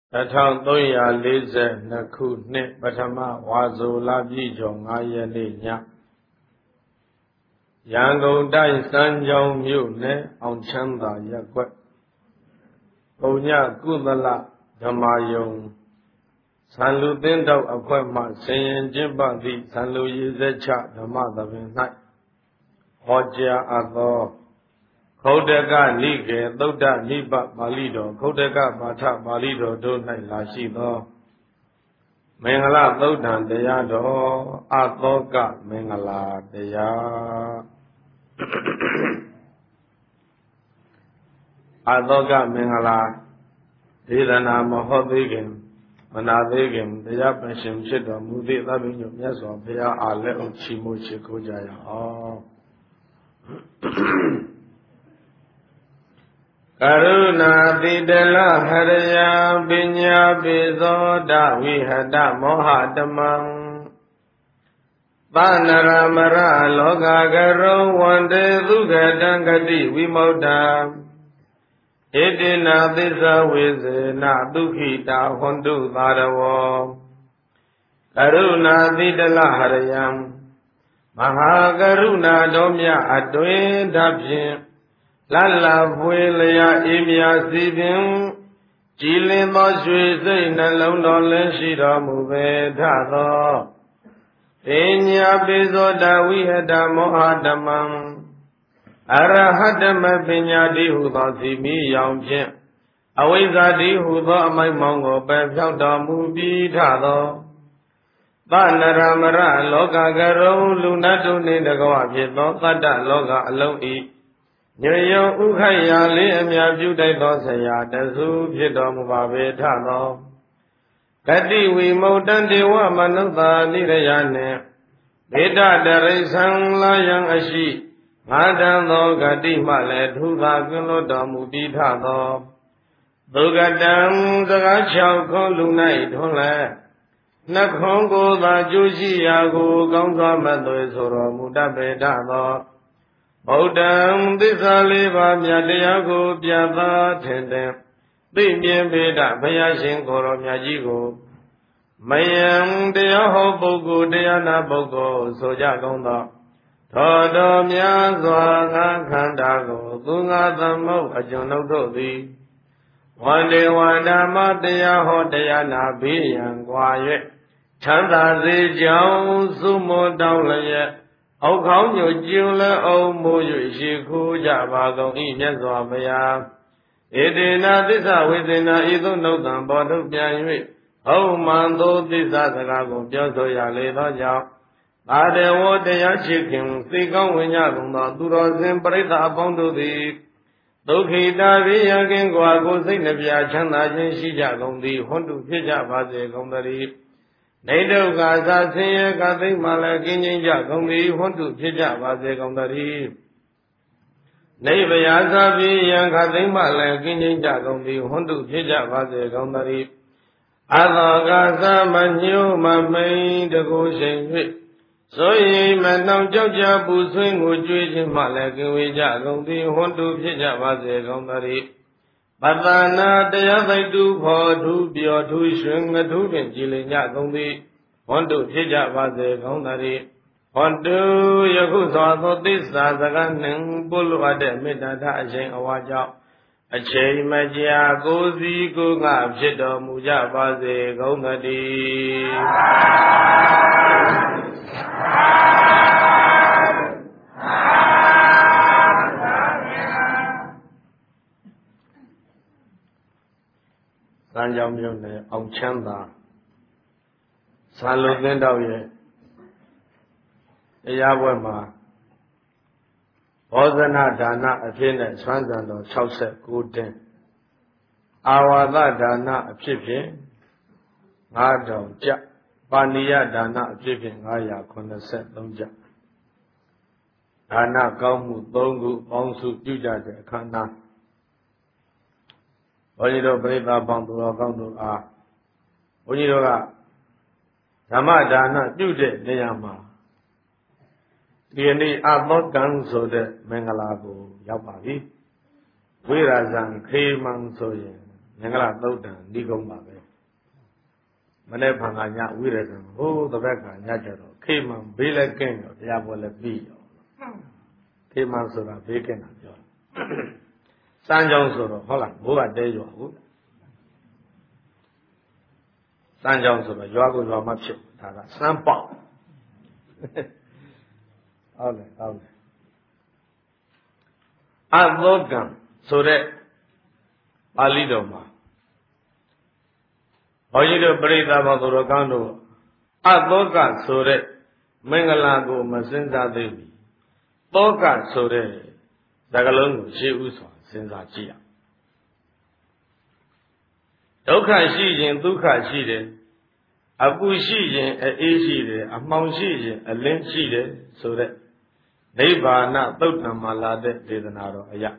1342ခုနှစ်ပထမဝါဆိုလပြည့်ကျော်9ရက်နေ့ညရန်ကုန်တိုင်းစမ်းချောင်းမြို့နယ်အောင်ချမ်းသာရပ်ကွက်ပုံညကုသလဓမ္မယုံဇန်လူသင်းတော်အဖွဲ့မှဆင်ရင်ကျင့်ပသည့်ဇန်လူရည်စက်ချဓမ္မသဘင်၌ဟောကြားအပ်သောခုတ်တကနိကေသုဒ္ဓနိဗ္ဗပါဠိတော်ခုတ်တကပါဠပါဠိတော်တို့၌လာရှိသောမင်္ဂလာသုဒ္ဓံတရားတော်အသောကမင်္ဂလာတရားအသောကမင်္ဂလာဒေသနာမဟောသေးခင်မနာသေးခင်တရားပင်ရှင်ဖြစ်တော်မူသည့်သဗ္ဗညုမြတ်စွာဘုရားအားလက်ဥချီးမွမ်းရှိခိုးကြရအောင်ကရုဏာတိတလဟရယပညာပိဇောဒဝိဟတမောဟတမံသနရမရလောကကရောဝန္တေဒုက္ခတံဂတိဝိမု क्त ံဣတိနာသစ္စာဝေစေနဒုက္ခိတာဟွန်တုသာရဝောကရုဏာတိတလဟရယံမဟာကရုဏာတော်မြတ်အတွင်သဖြင့်လလဖွေလျာအေးမြစီပင်ကြည်လင်သောရွှေစိတ်နှလုံးတော်လင်းရှိတော်မူပေထသောပညာပိဇောတဝိဟတမောဟတမံအရဟတမပညာတိဟုသောစီမီရောင်ဖြင့်အဝိဇ္ဇာတိဟုသောအမိုက်မောင်းကိုပယ်ဖြောက်တော်မူပြီးထသောသနရမရလောကကရုံလူနတ်တို့နှင့်တကွဖြစ်သောတတ္တလောကအလုံးဤညယုံဥခိုက်ရာလေးအမြပြုတိုက်သောဆရာတဆုဖြစ်တော်မူပါပေထသောဂတိဝိမု क्त ံဒေဝမနုဿာနိရယနှင့်ဗေဒတရိစ္ဆံလာယံအရှိငါတံသောဂတိမှလည်းထူသာကင်းလွတ်တော်မူပြီးထသောဒုက္ကတံစကား6ခုလူ၌ထွန်းလဲနှခွန်ကိုသာကျိုးရှိရာကိုကောင်းစွာမသွေဆိုတော်မူတတ်ပေထသောဗုဒ္ဓံသစ္စာလေးပါးမြတ်တရားကိုပြသထင်တယ်သိမြင်ပေတဘုရားရှင်ကိုယ်တော်မြတ်ကြီးကိုမယံတရားဟောပုဂ္ဂိုလ်တရားနာပုဂ္ဂိုလ်ဆိုကြကောင်းသောထောတော်များစွာငါခန္ဓာကိုသူငါသမုတ်အကျွန်ုပ်တို့သည်ဝန္ဒေဝန္ဓမတရားဟောတရားနာဘေးရန်ကွာ၍ချမ်းသာစေကြောင်းသုမောတောင်းလျက်အောက်ခေါင်းညိုကျုံလည်းအောင်မိုး၍ရှိခိုးကြပါကုန်၏မြတ်စွာဘုရားဣတိနာသစ္စာဝေသေနာဤသို့နှုတ်တံပေါ်ထုတ်ပြန်၍ဟုတ်မှန်သောသစ္စာစကားကိုပြောဆိုရလေသောကြောင့်သာတေဝတရားချစ်ခင်သိကောင်းဝင်ကြကုန်သောသူတော်စင်ပရိသတ်အပေါင်းတို့သည်ဒုက္ခိတာရိယကင်ကွာကိုစိတ်နှပြချမ်းသာခြင်းရှိကြကုန်သည်ဟွန်းတုဖြစ်ကြပါစေကုန်သတည်းနေဒုက္ခသာဆင်းရဲကသိမှလည်းကင်းကျင်းကြကုန်သည်ဟွန်းတုဖြစ်ကြပါစေကုန်သတည်းနေဗယာသာပြေယံခသိမှလည်းကင်းကျင်းကြကုန်သည်ဟွန်းတုဖြစ်ကြပါစေကုန်သတည်းအသောကသမညုမမိန်တကိုယ်ရှိန်၍ဆိုရင်မနှောင်ကြောက်ကြပူဆွေးကိုကြွေးခြင်းမှလည်းကင်းဝေးကြကုန်သည်ဟွန်းတုဖြစ်ကြပါစေကုန်သတည်းပတ္တနာတရားသိတုဖော်ထူးပြောထူးရွှင်ငထူးဖြင့်ကြည်လင်ကြကုန်သည်ဟွန်းတုဖြစ်ကြပါစေကုန်သတည်းဟွန်းတုယခုစွာသောသစ္စာစကားနှင့်ပုလိုအပ်တဲ့မေတ္တာထအချိန်အဝါကြောင့်အချိန်မကြာကိုယ်စီကိုယ်ငါဖြစ်တော်မူကြပါစေကုန်သတည်းစမ်းချောင်းမြို့နယ်အောင်ချမ်းသာဇာလုံသင်းတော်ရဲ့တရားပွဲမှာဘောဇနဒါနအဖြစ်နဲ့ဆွမ်းဆံတော်69တင်းအာဝါဒဒါနအဖြစ်ဖြင့်9000ကျပ်ပါဏိယဒါနအဖြစ်ဖြင့်983ကျပ်ဒါနကောင်းမှု3ခုပေါင်းစုပြုကြတဲ့အခမ်းအနားဘုန်းကြီးတို့ပြိဿပေါင်းသူတော်ကောင်းတို့အားဘုန်းကြီးတို့ကဓမ္မဒါနပြုတဲ့နေရာမှာဒီနေ့အသောကံဆိုတဲ့မင်္ဂလာကိုရောက်ပါပြီဝိရာဇံခေမံဆိုရင်မင်္ဂလာသုတ်တံဒီကုန်းပါပဲမနေ့ဖန်ကညဝိရကံဟိုးတပတ်ကညကြတော့ခေမံဘေးလည်းကင်းရောတရားပွဲလည်းပြီးရောခေမံဆိုတာဘေးကင်းတာပြောစမ်းကြောင်းဆိုတော့ဟုတ်လားဘိုးကတဲရွာဟုတ်စမ်းကြောင်းဆိုတော့ရွာကိုရွာမှဖြစ်ဒါကစမ်းပေါက်ဟုတ်တယ်ဟုတ်တယ်အသောကံဆိုတဲ့ပါဠိတော်မှာဘုန်းကြီးတို့ပြိဿဘောသူတော်ကောင်းတို့အသောကဆိုတဲ့မင်္ဂလာကိုမစင်စားသေးဘူးသောကဆိုတဲ့စကားလုံးကိုရှေ့ဥစွာစဉ်းစားကြည့်ရဒုက္ခရှိရင်ဒုက္ခရှိတယ်အပူရှိရင်အေးရှိတယ်အမှောင်ရှိရင်အလင်းရှိတယ်ဆိုတဲ့နိဗ္ဗာန်သုတ်တံမှာလာတဲ့ဒေသနာတော်အရာ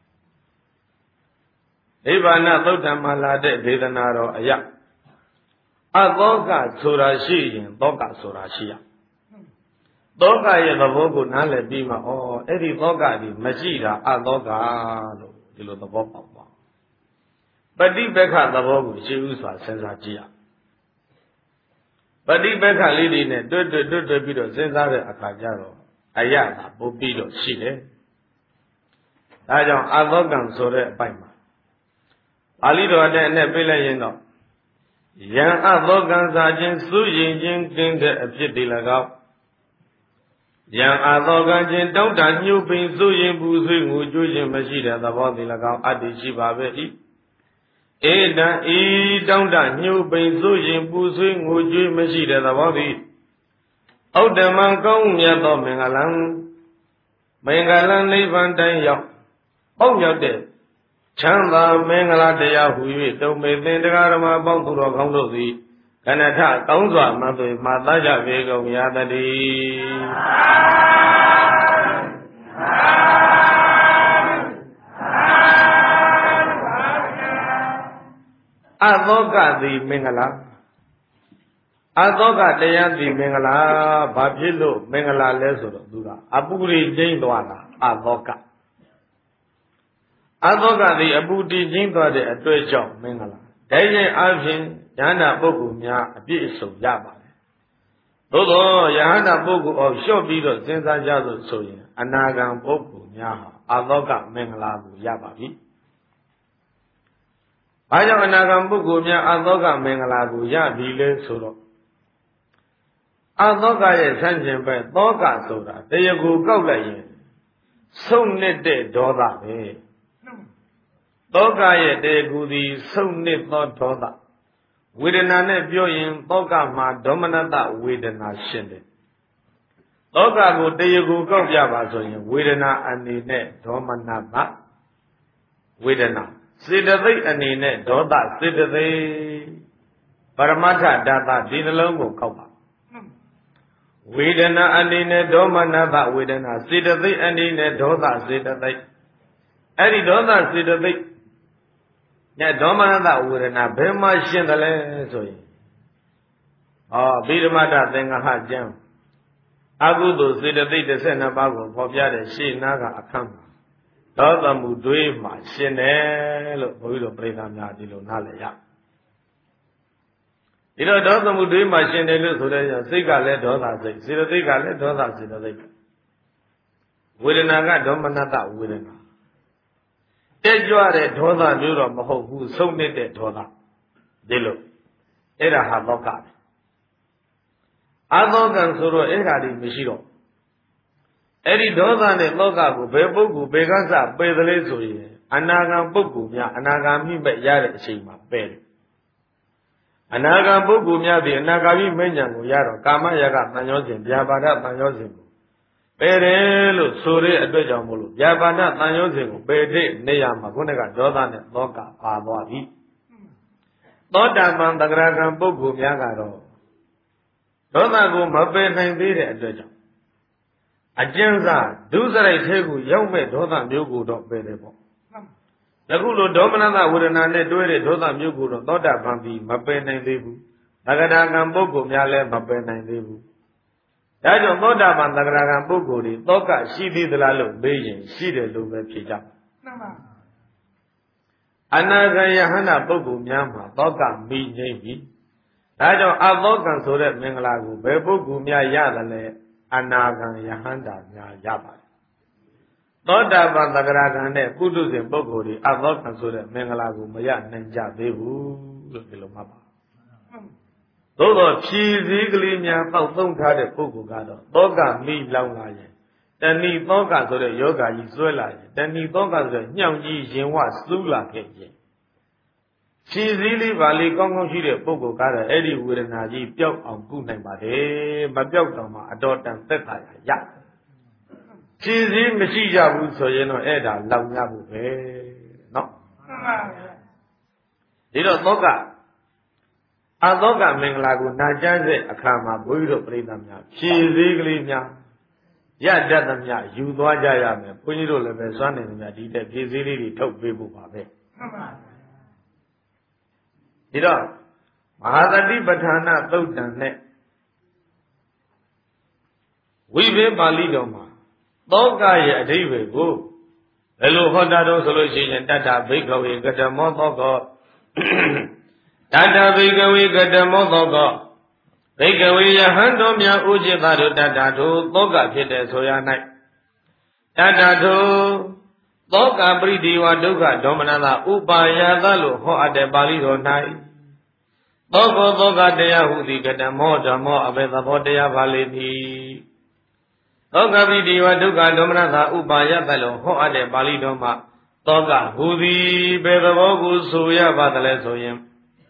နိဗ္ဗာန်သုတ်တံမှာလာတဲ့ဒေသနာတော်အရာအသောကဆိုတာရှိရင်သောကဆိုတာရှိရသောကရဲ့သဘောကိုနားလည်ပြီးမှဩအဲ့ဒီသောကဒီမရှိတာအသောကလို့ဒီလိုသဘောပေါက်ပါပฏิပက္ခသဘောကိုရှင်းဥစွာစဉ်းစားကြည့်ရပฏิပက္ခလေးတွေနဲ့တွတ်ပြီးတော့စဉ်းစားတဲ့အခါကျတော့အယတာပို့ပြီးတော့ရှိတယ်ဒါကြောင့်အသောကံဆိုတဲ့အပိုင်းမှာပါဠိတော်နဲ့ပြလိုက်ရင်တော့ယံအသောကံစာခြင်းစုရင်ခြင်းကင်းတဲ့အဖြစ်ဒီ၎င်းယံအသောကံခြင်းတောင့်တညှို့ပင်စုရင်ပူဆွေးငိုကြွခြင်းမရှိတဲ့သဘောဒီ၎င်းအတ္တိရှိပါပဲ၏ဧတံဤတောင့်တညှို့ပင်စုရင်ပူဆွေးငိုကြွမရှိတဲ့သဘောသည်ဩတ္တမံကောင်းမြတ်သောမင်္ဂလံနိဗ္ဗာန်တိုင်ရောက်ပေါက်ရောက်တဲ့ချမ်းသာမင်္ဂလာတရားဟူ၍တုံမေသင်္တရားဓမ္မပေါင်းသူတော်ကောင်းတို့သည်ကနထကောင်းစွာမှသွေမှသကြပေကုန်ရတည်းအသောကသည်မင်္ဂလာအသောကတရားသည်မင်္ဂလာဘာဖြစ်လို့မင်္ဂလာလဲဆိုတော့သူကအပူရိကျိမ့်သွားတာအသောကအသောကသည်အပူတည်ကျိမ့်သွားတဲ့အတွေ့အကြုံမင်္ဂလာဒါရင်အပြင်ယဟန္တာပုဂ္ဂိုလ်များအပြည့်အစုံရပါတယ်သို့သောယဟန္တာပုဂ္ဂိုလ်အောင်လျှော့ပြီးတော့စဉ်းစားကြလို့ဆိုရင်အနာဂံပုဂ္ဂိုလ်များဟာအသောကမင်္ဂလာကိုရပါပြီဘာကြောင့်အနာဂံပုဂ္ဂိုလ်များအသောကမင်္ဂလာကိုရပြီလဲဆိုတော့အသောကရဲ့ဆန့်ကျင်ဘက်သောကဆိုတာတရားကိုကောက်လိုက်ရင်ဆုံးနေတဲ့ဒေါသပဲသောကရဲ့တရားကိုဒီဆုံးနစ်သောဒေါသဝေဒနာနဲ့ပြောရင်သောကမှာဒေါမနတဝေဒနာရှင်တယ်သောကကိုတရားကိုကောက်ပြပါဆိုရင်ဝေဒနာအနေနဲ့ဒေါမနတဝေဒနာစေတသိက်အနေနဲ့ဒေါသစေတသိက်ပရမတ္ထဓာတဒီနှလုံးကိုကောက်ပါဝေဒနာအနေနဲ့ဒေါမနတဝေဒနာစေတသိက်အနေနဲ့ဒေါသစေတသိက်အဲ့ဒီဒေါသစေတသိက်ညဒေါမနတဝေဒနာဘယ်မှာရှင်းတယ်လဲဆိုရင်ဗိဓမတသင်္ဃဟကျမ်းအကုသိုလ်စေတသိက်12ပါးကိုဖော်ပြတဲ့ရှေ့နာကအခန်းမှာဒေါသမှုတွေးမှာရှင်းတယ်လို့ဘုရားတို့ပြိဿများဒီလိုနားလည်ရဒီတော့ဒေါသမှုတွေးမှာရှင်းတယ်လို့ဆိုတဲ့စိတ်ကလည်းဒေါသစိတ်စေတသိက်ကလည်းဒေါသစေတသိက်ဝေဒနာကဒေါမနတဝေဒနာတက်ကြွတဲ့ဒေါသမျိုးတော့မဟုတ်ဘူးဆုံးနေတဲ့ဒေါသဒီလိုအဲ့ဒါဟာသောကပဲအသောကံဆိုတော့အဲ့ဒါဒီမရှိတော့အဲ့ဒီဒေါသနဲ့သောကကိုဘယ်ပုဂ္ဂိုလ်ဘယ်ကစပယ်သလဲဆိုရင်အနာဂံပုဂ္ဂိုလ်များအနာဂါမိမဲ့ရတဲ့အချိန်မှာပယ်တယ်အနာဂံပုဂ္ဂိုလ်များဒီအနာဂါမိမဲ့ဉာဏ်ကိုရတော့ကာမရာဂတန်ရောစဉ်ဗျာပါဒတန်ရောစဉ်ကိုပယ်တယ်လို့ဆိုတဲ့အတွက်ကြောင့်မို့လို့ဗျာပါဒတန်ရောစဉ်ကိုပယ်တဲ့နေရာမှာခုနကဒေါသနဲ့သောကပါသွားပြီသောတာပန်တဂရကံပုဂ္ဂိုလ်များကတော့ဒေါသကိုမပယ်နိုင်သေးတဲ့အတွက်ကြောင့်အကျဉ်းစားဒုစရိုက်သေးကိုရောက်မဲ့ဒေါသမျိုးကိုတော့ပယ်တယ်ပေါ့ယခုလိုဒေါမနတဝေဒနာနဲ့တွဲတဲ့ဒေါသမျိုးကိုတော့သောတာပန်ပြီးမပယ်နိုင်သေးဘူးတဂရကံပုဂ္ဂိုလ်များလည်းမပယ်နိုင်သေးဘူးဒါကြောင့်သောတာပန်တဂရကံပုဂ္ဂိုလ်တွေသောကရှိသေးသလားလို့မေးရင်ရှိတယ်လို့ပဲဖြေကြပါမှန်ပါအနာဂယဟနာပုဂ္ဂိုလ်များမှာသောကမိငိမ့်ပြီဒါကြောင့်အသောကံဆိုတဲ့မင်္ဂလာကိုဘယ်ပုဂ္ဂိုလ်များရတယ်လဲအနာဂံယဟန္တာများရပါတယ်သောတာပန်သဂရဂံနဲ့ပုထုဇဉ်ပုဂ္ဂိုလ်တွေအသောကံဆိုတဲ့မင်္ဂလာကိုမရနိုင်ကြသေးဘူးလို့ဒီလိုမှတ်ပါသို့သောဖြည်စည်းကလေးများပေါက်သုံးထားတဲ့ပုဂ္ဂိုလ်ကတော့သောကမိလောင်လာရင်တဏီသောကဆိုတဲ့ယောဂါကြီးစွဲလာရင်တဏီသောကဆိုတဲ့ညှောင်ကြီးရင်ဝစူးလာခဲ့ရင်ဖြည်စည်းလေးပါလေးကောင်းကောင်းရှိတဲ့ပုဂ္ဂိုလ်ကတော့အဲ့ဒီဝေဒနာကြီးပျောက်အောင်ကုနိုင်ပါတယ်မပျောက်တော့မှအတော်တန်သက်သာရဖြည်စည်းမရှိကြဘူးဆိုရင်တော့အဲ့ဒါလောင်ရဖို့ပဲနော်ဒီတော့သောကအသောကမင်္ဂလာကိုနာကျမ်းတဲ့အခါမှာဘုန်းကြီးတို့ပြိဿများဖြည်စည်းကလေးများရတတ်သမျှယူသွားကြရမယ်ဘုန်းကြီးတို့လည်းပဲစွမ်းနေသမျှဒီတဲ့ဖြည်စည်းလေးတွေထုတ်ပေးဖို့ပါပဲဒီတော့မဟာသတိပဋ္ဌာနာသုတ်တံနဲ့ဝိဘေပါဠိတော်မှာသောကရဲ့အဓိပ္ပာယ်ကိုဘယ်လိုဟောတာတော့ဆိုလို့ရှိရင်တတ္ထဘိက္ခဝေကတမောသောကောတတ္ထဘိက္ခဝေကတမောသောကောဘိက္ခဝေယဟန်တော်များဥจิตတို့တတ္ထထိုသောကဖြစ်တဲ့ဆိုရ၌တတ္ထထိုသောကပရိဒီဝဒုက္ခဒေါမနတာဥပါယသလို့ဟောအပ်တဲ့ပါဠိတော်၌သောကောသောကတရားဟုသည်ကတမောဓမ္မောအဘေသဘောတရားပါလေသည်သောကပရိဒီဝဒုက္ခဒေါမနတာဥပါယသလို့ဟောအပ်တဲ့ပါဠိတော်မှာသောကဟူသည်ဘယ်သဘောကိုဆိုရပါသလဲဆိုရင်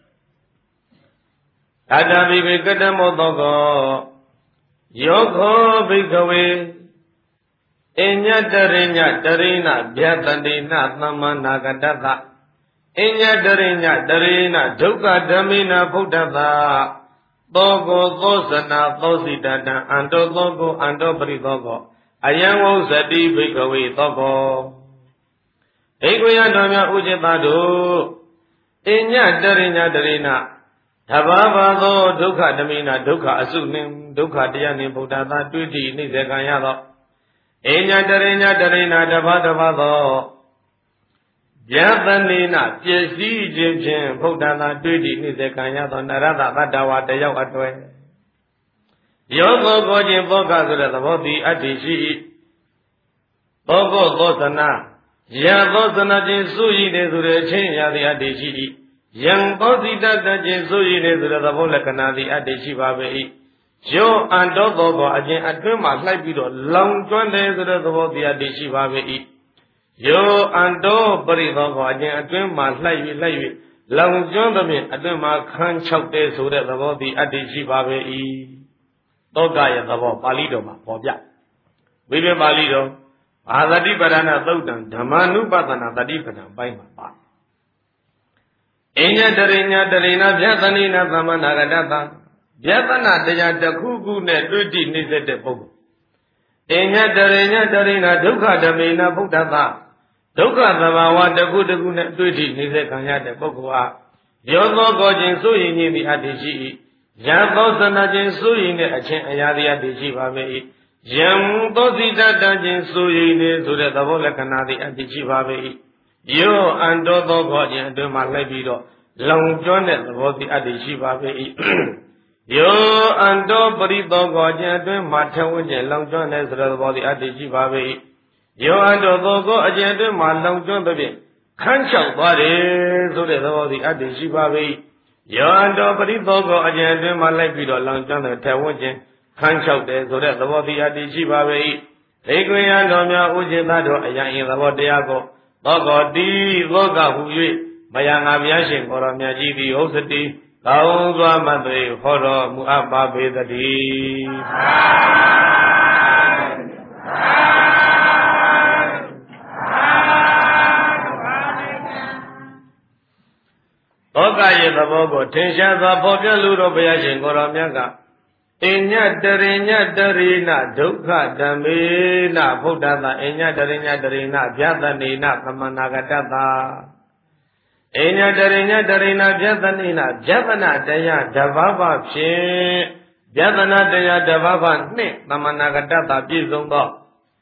တတ္တဘိက္ခေကတမောသောကောယောခောဘိက္ခဝေအညတရိညတရိဏဗျတတိနသမ္မနာကတတအညတရိညတရိဏဒုက္ခဓမ္မိနဖုဒ္ဓတသောကောသောစနာသောစိတတံအန္တောသောကောအန္တောပရိသောကောအယံဝုဇတိဘိက္ခဝေသောကောဧကွယတော်များဥจิตတို့အညတရိညတရိဏတဘာဘာသောဒုက္ခဓမ္မိနဒုက္ခအစုနှင့်ဒုက္ခတရားနှင့်ဗုဒ္ဓသာတွေ့သည့်နှိစ္စကံရသောအညတရိညတရိဏတဘာတဘာသောယသနေနပစ္စည်းခြင်းဖြင့်ဗုဒ္ဓသာတွေ့သည့်နှိစ္စကံရသောနရတသတ္တဝါတယောက်အတွဲယောကောကိုခြင်းဘောကဆိုတဲ့သဘောတည်အတ္တိရှိ၏ဘောကောသောသနာယသောသနာခြင်းစုရည်နေဆိုတဲ့အချင်းရာသည်အတ္တိရှိ၏ယံသောတိတတခြင်းဆိုရည်နေဆိုတဲ့သဘောလက္ခဏာသည်အတ္တိရှိပါပေ၏ယောအန္တောသောကောအခြင်းအတွင်းမှာလှိုက်ပြီးတော့လောင်ကျွမ်းတယ်ဆိုတဲ့သဘောတရားအတ္တိရှိပါပေ၏ယောအန္တောပရိသောကောအခြင်းအတွင်းမှာလှိုက်၍လောင်ကျွမ်းသဖြင့်အတွင်းမှာခန်း၆တယ်ဆိုတဲ့သဘောသည်အတ္တိရှိပါပေ၏သောကရဲ့သဘောပါဠိတော်မှာပေါ်ပြဝိပ္ပပါဠိတော်ဘာသတိပဋ္ဌာနာသုတ်တံဓမ္မနုပဒနာတတိပဋ္ဌာန်ပိုင်းမှာပါအညတရိညတရိဏဗျသနိနသမ္မနာကတတဗျသနာတရားတစ်ခုခုနဲ့တွေ့တိနှိစ္စတဲ့ပုဂ္ဂိုလ်အညတရိညတရိဏဒုက္ခဓမေနဗုဒ္ဓသာဒုက္ခသဘာဝတစ်ခုတစ်ခုနဲ့တွေ့တိနှိစ္စခံရတဲ့ပုဂ္ဂိုလ်ဟာယောသောကောခြင်းစိုးရင်ခြင်းသည်အတ္တိရှိ၏ယံသောသနာခြင်းစိုးရင်တဲ့အချင်းအရာသည်အတ္တိရှိပါပေ၏ယံသောစိတတခြင်းစိုးရင်နေဆိုတဲ့သဘောလက္ခဏာသည်အတ္တိရှိပါပေ၏ယောအန္တောသောကောခြင်းအတွင်းမှာလိုက်ပြီးတော့လောင်ကျွမ်းတဲ့သဘောသည်အတ္တိရှိပါပေ၏ယောအန္တောပရိသောကောခြင်းအတွင်းမှာထဝန်းခြင်းလောင်ကျွမ်းတဲ့ဆိုတဲ့သဘောသည်အတ္တိရှိပါပေ၏ယောအန္တောသောကောအခြင်းအတွင်းမှာလောင်ကျွမ်းသဖြင့်ခန်းချောက်သွားတယ်ဆိုတဲ့သဘောသည်အတ္တိရှိပါပေ၏ယောအန္တောပရိသောကောအခြင်းအတွင်းမှာလိုက်ပြီးတော့လောင်ကျွမ်းတဲ့ထဝန်းခြင်းခန်းချောက်တယ်ဆိုတဲ့သဘောသည်အတ္တိရှိပါပေ၏ဧကွေယတော်များဥจิตတို့အယံသဘောတရားကိုသောကောတိသောကဟူ၍မယငါဘုရားရှင်ကိုယ်တော်မြတ်ကြီးသည်ဟုတ်စတိကောင်းစွာမသွေဟောတော်မူအပ်ပါပေသတည်းသောကရဲ့သဘောကိုထင်ရှားစွာဖော်ပြလိုတော်ဘုရားရှင်ကိုယ်တော်မြတ်ကအညတရိညတရိဏဒုက္ခဓမ္မေနဗုဒ္ဓသာအညတရိညတရိဏဗျသနေနသမဏဂတတအညတရိညတရိဏဗျသနေနဗျသနာတရားတဘာဝဖြင့်ဗျသနာတရားတဘာဝနှင့်သမဏဂတတပြည့်စုံသော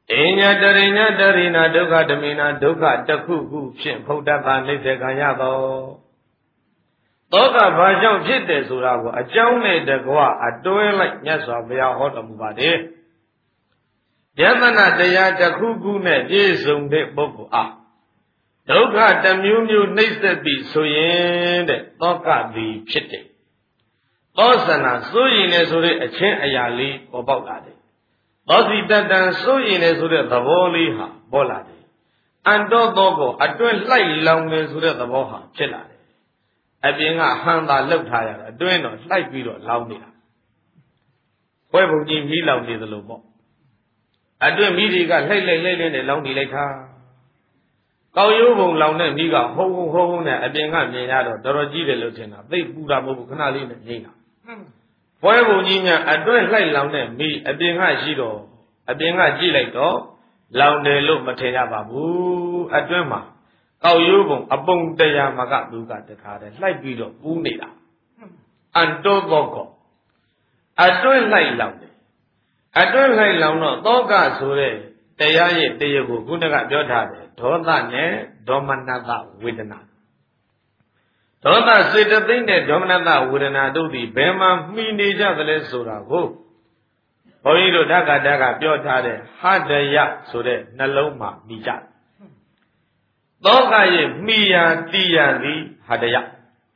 အိညာတရိညာတရိနာဒုက္ခဓမေနာဒုက္ခတစ်ခုခုဖြင့်ဖုဒ္ဓတာနှိစ္စခံရသောသောကဘာကြောင့်ဖြစ်တယ်ဆိုတာကိုအကြောင်းနဲ့တကွအတွဲလိုက်မြတ်စွာဘုရားဟောတော်မူပါတယ်ယတနာတရားတစ်ခုခုနဲ့ပြည့်စုံတဲ့ပုဂ္ဂိုလ်အားဒုက္ခတစ်မျိုးမျိုးနှိစ္စသည်ဆိုရင်တဲ့သောကသည်ဖြစ်တယ်သောစနာစိုးရင်လည်းဆိုတဲ့အချင်းအရာလေးပေါ်ပေါက်လာတယ်သောစီတတံစိုးရင်လည်းဆိုတဲ့သဘောလေးဟာပေါ်လာတယ်အန္တောသောကိုအတွဲလိုက်လောင်နေဆိုတဲ့သဘောဟာဖြစ်လာတယ်အပြင်ကဟန်သာလှုပ်ထားရတာအတွင်းတော့လှိုက်ပြီးတော့လောင်နေတာပွဲပုံကြီးမီးလောင်နေသလိုပေါ့အတွင်းမီးတွေကလှိုက်နဲ့လောင်နေလိုက်တာကောက်ရိုးပုံလောင်တဲ့မီးကဟုံးနဲ့အပြင်ကမြင်ရတော့တော်တော်ကြီးတယ်လို့ထင်တာသိပူတာမဟုတ်ဘူးခဏလေးနဲ့ငြိမ့်တာပွဲပုံကြီးများအတွင်းလှိုက်လောင်တဲ့မီးအပြင်ကရှိတော့အပြင်ကကြည့်လိုက်တော့လောင်တယ်လို့မထင်ရပါဘူးအတွင်းမှာကောက်ရိုးပုံအပုံတရားမကသူကတခါတည်းလှိုက်ပြီးတော့ပူးနေတာအန္တောသောကောအတွင်းလှိုက်လောင်တယ်အတွင်းလှိုက်လောင်တော့သောကဆိုတဲ့တရားရဲ့တရားကိုခုနကပြောထားတယ်ဒေါသနဲ့ဒေါမနတဝေဒနာဒေါသစေတသိက်နဲ့ဒေါမနတဝေဒနာတို့သည်ဘယ်မှာမှီနေကြသလဲဆိုတာကိုဘုန်းကြီးတို့ဓကပြောထားတဲ့ဟတယဆိုတဲ့နှလုံးမှာမှီကြတယ်သောကရဲ့မှီယာတိယသည်ဟတယ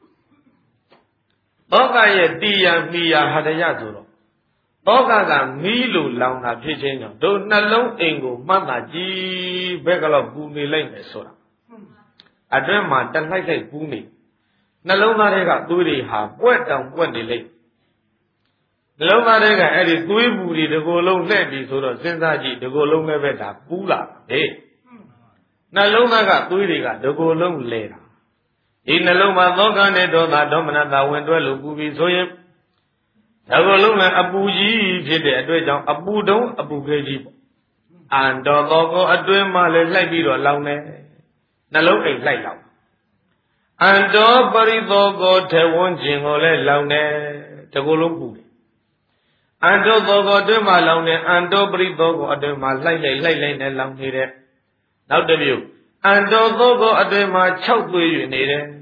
သောကရဲ့တိယမှီယာဟတယဆိုတော့သောကကမီးလိုလောင်တာဖြစ်ခြင်းကြောင့်တို့နှလုံးအိမ်ကိုမှတ်တာကြည့်ဘက်ကလောက်ပူနေလိုက်မယ်ဆိုတာအတွင်းမှာတလှိုက်ပူနေနှလုံးသားတွေကသွေးတွေဟာပွက်တောင်ပွက်နေလိုက်နှလုံးသားတွေကအဲ့ဒီသွေးပူတွေတကိုယ်လုံးလှည့်ပြီးဆိုတော့စဉ်းစားကြည့်တကိုယ်လုံးလည်းပဲဒါပူလာတယ်နှလုံးသားကသွေးတွေကတကိုယ်လုံးလဲတာဒီနှလုံးမှာသောကနဲ့ဒေါသဒေါမနတဝင်တွဲလို့ပူပြီးဆိုရင်ဒါကိုလုံးလည်းအပူကြီးဖြစ်တဲ့အတွက်ကြောင့်အပူတုံးအပူခဲကြီးပေါ့အန္တောသောကိုအတွင်းမှာလည်းလှိုက်ပြီးတော့လောင်နေနှလုံးအိမ်လှိုက်လောင်အန္တောပရိသောကိုထေဝန်းခြင်းကိုလည်းလောင်နေတကူလုံးပူတယ်အန္တောသောကိုအတွင်းမှာလောင်နေအန္တောပရိသောကိုအတွင်းမှာလှိုက်နဲ့လောင်နေတဲ့နောက်တစ်မျိုးအန္တောသောကိုအတွင်းမှာ6သွေး၍နေတယ်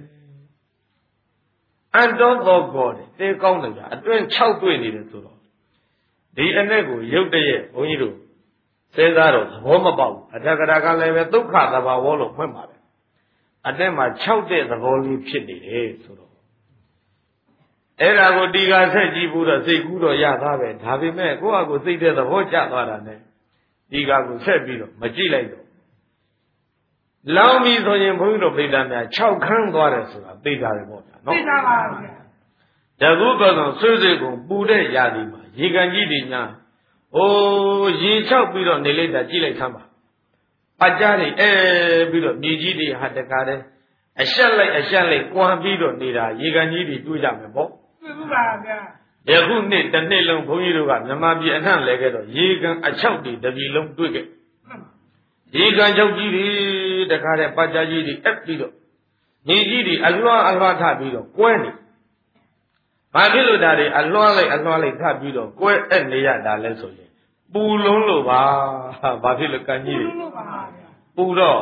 အန္တောသောကောတဲ့တေကောင်းတယ်ဗျာအတွင်း6တွေ့နေတယ်ဆိုတော့ဒီအ내ကိုရုပ်တရက်ဘုန်းကြီးတို့စဉ်းစားတော့သဘောမပေါက်ဘူးအထက်ကရာကလည်းပဲဒုက္ခသဘာဝလို့ဖွင့်ပါတယ်အ내မှာ6တဲ့သဘောလေးဖြစ်နေတယ်ဆိုတော့အဲ့ဒါကိုဒီကဆက်ကြည့်ဖို့တော့စိတ်ကူးတော့ရသားပဲဒါပေမဲ့ကိုယ့်အကိုစိတ်တဲ့သဘောကျသွားတာ ਨੇ ဒီကကိုဆက်ပြီးတော့မကြည့်လိုက်တော့လောင်ပြီဆိုရင်ဘုန်းကြီးတို့ပြိတ္တာများ6ခန်းသွားတယ်ဆိုတာသိတာပဲပေါ့ဗျာနော်သိတာပါဗျာတကူကတော့ဆွေးကိုပူတဲ့ຢာဒီမှာရေကန်ကြီးတွေညာရေချောက်ပြီးတော့နေလိုက်တာကြည့်လိုက်သမ်းပါအကြတွေပြီးတော့မြေကြီးတွေဟာတကားတဲ့အရှက်လိုက်ကွာပြီးတော့နေတာရေကန်ကြီးတွေတွေးကြမယ်ပေါ့သိပါဗျာယခုနှစ်တစ်နှစ်လုံးဘုန်းကြီးတို့ကမြန်မာပြည်အနှံ့လဲခဲ့တော့ရေကန်အချောက်တွေတပြည်လုံးတွေးခဲ့ရေကန်ချုပ်ကြီးတွေတခါတဲ့ပါကြကြီးတွေအပ်ပြီးတော့မြေကြီးတွေအလွှားထပြီးတော့ကွဲနေဘာဖြစ်လို့ဒါတွေအလွှားလိုက်ထပြီးတော့ကွဲအပ်နေရတာလဲဆိုရင်ပူလုံးလို့ပါဘာဖြစ်လို့ကန်ကြီးတွေပူတော့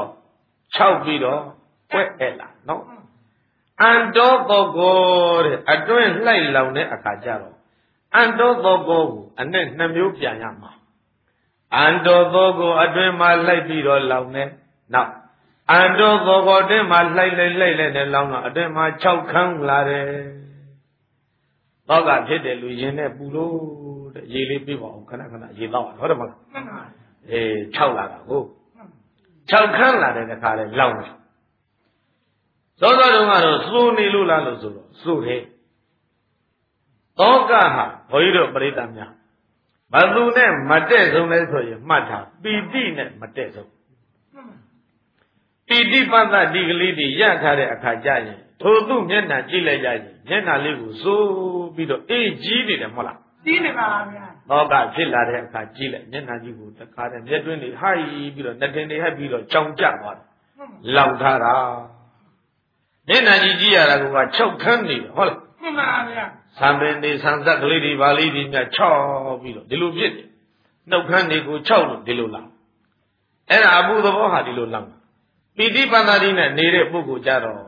6ပြီးတော့ကွဲအပ်လာနော်အန္တောသောကောတဲ့အတွင်းလှိုက်လောင်တဲ့အခါကျတော့အန္တောသောကောကိုအ내2မျိုးပြန်ရမှာအန္တောသောကိုအတွင်းမှာလှိုက်ပြီးတော့လောင်နေနောက်အန္တောသောကိုအတွင်းမှာလှိုက်နဲ့လောင်တော့အတွင်းမှာ6ခန်းလာတယ်သောကဖြစ်တယ်လူရင်နဲ့ပူလို့တဲ့ရေလေးပြပါအောင်ခဏရေတော့ဟုတ်တယ်မလား6လာတာဟုတ်6ခန်းလာတဲ့တခါလဲလောင်တယ်သောတာတုံးကတော့စိုးနေလို့လားလို့ဆိုတော့စိုးတယ်သောကဟာဘုန်းကြီးတို့ပရိသတ်များဘသူနဲ့မတည့်ဆုံးလဲဆိုရင်မှတ်ထားပီတိနဲ့မတည့်ဆုံးပီတိပတ္တတိကလေးတွေရထားတဲ့အခါကျရင်ထိုသူမျက်နှာကြည့်လိုက်ကြရင်မျက်နှာလေးကိုစိုးပြီးတော့အေးကြီးနေတယ်မဟုတ်လားကြီးနေပါဗျာသောကဖြစ်လာတဲ့အခါကြည့်လိုက်မျက်နှာကြီးကိုတခါတည်းမျက်တွင်းတွေဟိုက်ပြီးတော့နှတင်တွေဟပ်ပြီးတော့ကြောင်ကျသွားတယ်လောင်ထားတာမျက်နှာကြီးကြည့်ရတာက6ခန်းနေတယ်ဟုတ်လားမှန်ပါဗျာသံပင်တွေဆံသက်ကလေးတွေဗာလေးတွေများ6ပြီးတော့ဒီလိုဖြစ်တယ်နှုတ်ခမ်းတွေကို6လို့ဒီလိုလားအဲ့ဒါအပူသဘောဟာဒီလိုလောက်ပီတိပတ္တိနဲ့နေတဲ့ပုဂ္ဂိုလ်ကြတော့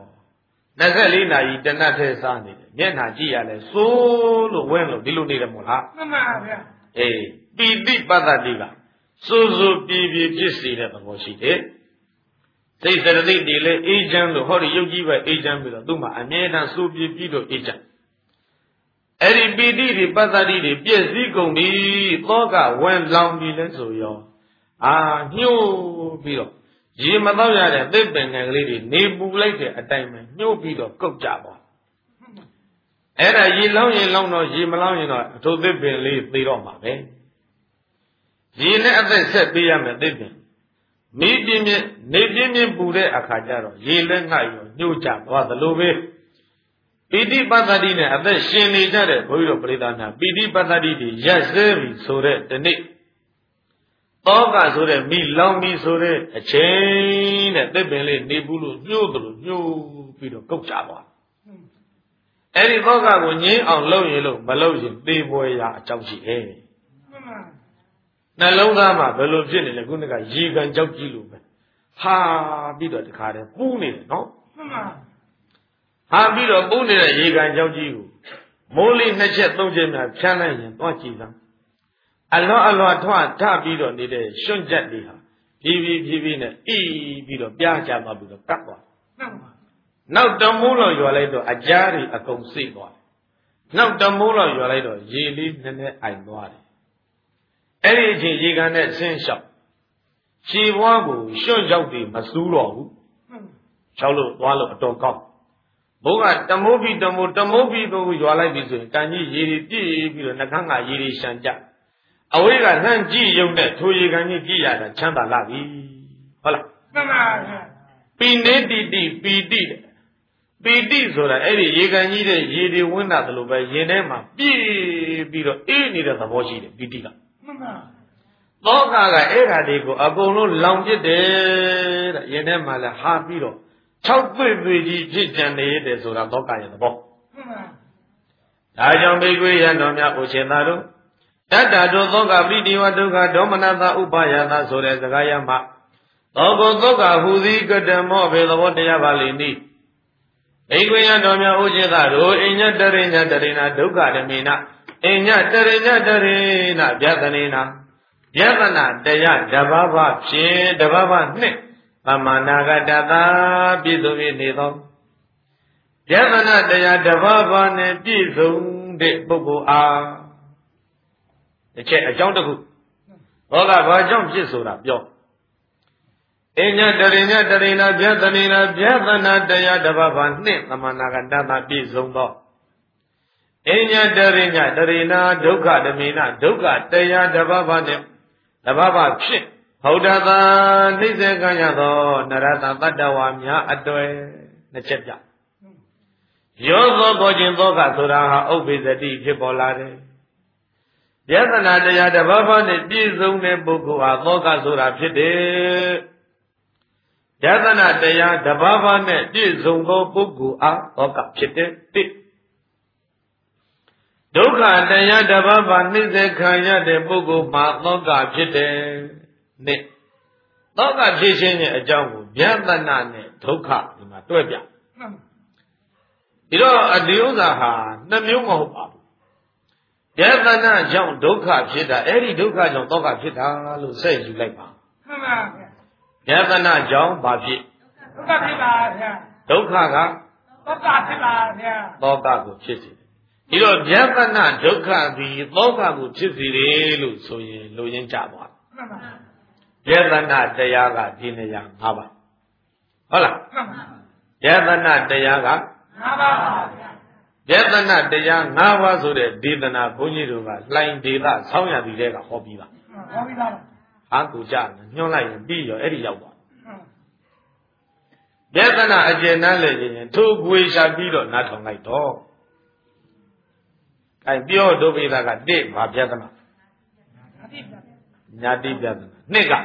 24နာရီတဏှတ်ထဲစားနေတယ်မျက်နှာကြည့်ရလဲစိုးလို့ဝင်းလို့ဒီလိုနေတယ်မို့လားမှန်ပါဗျာအေးပီတိပတ္တိကစိုးစိုးပြေပြေဖြစ်စေတဲ့သဘောရှိတယ်စိတ်စရတိတွေလည်းအေးချမ်းလို့ဟောဒီရုပ်ကြီးပဲအေးချမ်းပြီးတော့သူ့မှာအမြဲတမ်းစိုးပြေပြီးတော့အေးချမ်းအဲ့ဒီပီတိတွေပတ္တိတွေပြည့်စည်ကုန်ပြီသောကဝင်လောင်ပြီလဲဆိုရောညှို့ပြီးတော့ရေမတော့ရတဲ့သစ်ပင်ငယ်ကလေးတွေနေပူလိုက်တဲ့အတိုင်းပဲညှို့ပြီးတော့ကုတ်ကြပါအဲ့ဒါရေလောင်းရင်လောင်းတော့ရေမလောင်းရင်တော့အထုသစ်ပင်လေးသေတော့မှာပဲရေနဲ့အသက်ဆက်ပေးရမယ်သစ်ပင်နေပြင်းပြင်းနေပြင်းပြင်းပူတဲ့အခါကျတော့ရေလက်ငှရောညှို့ကြသွားသလိုပဲပီတိပတ္တိနဲ့အသက်ရှင်နေကြတဲ့ဘုန်းကြီးတို့ပရိသတ်များပီတိပတ္တိတွေရက်စဲပြီဆိုတဲ့ဒီနေ့သောကဆိုတဲ့မိလောင်ပြီဆိုတဲ့အချိန်တဲ့သစ်ပင်လေးနေဘူးလို့ညှို့တယ်လို့ညှို့ပြီးတော့ကုတ်ကြသွားအဲ့ဒီသောကကိုငြင်းအောင်လုပ်ရင်လို့မလုပ်ရင်သေပွဲရာအကြောင်းရှိတယ်နှလုံးသားမှာဘယ်လိုဖြစ်နေလဲခုနကရေကန်ကြောက်ကြီးလို့ပဲဟာပြီးတော့တခါတည်းပူးနေတယ်နော်ဟာပြီးတော့ပူးနေတဲ့ရေကန်ကြောက်ကြီးကိုမိုးလေး2ချက်3ချက်များဖြန်းလိုက်ရင်သွားကြည့်စမ်းအလွန်ထွားထပြီးတော့နေတဲ့ရွှွန့်ချက်တွေဟာဖြည်းဖြည်းနဲ့အီးပြီးတော့ပြားချသွားပြီးတော့ကတ်သွားနောက်တမိုးလောက်ရွာလိုက်တော့အကြားတွေအကုန်စိတ်သွားနောက်တမိုးလောက်ရွာလိုက်တော့ရေလေးနည်းနည်းအိုင်သွားတယ်အဲ့ဒီအချိန်ရေကန်နဲ့ဆင်းလျှောက်ခြေဘွားကိုရွှွန့်ကြောက်တွေမစူးတော့ဘူးချောက်လို့သွားလို့အတော်ကောင်းဘုရားတမိုးပြီးကိုရွာလိုက်ပြီဆိုရင်ကန်ကြီးရေတွေပြည့်ပြီးတော့နှကန်းကရေတွေရှံကြအဝေးကလှမ်းကြည့်ရုံနဲ့ထိုရေကန်ကြီးကြည့်ရတာချမ်းသာလာပြီဟုတ်လားမှန်ပါဗျာပိနေတိတိပီတိပီတိဆိုတာအဲ့ဒီရေကန်ကြီးတဲ့ရေတွေဝင်တာတလို့ပဲရင်ထဲမှာပြည့်ပြီးတော့အေးနေတဲ့သဘောရှိတယ်ပီတိကမှန်ပါသောကအဲ့ဓာတွေကိုအကုန်လုံးလောင်ပြစ်တယ်တဲ့ရင်ထဲမှာလည်းဟာပြီးတော့6သွေ့ကြီးဖြစ်ကြံနေရတယ်ဆိုတာသောကရဲ့သဘောမှန်ပါဒါကြောင့်ဘိက္ခွေယံတော်များဥရှင်သာတို့တတ္တတောသောကပိတိဝဒုက္ခဒေါမနတဥပယတဆိုတဲ့စကားရမှာသောကောသောကဟူသည်ကတမောဘေသဘောတရားပါလိမ့်နိဘိက္ခွေယံတော်များဥရှင်သာတို့အညတရိညတရိနာဒုက္ခဓမေနအညတရိညတရိနာဗျသနေနာဗျသနာတရားတဘာဝဖြင့်တဘာဝနှစ်ပမာနာဂတတာပြည့်စုံ၍နေသောဗျသနာတရားတဘာဝနဲ့ပြည့်စုံတဲ့ပုဂ္ဂိုလ်အားတစ်ချက်အကြောင်းတစ်ခုဘောကဘာကြောင့်ဖြစ်ဆိုတာပြောအညတရိညတရိနာဗျသနေနာဗျသနာတရားတဘာဝနှစ်ပမာနာဂတတာပြည့်စုံသောအညတရိညတရိနာဒုက္ခဓမေနဒုက္ခတရားတဘာဝနဲ့တဘာဝဖြစ်ဘုဒ္ဓသာနှိစ္စကံရသောနရတတတ္တဝါများအတွေ့နှစ်ချက်ပြရောသောပေါ်ခြင်းသောကဆိုတာဟာဥပ္ပိသတိဖြစ်ပေါ်လာတယ်ယသနာတရားတဘာဝနဲ့ပြည့်စုံတဲ့ပုဂ္ဂိုလ်ဟာသောကဆိုတာဖြစ်တယ်ယသနာတရားတဘာဝနဲ့ပြည့်စုံသောပုဂ္ဂိုလ်အားသောကဖြစ်တယ်တိဒုက္ခတရားတဘာဝနှိစ္စခံရတဲ့ပုဂ္ဂိုလ်မှာသောကဖြစ်တယ်နှစ်သောကဖြစ်ခြင်းရဲ့အကြောင်းကိုဗျသနာနဲ့ဒုက္ခဒီမှာတွဲပြဒီတော့ဒီဥစ္စာဟာနှစ်မျိုးမဟုတ်ပါဘူးဗျသနာကြောင့်ဒုက္ခဖြစ်တာအဲ့ဒီဒုက္ခကြောင့်သောကဖြစ်တာလို့ဆက်ယူလိုက်ပါမှန်ပါဗျာဗျသနာကြောင့်ဘာဖြစ်ဒုက္ခဖြစ်ပါဗျာဒုက္ခကသောကဖြစ်ပါဗျာသောကကိုဖြစ်စေဒီတော့ဗျသနာဒုက္ခသည်သောကကိုဖြစ်စေတယ်လို့ဆိုရင်လိုရင်းကြသွားမှန်ပါယတနာတရားကဒီနေရာ5ပါးဟုတ်လားမှန်ပါယတနာတရားက5ပါးပါဗျာယတနာတရား5ပါးဆိုတဲ့ဒေသနာဘုန်းကြီးတို့ကလှိုင်ဒေသဆောင်းရသည်တွေကဟောပြီးပါဟောပြီးသားဟာကိုကြညွှန်းလိုက်ရင်ပြီးရောအဲ့ဒီရောက်သွားယတနာအကျဉ်းနဲ့လည်းရင်ထိုကိုယ်ရှာပြီးတော့နားထောင်လိုက်တော့အဲပြောဒုဗေဒကတိဘာယတနာညာတိယတနာနှစ်က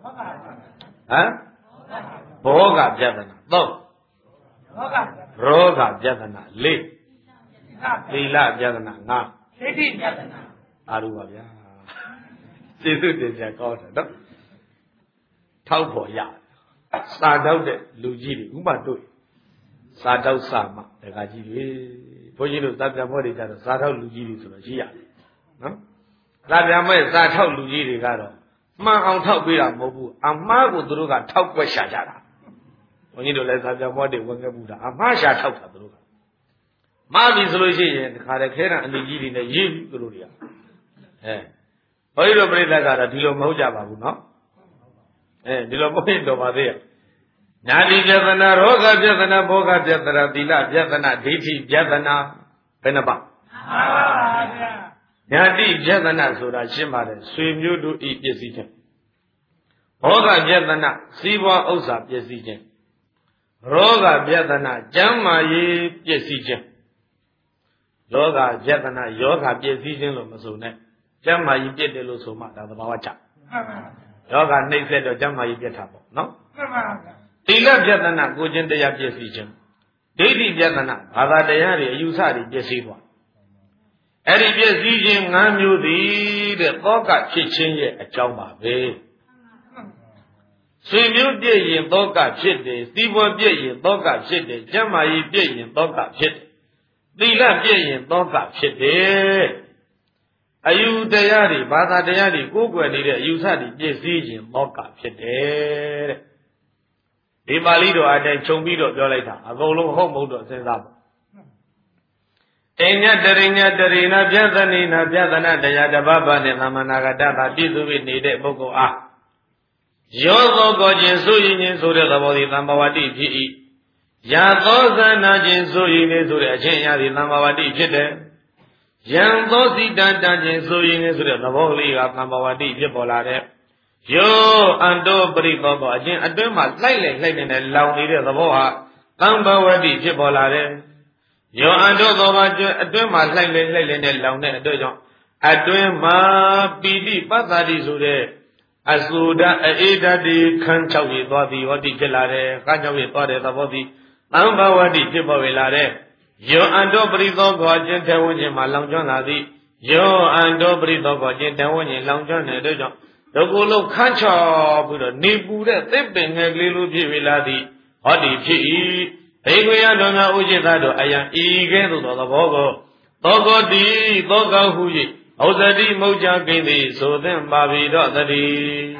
ဘောဂပြဿနာ3ရောဂပြဿနာ4သီလပြဿနာ5ဒိဋ္ဌိပြဿနာအားလို့ပါဗျာကျေးဇူးတင်ကြကောင်းတယ်နော်ထောက်ဖို့ရစာထောက်တဲ့လူကြီးတွေဥပတို့စာထောက်စာမတကကြီးတွေဘုန်းကြီးတို့သာပြမောတွေကြတော့စာထောက်လူကြီးတွေဆိုတော့ရှိရတယ်နော်သာပြမေစာထောက်လူကြီးတွေကတော့မှန်အောင်ထောက်ပေးတာမဟုတ်ဘူးအမှားကိုသူတို့ကထောက်ွက်ရှာကြတာဘုန်းကြီးတို့လည်းသာပြမောတွေဝင်ခဲ့ဘူးတာအမှားရှာထောက်တာသူတို့ကမှားပြီဆိုလို့ရှိရင်ဒီခါတည်းခဲတံအလူကြီးတွေနဲ့ရေးပြီးသူတို့တွေကဘုန်းကြီးတို့ပြိဿကတော့ဒီလိုမဟုတ်ကြပါဘူးနော်ဒီလိုမဟုတ်ရင်တော့ပါသေးရဲ့ညာတိပြဿနာရောဂပြဿနာဘောဂပြဿနာသီလပြဿနာဒိဋ္ဌိပြဿနာဘယ်နှပါမှန်ပါဗျာညာတိပြဿနာဆိုတာရှင်းပါတယ်ဆွေမျိုးတို့ဤပစ္စည်းခြင်းဘောဂပြဿနာစီးပွားဥစ္စာပစ္စည်းခြင်းရောဂပြဿနာကျမ်းမာရေးပစ္စည်းခြင်းလောကပြဿနာယောဂပစ္စည်းခြင်းလို့မဆိုနဲ့ကျမ်းမာရေးပြည့်တယ်လို့ဆိုမှဒါသဘာဝကျယောဂနှိမ့်ဆက်တော့ကျမ်းမာရေးပြတ်တာပေါ့နော်မှန်ပါဗျာသီလပြဿနာကိုခြင်းတရားပစ္စည်းခြင်းဒိဋ္ဌိပြဿနာဘာသာတရားတွေအယူဆတွေပစ္စည်းသွားအဲ့ဒီပစ္စည်းခြင်း၅မျိုးသည်တဲ့သောကဖြစ်ခြင်းရဲ့အကြောင်းပါပဲဆွေမျိုးပြည့်ရင်သောကဖြစ်တယ်သီးပွားပြည့်ရင်သောကဖြစ်တယ်ကျမ်းမာရေးပြည့်ရင်သောကဖြစ်တယ်သီလပြည့်ရင်သောကဖြစ်တယ်အယူတရားတွေဘာသာတရားတွေကိုးကွယ်နေတဲ့အယူဆတွေပြည့်စည်ခြင်းသောကဖြစ်တယ်တဲ့ဒီပါဠိတော်အတိုင်းခြုံပြီးတော့ပြောလိုက်တာအကုန်လုံးဟုတ်မဟုတ်တော့စဉ်းစားပါအိညတရိညတရိနာပြသနိနာပြသနာတရားတစ်ပါးပါးနဲ့သမဏဂတသာပြည့်စုံပြီးနေတဲ့ပုဂ္ဂိုလ်အားရောသောကောခြင်းဆိုရင်ခြင်းဆိုတဲ့သဘောသည်သံဃာဝတိဖြစ်၏ရာသောဇာနာခြင်းဆိုရင်လေဆိုတဲ့အချင်းအရာသည်သံဃာဝတိဖြစ်တယ်ယံသောစိတတံခြင်းဆိုရင်လေဆိုတဲ့သဘောလေးကသံဃာဝတိဖြစ်ပေါ်လာတဲ့ယောအန္တောပရိသောသောအချင်းအတွင်းမှာလိုက်နေတဲ့လောင်နေတဲ့သဘောဟာသံဃာဝတိဖြစ်ပေါ်လာတယ်ယောအန္တောသောကအတွင်းမှာလိုက်နေတဲ့လောင်တဲ့အတွက်ကြောင့်အတွင်းမှာပိဋိပတ္တိဆိုတဲ့အစူဒအေဒတိခန်း6ရေသွားပြီးဝတိဖြစ်လာတယ်ခန်း6ရေသွားတဲ့သဘောသည်သံဃာဝတိဖြစ်ပေါ်လာတဲ့ယောအန္တောပရိသောကောအချင်းတဲဝဉ္ခြင်းမှာလောင်ကျွမ်းလာသည်ယောအန္တောပရိသောကောအချင်းတဲဝဉ္ခြင်းလောင်ကျွမ်းတဲ့အတွက်ကြောင့်ဒုက္ခလုံးခန်းချပြီးတော့နေပူတဲ့သစ်ပင်ငယ်ကလေးလိုဖြစ်လာသည်ဟောဒီဖြစ်၏ဘေခွေယတော်များဥจิตတို့အယံဤကဲ့သို့သောသဘောကိုသောကောတိသောကောဟု၍ဩဇတိမုတ်ကြကိန်းသည်ဆိုသင့်ပါပြီတော့တည်း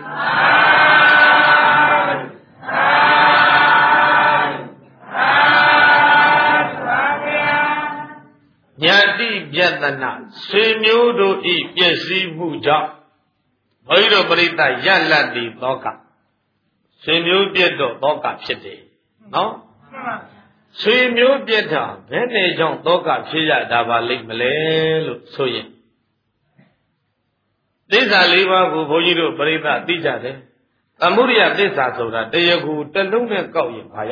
ညာတိပြဿနာဆွေမျိုးတို့ဤပျက်စီးမှုကြောင့်ဘုန်းကြီးတို့ပရိသတ်ရလတ်သည်သောကဆွေမျိုးပြတ်တော့သောကဖြစ်တယ်နော်ဆွေမျိုးပြတ်တာဘယ်နဲ့ကြောင့်သောကဖြစ်ရတာပါလိမ့်မလဲလို့ဆိုရင်သစ္စာ၄ပါးကိုဘုန်းကြီးတို့ပရိသတ်သိကြတယ်သမုဒိယသစ္စာဆိုတာတရားကိုတစ်လုံးနဲ့ကောက်ရင်ဘာရ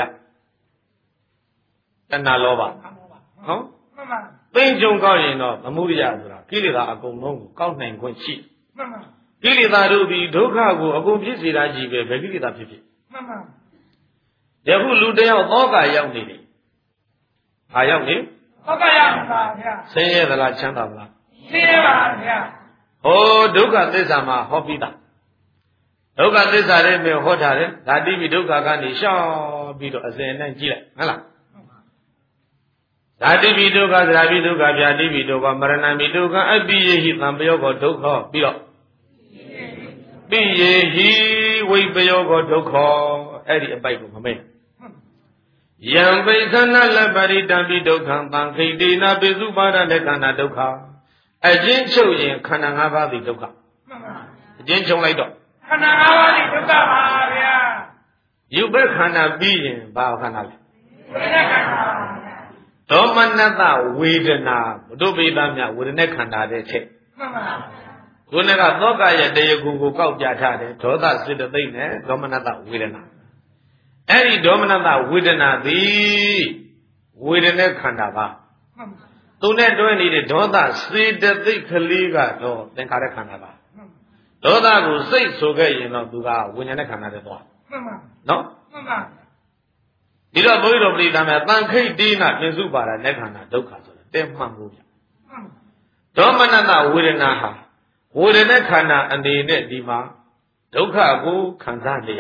တဏှာလောဘနော်သိဉ္ဇုံကောက်ရင်တော့သမုဒိယဆိုတာကိလေသာအကုန်လုံးကိုကောက်နိုင်ခွင့်ရှိကိလေသာတို့ဒီဒုက္ခကိုအကုန်ဖြစ်စေတာကြီးပဲဘယ်ကိလေသာဖြစ်ဖြစ်ယခုလူတယောက်သောကရောက်နေတယ်ဘာရောက်နေသောကရောက်ပါဗျာဆင်းရဲသလားချမ်းသာသလားဆင်းရဲပါဗျာဟောဒုက္ခသစ္စာမှာဟောပြီးသားဒုက္ခသစ္စာလေးမျိုးဟောထားတယ်ဓာတိပိဒုက္ခကနေရှောင်ပြီးတော့အစဉ်နဲ့ကြည့်လိုက်ဟုတ်လားဓာတိပိဒုက္ခသရာပိဒုက္ခဗျာတိပိဒုက္ခမရဏပိဒုက္ခအပိယေဟိသံပယောကောဒုက္ခပြီးတော့ပိယေဟိဝိပယောကောဒုက္ခအဲ့ဒီအပိုက်ကိုမမေ့ယံပိသနာလပရိတံပိဒုက္ခံသံခိတေနာပိစုပါဒလက်ခန္ဓာဒုက္ခအကျဉ်းချုပ်ရင်ခန္ဓာ၅ပါးသည်ဒုက္ခအကျဉ်းချုပ်လိုက်တော့ခန္ဓာ၅ပါးသည်ဒုက္ခပါဗျာယူဘက်ခန္ဓာပြီးရင်ဘာခန္ဓာလဲဝေဒနာခန္ဓာဒေါမနတဝေဒနာဘုဒ္ဓပိသမြဝေဒနာခန္ဓာတဲ့ချက်မှန်ပါခုနကသောကရဲ့တရားကိုကောက်ပြထားတယ်ဒေါသစေတသိက်နဲ့ဒေါမနတဝေဒနာအဲ့ဒီဒေါမနတဝေဒနာသည်ဝေဒနာခန္ဓာပါသူနဲ့တွဲနေတဲ့ဒေါသစေတသိက်ကလေးကတော့သင်္ခါရခန္ဓာပါဒေါသကိုစိတ်ဆိုခဲ့ရင်တော့သူကဝိညာဉ်ခန္ဓာတွေသွားမှန်ပါနော်မှန်ပါဒီတော့ဘုရားတော်ပြည်သားများတန်ခိတ်တေးနာပြင်စုပါဒလက်ခန္ဓာဒုက္ခဆိုတာတဲမှန်ဖို့ဗျဒေါမနတဝေဒနာဟာဝေဒနာခန္ဓာအနေနဲ့ဒီမှာဒုက္ခကိုခံစားနေရ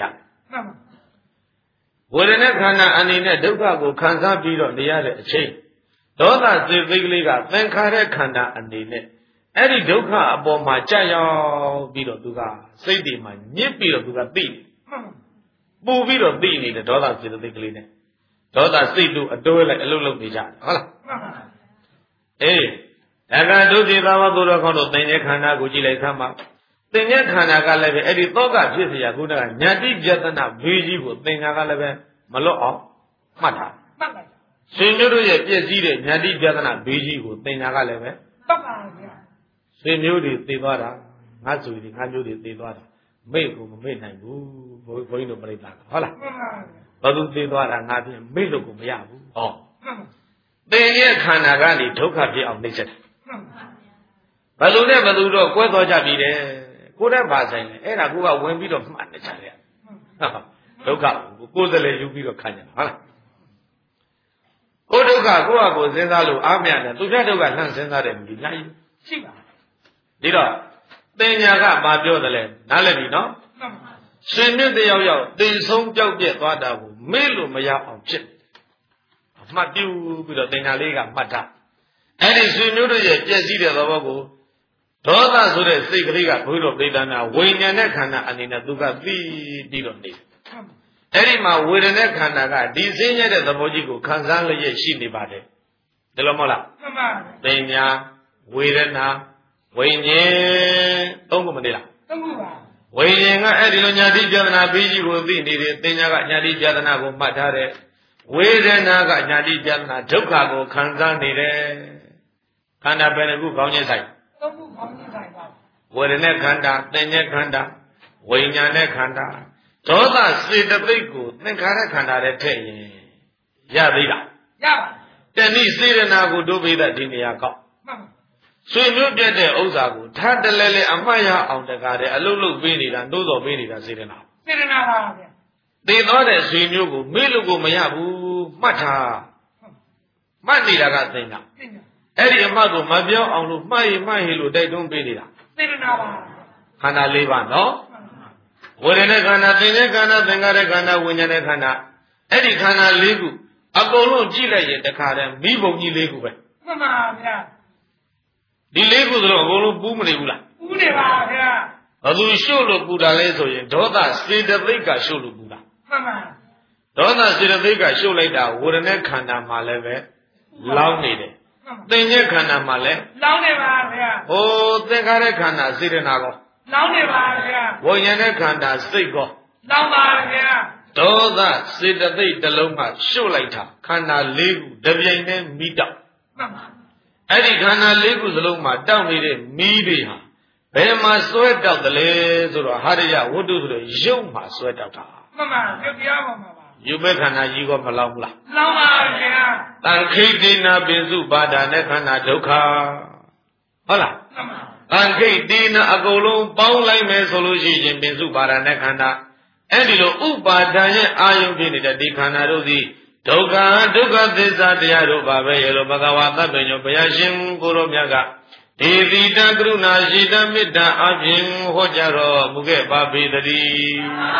ဝေဒနာခန္ဓာအနေနဲ့ဒုက္ခကိုခံစားပြီးတော့နေရတဲ့အချိန်ဒေါသစိတ်သိကလေးကသင်္ခါရခန္ဓာအနေနဲ့အဲ့ဒီဒုက္ခအပေါ်မှာကြာရောက်ပြီးတော့သူကစိတ်တွေမှာညစ်ပြီးတော့သူကသိနေပူပြီးတော့သိနေတယ်ဒေါသစိတ်သိကလေးနဲ့ဒေါသစိတ်တို့အတွဲလိုက်အလုံးလုံးနေကြတယ်ဟုတ်လားအေးဒါကဒုတိယသာဝဘုရားခေါင်းတို့သင်္ညေခန္ဓာကိုကြည့်လိုက်သမ်းပါသင်္ညေခန္ဓာကလည်းပဲအဲ့ဒီသောကဖြစ်เสียခုနကညာတိပြတနာဘေးကြီးကိုသင်္ညာကလည်းပဲမလွတ်အောင်မှတ်ထားမှတ်လိုက်ရှင်မျိုးတို့ရဲ့ပြည့်စည်တဲ့ညာတိပြတနာဘေးကြီးကိုသင်္ညာကလည်းပဲမှတ်ပါဗျာရှင်မျိုးတွေသိသွားတာငါဆိုရင်ငါမျိုးတွေသိသွားတာမိတ်ကိုမမိတ်နိုင်ဘူးဘုန်းကြီးတို့ပြိဿကဟုတ်လားမှန်ပါဗျာဘာလို့သိသွားတာငါပြင်မိတ်လို့ကိုမရဘူးဟောသင်ရဲ့ခန္ဓာကနေဒုက္ခဖြစ်အောင်နှိမ့်ဆက်တယ်ဘယ်လိုနဲ့ဘယ်သူတော့ကွဲသွားကြပြီတဲ့ကိုယ်တည်းပါဆိုင်လေအဲ့ဒါကိုကဝင်ပြီးတော့မှတ်နေကြတယ်ဒုက္ခကိုယ်စလဲယူပြီးတော့ခံကြတယ်ဟုတ်လားကိုဒုက္ခကိုယ့်ဟာကိုယ်စဉ်းစားလို့အားမရတယ်သူပြဒုက္ခလှမ်းစဉ်းစားတယ်ဒီညာကြီးရှိပါဒီတော့သင်ညာကဘာပြောတယ်လဲနားလည်ပြီနော်ရှင်မြတ်တယောက်ယောက်သိဆုံးကြောက်ပြက်သွားတာကိုမေ့လို့မရအောင်ဖြစ်အမှတ်ပြုပြီးတော့သင်ညာလေးကမှတ်ထားအဲ့ဒီရှင်မျိုးတို့ရဲ့ပြည့်စည်တဲ့သဘောကိုဒေါသဆိုတဲ့စိတ်ကလေးကဘုရားတော်ပြိဿနာဝိညာဉ်နဲ့ခန္ဓာအနေနဲ့သူကသိပြီးတော့နေအဲ့ဒီမှာဝေဒနာခန္ဓာကဒီစင်းရဲတဲ့သဘောကြီးကိုခံစားလျက်ရှိနေပါတယ်ဒါလို့မဟုတ်လားမှန်ပါသင်ညာဝေဒနာဝိညာဉ်သုံးခုမနေလားသုံးခုပါဝိညာဉ်ကအဲ့ဒီလိုညာတိပြဒနာဘေးကြီးကိုသိနေတယ်သင်ညာကညာတိပြဒနာကိုမှတ်ထားတယ်ဝေဒနာကညာတိပြဒနာဒုက္ခကိုခံစားနေတယ်ခန္ဓာပဲတစ်ခုခေါင်းချင်းဆိုင်သုံးခုခေါင်းချင်းဆိုင်ပါဝေဒနာခန္ဓာသင်ညာခန္ဓာဝိညာဉ်နဲ့ခန္ဓာဒေါသစေတသိက်ကိုသင်္ခါရခန္ဓာနဲ့ထည့်ရင်ရသေးလားရပါတဏှိစေရနာကိုဒုဗေဒဒီနေရာကောက်မှန်ပါဆွေမျိုးပြတ်တဲ့ဥစ္စာကိုထပ်တလဲလဲအမှတ်ရအောင်တကားတဲ့အလုတ်လုတ်ပေးနေတာတိုးတော်ပေးနေတာစေရနာစေရနာပါဗျာသိသွားတဲ့ဆွေမျိုးကိုမေ့လို့ကိုမရဘူးမှတ်ထားမှတ်နေတာကသင်ညာအဲ့ဒီအမှတ်ကိုမပြောင်းအောင်လို့မှတ်ရင်လို့တိုက်တွန်းပေးနေတာစေရနာပါခန္ဓာ၄ပါးနော်ဝေဒနာခန္ဓာသင်္ညေခန္ဓာသင်္ခါရခန္ဓာဝိညာဉ်နဲ့ခန္ဓာအဲ့ဒီခန္ဓာ၄ခုအကုန်လုံးကြည့်လိုက်ရင်တခါတည်းမိဘုံကြီး၄ခုပဲမှန်ပါဗျာဒီ၄ခုဆိုတော့အကုန်လုံးပူးမနေဘူးလားပူးနေပါဗျာဘသူရှုပ်လို့ပူတာလဲဆိုရင်ဒေါသစေတသိက်ကရှုပ်လို့ပူတာမှန်ပါဒေါသစေတသိက်ကရှုပ်လိုက်တာဝေဒနာခန္ဓာမှာလည်းပဲလောင်းနေတယ်သင်္ညေခန္ဓာမှာလည်းလောင်းနေပါဗျာဟိုသင်္ခါရခန္ဓာစေတနာကောလောင်းနေပါဗျာဝိညာဉ်နဲ့ခန္ဓာစိတ်ကောလောင်းပါဗျာဒေါသစေတသိက်တစ်လုံးကရှုပ်လိုက်တာခန္ဓာ၄ခုတပြိုင်တည်းမိတောက်မှန်ပါအဲ့ဒီခန္ဓာ၄ခုစလုံးမှာတောက်နေတဲ့မီးတွေဟာဘယ်မှာဆွဲတောက်တယ်လဲဆိုတော့ဟာရယဝတ္ထုဆိုတော့ရုပ်မှာဆွဲတောက်တာမှန်ပါရုပ်တရားပါမှာပါယူပဲခန္ဓာကြီးကောမလောင်ဘူးလားလောင်ပါဗျာတန်ခိတိနာပိစုပါဒာနဲ့ခန္ဓာဒုက္ခဟုတ်လားမှန်ပါတန်ခိတိနာအကုန်လုံးပေါင်းလိုက်မယ်ဆိုလို့ရှိရင်ပိစုပါဒာနဲ့ခန္ဓာအဲ့ဒီလိုဥပါဒံရဲ့အာယုဖြစ်နေတဲ့ဒီခန္ဓာတို့သည်ဒုက္ခဒုက္ခသစ္စာတရားတို့ပါပဲရေလို့ဘဂဝါသဗ္ဗညောဘုရားရှင်ကိုရောမြတ်ကဒေသီတကရုဏာရှိတမေတ္တာအပြင်ဟောကြားတော်မူခဲ့ပါပေတည်း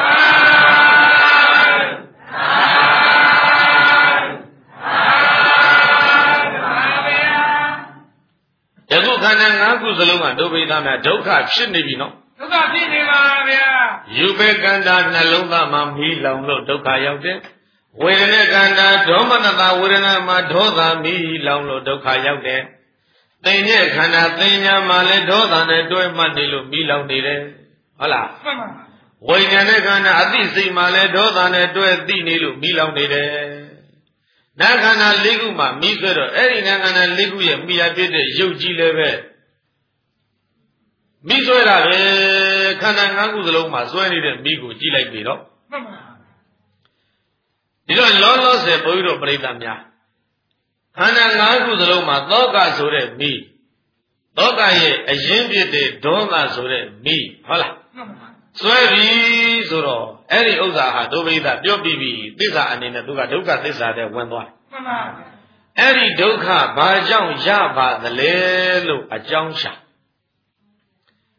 ယခုခန္ဓာ၅ခုစလုံးကဒုဗေဒများဒုက္ခဖြစ်နေပြီနော်ဒုက္ခဖြစ်နေပါဗျာယူပေကန္တာနှလုံးသားမှာမီးလောင်လို့ဒုက္ခရောက်တယ်ဝေဒနာကန္တာဒေါမနတာဝေဒနာမှာဒေါသမီးလောင်လို့ဒုက္ခရောက်တယ်သင်္ညေခန္ဓာသင်ညာမှာလည်းဒေါသနဲ့တွဲမှတ်နေလို့မီးလောင်နေတယ်ဟုတ်လားမှန်ပါဝိညာဉ်နဲ့ခန္ဓာအသိစိတ်မှာလည်းဒေါသနဲ့တွဲသိနေလို့မီးလောင်နေတယ်နာခန္ဓာ၄ခုမှာမီးဆွဲတော့အဲ့ဒီနာခန္ဓာ၄ခုရဲ့မိယာဖြစ်တဲ့ရုပ်ကြီးလည်းပဲမိဆွဲတာပဲခန္ဓာ၅ခုစလုံးမှာဆွဲနေတဲ့မိကိုကြည့်လိုက်ပြီတော့မှန်ပါဒီတော့လောလောဆယ်ဘုန်းကြီးတို့ပြိဿများခန္ဓာ၅ခုစလုံးမှာသောကဆိုတဲ့မိသောကရဲ့အရင်ဖြစ်တဲ့ဒေါသဆိုတဲ့မိဟုတ်လားမှန်ပါဆွဲပြီဆိုတော့အဲ့ဒီဥစ္စာဟာဒုဗေဒပြောပြီးပြီသစ္စာအနေနဲ့သူကဒုက္ခသစ္စာတဲ့ဝင်သွားမှန်ပါအဲ့ဒီဒုက္ခဘာကြောင့်ရပါသလဲလို့အကြောင်းရှာ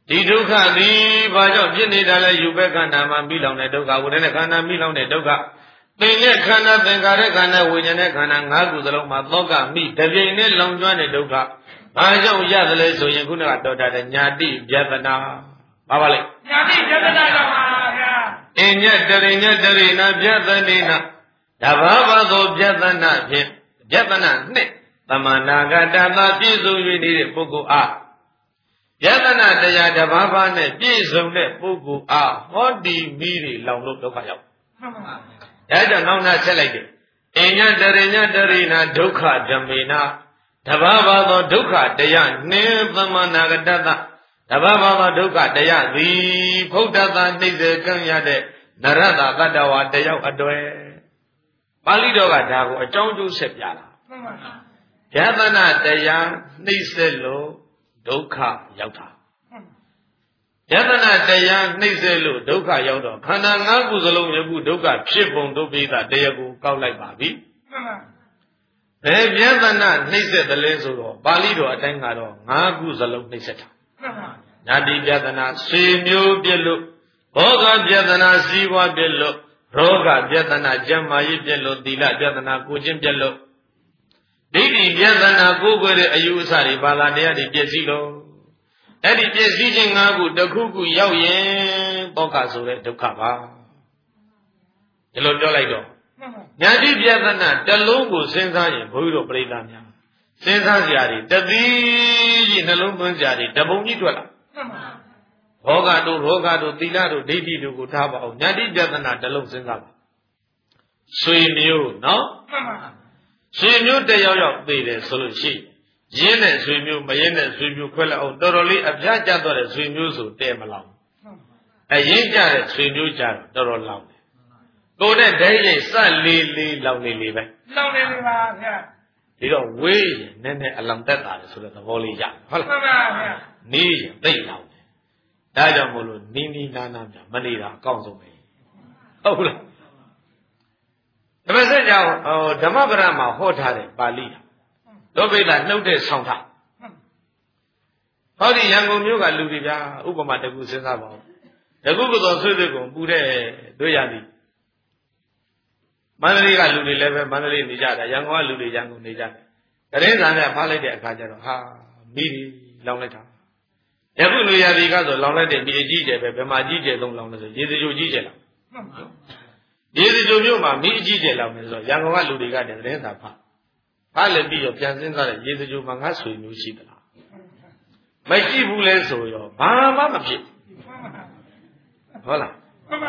ဒီဒုက္ခသည်ဘာကြောင့်ဖြစ်နေတာလဲယူပဲခန္ဓာမှာမိလောင်တဲ့ဒုက္ခဝိညာဉ်နဲ့ခန္ဓာမိလောင်တဲ့ဒုက္ခသင်တဲ့ခန္ဓာသင်္ခါရခန္ဓာဝိညာဉ်နဲ့ခန္ဓာ၅ခုစလုံးမှာသောကမိတပြိမ်နဲ့လောင်ကျွမ်းတဲ့ဒုက္ခဘာကြောင့်ရတယ်လဲဆိုရင်ခုနကတော်တာတဲ့ညာတိပြဒနာဘာပါလဲညာတိပြဒနာတော့ပါဗျာအညတရိညတရိနာပြဒနေနာတဘာဝသောပြဒနာဖြင့်ပြဒနာနှစ်သမနာဂတသာပြည့်စုံ၍နေတဲ့ပုဂ္ဂိုလ်အားယတနာတရားတစ်ပါးပါးနဲ့ပြည့်စုံတဲ့ပုဂ္ဂိုလ်အားဟောဒီမိတွေလောင်လို့ဒုက္ခရောက်မှန်ပါဗျာဒါကြောင့်နောက်နာဆက်လိုက်တယ်အညတရိညတရိနာဒုက္ခဓမေနာတဘာဝသောဒုက္ခတရားနှင်းသမနာဂတသတဘာဝသောဒုက္ခတရားသည်ဖုဒ္ဓသာနှိမ့်စေကံရတဲ့နရတတတ္တဝါတယောက်အတွေ့ပါဠိတော်ကဒါကိုအကြောင်းကျိုးဆက်ပြတာမှန်ပါဗျာယတနာတရားနှိမ့်စေလို့ဒုက္ခရောက်တာယတနာတရားနှိမ့်စေလို့ဒုက္ခရောက်တော့ခန္ဓာ၅ခုစလုံးယခုဒုက္ခဖြစ်ပုံဒုပိသတရားကိုကောက်လိုက်ပါပြီဘယ်ယတနာနှိမ့်စေတယ်လဲဆိုတော့ပါဠိတော်အတိုင်းကတော့၅ခုစလုံးနှိမ့်ဆက်တာညာတိယတနာဆွေမျိုးပြည့်လို့ဘောဂယတနာစီးပွားပြည့်လို့ရောဂယတနာကျမ်းမာရေးပြည့်လို့သီလယတနာကိုချင်းပြည့်လို့ဒိဋ္ဌိယတနာကိုယ်ကိုယ်ရဲ့အယူအဆတွေဘာသာတရားတွေပြည့်စည်လို့အဲ့ဒီပြည့်စည်ခြင်း၅ခုတစ်ခုခုရောက်ရင်တောကဆိုတဲ့ဒုက္ခပါဒီလိုပြောလိုက်တော့ညာတိပြဒနာတစ်လုံးကိုစဉ်းစားရင်ဘုန်းကြီးတို့ပြိဿများစဉ်းစားစရာတွေတသီးကြီးနှလုံးသွင်းစရာတွေတပုံကြီးထွက်လာဘောဂတို့ရောဂတို့သီလတို့ဒိဋ္ဌိတို့ကိုထားပါအောင်ညာတိပြဒနာတစ်လုံးစဉ်းစားပါဆွေမျိုးနော်ဆွေမျိုးတယောက်ယောက်သိတယ်ဆိုလို့ရှိရင်းတဲ့ဆွေမျိုးမရင်းတဲ့ဆွေမျိုးခွဲလိုက်အောင်တော်တော်လေးအပြားကျတော့တဲ့ဆွေမျိုးဆိုတဲမလောင်အရင်ကျတဲ့ဆွေမျိုးကျတော့တော်တော်လောင်တယ်ကိုယ်နဲ့တည်းရင်စလေးလေးလောင်နေလေပဲလောင်နေလေပါဗျာဒီတော့ဝေးရင်နည်းနည်းအလောင်တက်တာလေဆိုတဲ့သဘောလေးရဟုတ်လားမှန်ပါဗျာနေရင်သိလောင်တယ်ဒါကြောင့်မို့လို့နီးနီးနားနားမနေတာအကောင်းဆုံးပဲဟုတ်လားဓမ္မစကြာဓမ္မပဒမှာဟောထားတဲ့ပါဠိဒုဗိဒနှုတ်တဲ့ဆောင်းထားဟောဒီရန်ကုန်မြို့ကလူတွေဗျာဥပမာတကူစဉ်းစားပါဦးတကူကတော့ဆွေးဆွေးကုန်ပူတဲ့တွေ့ရသည်မန္တလေးကလူတွေလည်းပဲမန္တလေးနေကြတာရန်ကုန်ကလူတွေရန်ကုန်နေကြတယ်တရင်စာနဲ့ဖားလိုက်တဲ့အခါကျတော့ဟာမိပြီလောင်လိုက်တာယခုလူရသည်ကဆိုလောင်လိုက်တဲ့မိအကြီးကျယ်ပဲဘယ်မှာကြီးကျယ်ဆုံးလောင်လဲဆိုရေစကြိုကြီးကျယ်လားရေစကြိုမြို့မှာမိအကြီးကျယ်လောင်နေဆိုရန်ကုန်ကလူတွေကတရင်စာဖားလည်းပြီးတော့ပြန်စဉ်းစားတဲ့ရေစကြိုမှာငါဆွေမျိုးရှိသလားမရှိဘူးလဲဆိုရောဘာမှမဖြစ်ဟုတ်လား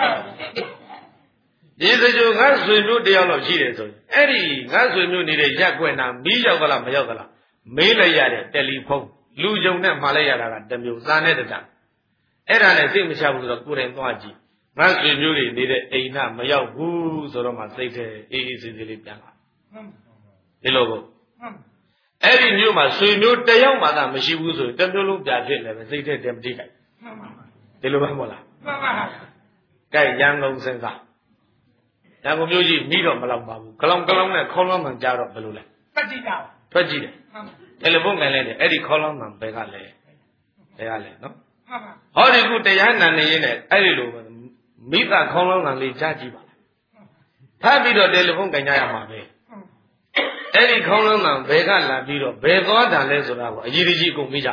ရေစကြိုငါဆွေမျိုးတယောက်လောက်ရှိတယ်ဆိုရင်အဲ့ဒီငါဆွေမျိုးနေတဲ့ရက်ွက်နာမီးရောက်သလားမရောက်သလားမေးလိုက်ရတဲ့တယ်လီဖုန်းလူကြုံနဲ့မှားလိုက်ရတာကတစ်မျိုးစာနဲ့တတအဲ့ဒါနဲ့စိတ်မချဘူးဆိုတော့ကိုယ်တိုင်သွားကြည့်ငါဆွေမျိုးတွေနေတဲ့အိမ်ကမရောက်ဘူးဆိုတော့မှစိတ်ထဲအေးအေးဆေးဆေးလေးပြန်လာဒီလိုကိုအဲ့ဒီမျိုးမှာဆွေမျိုးတယောက်မှသာမရှိဘူးဆိုရင်တစ်မျိုးလုံးပြဖြစ်နေပဲစိတ်ထဲတည်းမတိကြိုက်ဒီလိုပဲမဟုတ်လားမှန်ပါပါကဲရန်ကုန်စဉ်းစားရန်ကုန်မျိုးကြီးမိတော့မလောက်ပါဘူးကလောင်ကလောင်နဲ့ခေါလောင်းမှန်ကြတော့ဘယ်လိုလဲထွက်ကြည့်တာထွက်ကြည့်တယ်တယ်လီဖုန်းကန်လဲတယ်အဲ့ဒီခေါလောင်းမှန်ဘယ်ကလဲနော်မှန်ပါဟောဒီခုတရားနာနေရင်လည်းအဲ့ဒီလိုမိသားခေါလောင်းမှန်လေးကြားကြည့်ပါလားထားပြီးတော့တယ်လီဖုန်းကန်ကြရမှာပဲအဲ့ဒီခေါလောင်းမှန်ဘယ်ကလာပြီးတော့ဘယ်သွားတာလဲဆိုတာကိုအကြီးကြီးကုန်မိကြ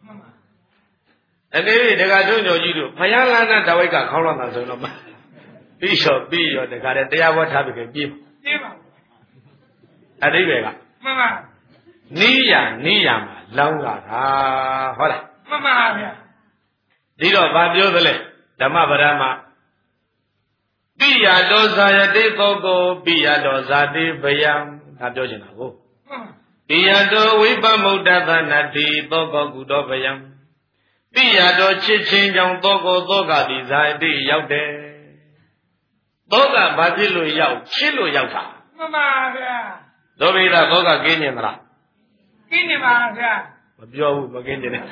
အကယ်၍ဒကာတို့ညော်ကြီးတို့ဖယားလာနာတဝိုက်ကခေါလောင်းမှန်ဆိုတော့ပြီးရောတခါတည်းတရားဘောထားပြီးပြေးပါအတိဘယ်ကမှန်ပါနီးရမှာလောင်းလာတာဟုတ်လားမှန်ပါဗျာဒီတော့ဗာပြောသလဲဓမ္မပဒမှာပိယတော်ဇာယတိသောကိုပိယတော်ဇာတိဗယံဒါပြောချင်တာကိုပိယတော်ဝိပမုဒ္ဒသနာတိသောကောကုတော်ဗယံပိယတော်ချစ်ချင်းကြောင့်သောကောသောကတိဇာတိရောက်တယ်သောကဘာဖြစ်လို့ရောက်ချစ်လို့ရောက်တာမှန်ပါဗျာဒုဗိဒသောကကင်းနေမလားကင်းနေပါဗျာမပြောဘူးမကင်းနေတယ်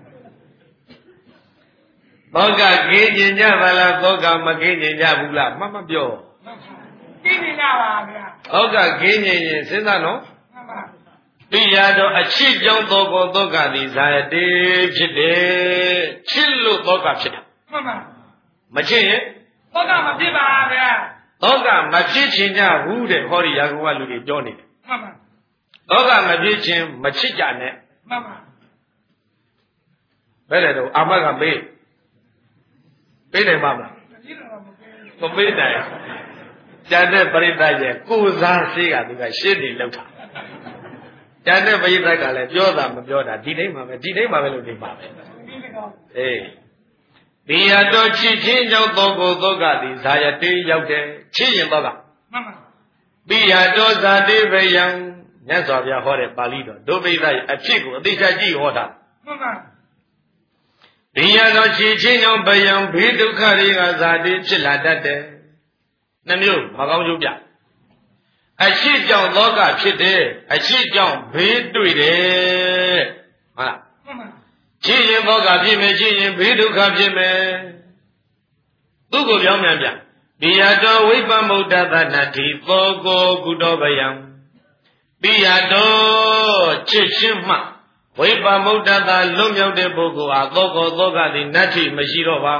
သောကကင်းနေကြပါလားသောကမကင်းနေကြဘူးလားမပြောကင်းနေကြပါဗျာသောကကင်းနေရင်စဉ်းစားနော်မှန်ပါပိယတောအချစ်ကြောင့်သောကောသောကသည်ဇာယတိဖြစ်တယ်ချစ်လို့သောကဖြစ်တာမှန်ပါမချစ်ရင်သောကမဖြစ်ပါဗျာသောကမဖြစ်ခြင်းကြဘူးတဲ့ဟောဒီရာဂဝလူတွေပြောနေတယ်မှန်ပါသောကမဖြစ်ခြင်းမချစ်ကြနဲ့မှန်ပါဘယ်လဲတော့အာမကပေးနိုင်ပါမလားမပေးနိုင်ကျန်တဲ့ပရိသတ်ရဲ့ကိုယ်စားရှိကသူကရှင်းနေလောက်တာကျန်တဲ့ပရိသတ်ကလည်းပြောတာမပြောတာဒီတိုင်းမှာပဲလို့နေပါပဲအေးဒီရတော့ချစ်ချင်းကြောင့်သောကိုသောကသည်ဇာယတေးရောက်တယ်ချစ်ရင်သောကမှန်ပါပိယတောဇာတိဗယံမြတ်စွာဘုရားဟောတဲ့ပါဠိတော်ဒုပိသရဲ့အဖြစ်ကိုအသိချကြည့်ဟောတာမှန်ပါပိယတောချစ်ချင်းကြောင့်ဗယံဘေးဒုက္ခတွေကဇာတိဖြစ်လာတတ်တယ်နှမျိုးမကောင်းကျိုးပြအရှိကြောင့်လောကဖြစ်တယ်အရှိကြောင့်ဘေးတွေ့တယ်ဟုတ်လားချစ်ရင်လောကဖြစ်မယ်ချစ်ရင်ဘေးဒုက္ခဖြစ်မယ်သူကိုပြောင်းပြန်ပြပိယတောဝိပမုဒ္ဒသနာတိသောကိုကုတောဗယံပိယတောချစ်ချင်းမှဝိပမုဒ္ဒသလွတ်မြောက်တဲ့ပုဂ္ဂိုလ်ဟာသောကောသောကသည်နတ္ထိမရှိတော့ပါ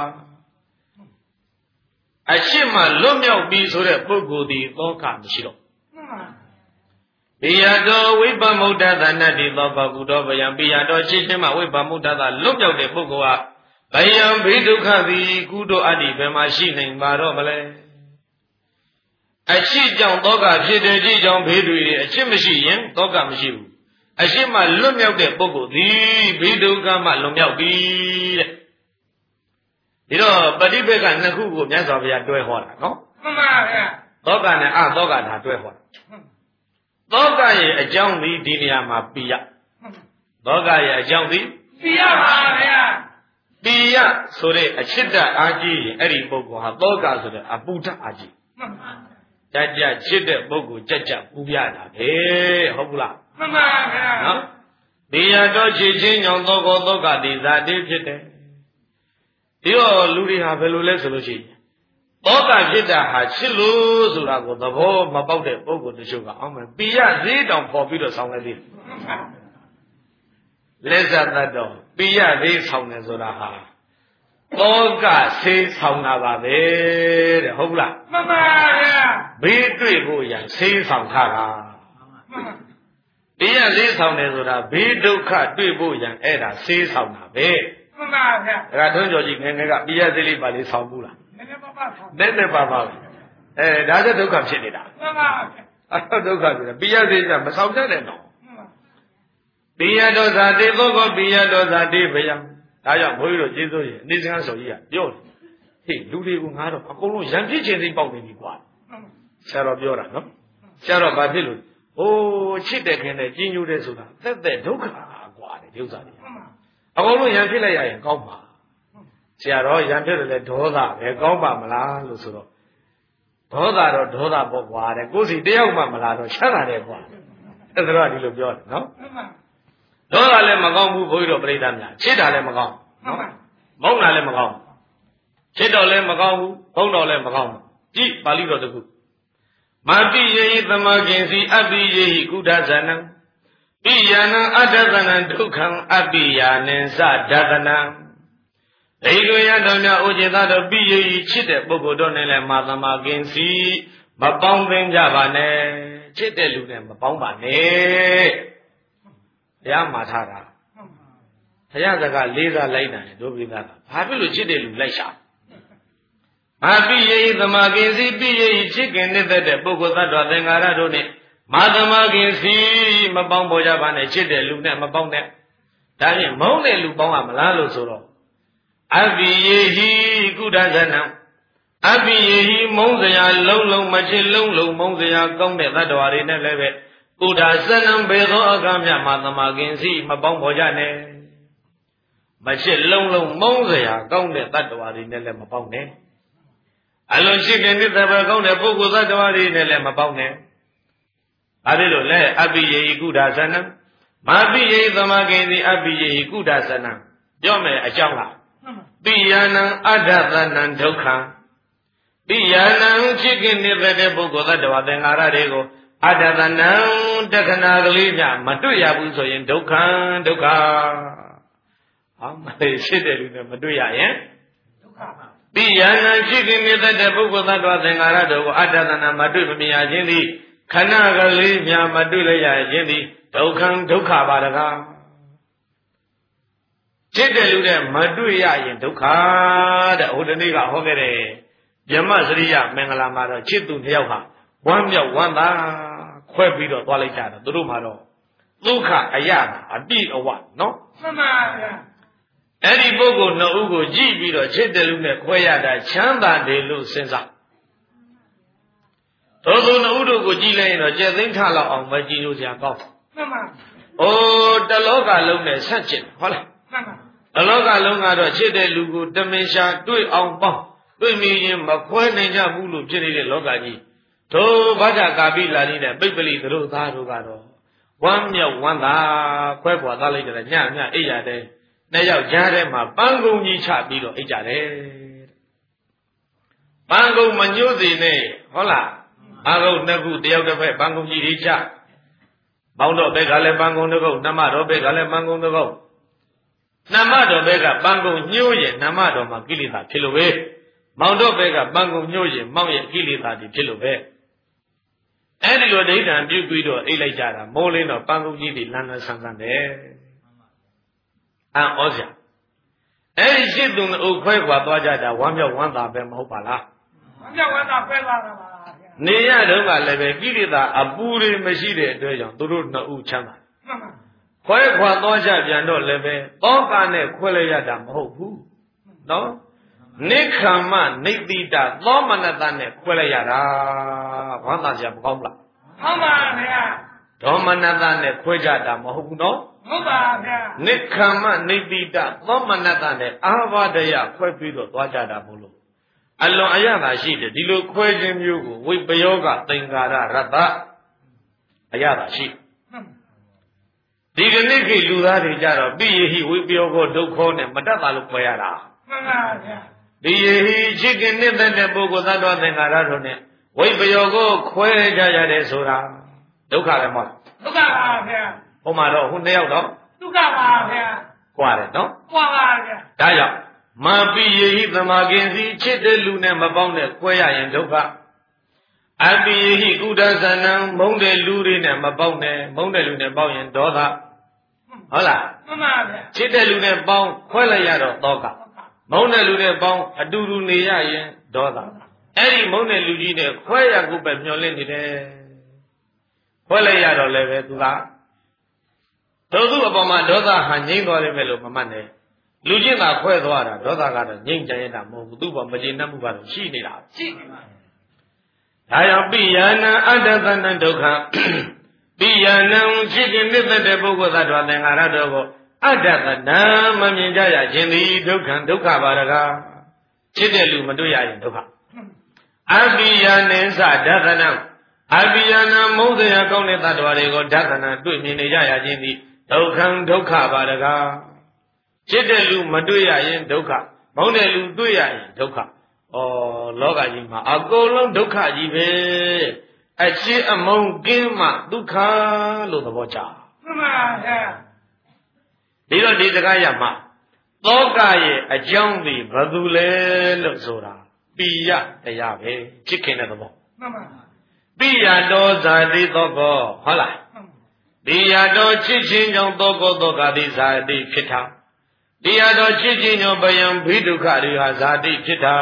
အရှိမှလွတ်မြောက်ပြီဆိုတဲ့ပုဂ္ဂိုလ်ဒီသောကမရှိတော့ပိယတောဝိပမုဒ္ဒသနတ္တိသောဘကုတောဗယံပိယတောရှိခြင်းမှဝိပမုဒ္ဒသလွတ်မြောက်တဲ့ပုဂ္ဂိုလ်ဟာဗယံဘေးဒုက္ခသည်ကုတောအတ္တိဘယ်မှာရှိနိုင်ပါတော့မလဲအရှိကြောင့်သောကဖြစ်တဲ့ဒီကြောင့်ဘေးတွေအရှိမရှိရင်သောကမရှိဘူးအရှိမှလွတ်မြောက်တဲ့ပုဂ္ဂိုလ်သည်ဘေးဒုက္ခမှလွတ်မြောက်ပြီတဲ့ဒီတော့ပฏิပက္ခနှစ်ခုကိုမြတ်စွာဘုရားတွဲဟောတာနော်မှန်ပါဗျာသောကနဲ့သောကဒါတွဲဟောတာသောကရဲ့အကြောင်းသည်ဒီနေရာမှာပိယသောကရဲ့အကြောင်းသည်ပိယပါဗျာပိယဆိုတဲ့အချစ်တအားကြီးရင်အဲ့ဒီပုဂ္ဂိုလ်ဟာသောကဆိုတဲ့အပူဓာတ်အားကြီးမှန်ပါကြကြချစ်တဲ့ပုဂ္ဂိုလ်ကြကြပူပြတာပဲဟုတ်ဘူးလားမှန်ပါဗျာနော်ပိယတော့ချစ်ချင်းကြောင့်သောကောသောကတိဇာတိဖြစ်တယ်ဒီတော့လူတွေဟာဘယ်လိုလဲဆိုလို့ရှိရင်သောကဖြစ်တာဟာချစ်လို့ဆိုတာကိုသဘောမပေါက်တဲ့ပုဂ္ဂိုလ်တချို့ကအောင်မယ်ပိယဈေးတောင်ပေါ်ပြီးတော့ဆောင်းလိုက်သေးတယ်လက်ဇတ်တ်တော့ပိယဈေးဆောင်းတယ်ဆိုတာဟာသောကဆေးဆောင်းတာပါပဲတဲ့ဟုတ်လားမှန်ပါဗျာဘေးတွေ့ဖို့ရဆေးဆောင်းထားတာပိယဈေးဆောင်းတယ်ဆိုတာဘေးဒုက္ခတွေ့ဖို့ရအဲ့ဒါဆေးဆောင်းတာပဲမှန်ပါဗျာဒါကထွန်းကျော်ကြီးငယ်ငယ်ကပိယဈေးလေးပါလေးဆောင်းဘူးလားနည်းနည်းပါပါဒါကဒုက္ခဖြစ်နေတာမှန်ပါအဲ့ဒုက္ခဖြစ်တယ်ပိယသေးကမဆောင်တတ်တဲ့တော့ပိယတောဇာတိသောကောပိယတောဇာတိဘယံဒါကြောင့်ဘုန်းကြီးတို့ကျေးဇူးရင်အနည်းစကားဆိုကြီးကပြောတယ်ဟေးလူတွေကိုငါတော့အကုန်လုံးရံပြည့်ခြင်းသိပေါက်နေပြီကွာဆရာတော်ပြောတာနော်ဆရာတော်ဘာဖြစ်လို့ဟိုးချစ်တဲ့ခင်တဲ့ကြီးညိုတဲ့ဆိုတာသက်ဒုက္ခကွာတဲ့ဒီဥစ္စာတွေအကုန်လုံးရံပြည့်လိုက်ရရင်ကောင်းပါဆရာတော်ရံပြည့်တယ်လေဒေါသပဲကောင်းပါမလားလို့ဆိုတော့ဒေါသတော့ဒေါသပေါ့ကွာတဲ့ကိုယ်စီတယောက်မှမလားတော့ချမ်းသာတယ်ကွာအဲ့ဒါတော့ဒီလိုပြောတယ်နော်ဒေါသလည်းမကောင်းဘူးဘုန်းကြီးတို့ပြိဿများချစ်တာလည်းမကောင်းနော်မုန်းတာလည်းမကောင်းချစ်တော့လည်းမကောင်းဘူးဘုန်းတော့လည်းမကောင်းဘူးကြည့်ပါဠိတော်တစ်ခုမာတိယေဟိသမဂင်စီအပိယေဟိကုဒဇနံပိယနံအတ္တသနံဒုက္ခံအပိယာနိသဒသနံဒိဋ္ဌိယတော်များဥจิตတော်ပိယေဟိချစ်တဲ့ပုဂ္ဂိုလ်တို့နဲ့လည်းမာသမဂင်စီမပေါင်းသင်ကြပါနဲ့ချစ်တဲ့လူနဲ့မပေါင်းပါနဲ့တရားမှာထားတာဘုရားစကားလေးစားလိုက်တယ်ဒုပိသကဘာဖြစ်လို့ချစ်တဲ့လူလိုက်ရှာမာပိယေဟိသမဂင်စီပိယေဟိချစ်ခင်တဲ့ပုဂ္ဂိုလ်သတ္တဝါသင်္ဃာရတို့နဲ့မာသမဂင်စီမပေါင်းပေါ်ကြပါနဲ့ချစ်တဲ့လူနဲ့မပေါင်းနဲ့ဒါဖြင့်မုန်းတဲ့လူပေါင်းရမလားလို့ဆိုတော့အပိယေဟိကုဒဇနံအပိယေဟိမုန်းစရာလုံးမချစ်လုံးမုန်းစရာကောင်းတဲ့သတ္တဝါတွေနဲ့လည်းပဲကုဒဇနံဘေသောအကမြမာသမဂင်စီမပေါင်းပေါ်ကြနဲ့မချစ်လုံးမုန်းစရာကောင်းတဲ့သတ္တဝါတွေနဲ့လည်းမပေါင်းနဲ့အလွန်ရှိခင်တဲ့ဘကောင်းတဲ့ပုဂ္ဂိုလ်သတ္တဝါတွေနဲ့လည်းမပေါင်းနဲ့ဘာဖြစ်လို့လဲအပိယေဟိကုဒဇနံမာပိယေဟိသမဂင်စီအပိယေဟိကုဒဇနံပြောမယ်အကြောင်းလားပိယနံအတ္တသနံဒုက္ခံပိယနံချစ်ခင်နေတဲ့ပုဂ္ဂိုလ်သတ္တဝါသင်္ဃာရတွေကိုအတ္တသနံတခဏကလေးများမတွေ့ရဘူးဆိုရင်ဒုက္ခဒုက္ခဟောမလေးဖြစ်တယ်လူနဲ့မတွေ့ရရင်ဒုက္ခပိယနာဖြစ်ခင်နေတဲ့ပုဂ္ဂိုလ်သတ္တဝါသင်္ခါရတို့ကိုအတ္တသနံမတွေ့မမြင်ရခြင်းသည်ခဏကလေးများမတွေ့လိုက်ရခြင်းသည်ဒုက္ခဒုက္ခပါတကားဖြစ်တယ်လူနဲ့မတွေ့ရရင်ဒုက္ခတဲ့ဟိုတနေ့ကဟောခဲ့တယ်ဗြဟ္မစရိယမင်္ဂလာမှာတော့ချစ်သူတစ်ယောက်ဟာဝမ်းမြောက်ဝမ်းသာခွဲပြီးတော့သွားလိုက်ကြတာသူတို့မှာတော့ဒုက္ခအယတာအတိအဝနော်မှန်ပါဗျာအဲ့ဒီပုဂ္ဂိုလ်နှစ်ဦးကိုကြည့်ပြီးတော့ချစ်တယ်လူနဲ့ခွဲရတာချမ်းသာတယ်လို့စဉ်းစားတို့သူနှစ်ဦးတို့ကိုကြည့်လိုက်ရင်တော့ကျက်သိမ်းထလောက်အောင်မကြည့်လို့စရာကောင်းမှန်ပါအိုးတလောကလုံးနဲ့ဆက်ချစ်ဟုတ်လားမှန်ပါတလောကလုံးကတော့ချစ်တဲ့လူကိုတမင်ရှာတွေ့အောင်ပေါင်းတွေ့မြင်ရင်မခွဲနိုင်ကြဘူးလို့ဖြစ်နေတဲ့လောကကြီးတို့ဘာသာကာပိလာနေတဲ့ပိပလိသူတို့သားတို့ကတော့ဝမ်းမြောက်ဝမ်းသာခွဲခွာသားလိုက်ကြတယ်ညညအိပ်ရတယ်နှစ်ယောက်ကြားထဲမှာပန်းကုံကြီးချပြီးတော့အိပ်ကြတယ်ပန်းကုံမညှို့စေနဲ့ဟုတ်လားပန်းကုံနှစ်ခုတယောက်တစ်ဖက်ပန်းကုံကြီးတွေချမောင်တော်ဘက်ကလည်းပန်းကုံတစ်ခုနှမတော်ဘက်ကလည်းပန်းကုံတစ်ခုနှမတော်ဘက်ကပန်းကုံညှို့ရင်နှမတော်မှာကိလေသာဖြစ်လို့ပဲမောင်တော်ဘက်ကပန်းကုံညှို့ရင်မောင်ရဲ့ကိလေသာတွေဖြစ်လို့ပဲအဲ့ဒီလိုဒိဋ္ဌံပြုပြီးတော့အိတ်လိုက်ကြတာမိုးလင်းတော့ပန်းကုန်းကြီးတွေလန်းလန်းဆန်းဆန်းတယ်အံ့ဩစရာအဲ့ဒီရှစ်သူအုပ်ခွဲခွာသွားကြတာဝမ်းမြောက်ဝမ်းသာပဲမဟုတ်ပါလားဝမ်းမြောက်ဝမ်းသာပဲလာတာပါနေရတော့ကလည်းပဲကိလေသာအပူတွေမရှိတဲ့အတွက်ကြောင့်သူတို့နှစ်ဦးချမ်းသာခွဲခွာသွားကြပြန်တော့လည်းပဲသောကနဲ့ခွဲလိုက်ရတာမဟုတ်ဘူးနော်နိခမ္မနိတိတသောမနတနဲ့ခွဲလိုက်ရတာဝမ်းသာစရာမကောင်းဘူးလားမှန်ပါဗျာဒေါမနတနဲ့ခွဲကြတာမဟုတ်ဘူးနော်ဟုတ်ပါဗျာနိခမ္မနိတိတသောမနတနဲ့အာဘာဒယခွဲပြီးတော့သွားကြတာမို့လို့အလွန်အရသာရှိတယ်ဒီလိုခွဲခြင်းမျိုးကိုဝိပယောဂသင်္ကာရရတ္တအရသာရှိဒီကနေ့ခေတ်လူသားတွေကြတော့ပိယဟိဝိပယောဂဒုက္ခနဲ့မတတ်တာလို့ခွဲရတာမှန်ပါဗျာဒီယေဟိချစ်ခင်တဲ့ပုဂ္ဂိုလ်သတ္တဝါသင်္ခါရတို့နဲ့ဝိပယောကိုခွဲကြရတယ်ဆိုတာဒုက္ခလည်းမဟုတ်ဒုက္ခပါဗျာဟိုမှာတော့ဟိုနှစ်ယောက်တော့ဒုက္ခပါဗျာကွာတယ်နော်ကွာပါဗျာဒါကြောင့်မပိယေဟိသမာကင်စီချစ်တဲ့လူနဲ့မပေါင်းတဲ့ခွဲရရင်ဒုက္ခအပိယေဟိကုဒသနံမုန်းတဲ့လူတွေနဲ့မပေါင်းနဲ့မုန်းတဲ့လူနဲ့ပေါင်းရင်ဒေါသဟုတ်လားမှန်ပါဗျာချစ်တဲ့လူနဲ့ပေါင်းခွဲလိုက်ရတော့သောကမုန်းတဲ့လူနဲ့ပေါင်းအတူတူနေရရင်ဒေါသအဲ့ဒီမုန်းတဲ့လူကြီးနဲ့ခွဲရခုပဲမျောလင့်နေတယ်ခွဲလိုက်ရတော့လည်းပဲသူကတို့သူ့အပေါ်မှာဒေါသဟာငြိမ့်သွားတယ်ပဲလို့မမှတ်နဲ့လူချင်းသာခွဲသွားတာဒေါသကတော့ငြိမ့်ကြရတာမဟုတ်ဘူးသူ့ပေါ်မကျေနပ်မှုကတော့ရှိနေတာရှိနေပါဒါကြောင့်ပိယနာအတ္တသနံဒုက္ခပိယနာချစ်ခင်တဲ့ပုဂ္ဂိုလ်သတ္တဝါသင်္ခါရတို့ကိုအတ္တသနာမမြင်ကြရခြင်းသည်ဒုက္ခဒုက္ခပါရကားချစ်တဲ့လူမတွေ့ရရင်ဒုက္ခအပိယနိသဒသနံအပိယနာမုန်းစရာကောင်းတဲ့သတ္တဝါတွေကိုဒသနာတွေ့မြင်နေကြရခြင်းသည်ဒုက္ခဒုက္ခပါရကားချစ်တဲ့လူမတွေ့ရရင်ဒုက္ခမုန်းတဲ့လူတွေ့ရရင်ဒုက္ခဩလောကကြီးမှာအကုန်လုံးဒုက္ခကြီးပဲအချစ်အမုန်းကင်းမှဒုက္ခလို့သဘောကျမှန်ပါဗျာဒီတော့ဒီစကားရမှာသောကရဲ့အကြောင်းဒီဘယ်သူလဲလို့ဆိုတာပိယတရားပဲချစ်ခင်တဲ့သဘောမှန်ပါပိယတော်ဇာတိသောကောဟုတ်လားပိယတော်ချစ်ခြင်းကြောင့်သောကောသောကတိဇာတိဖြစ်တာပိယတော်ချစ်ခြင်းကြောင့်ဘယံဘိဒုက္ခတွေဟာဇာတိဖြစ်တာ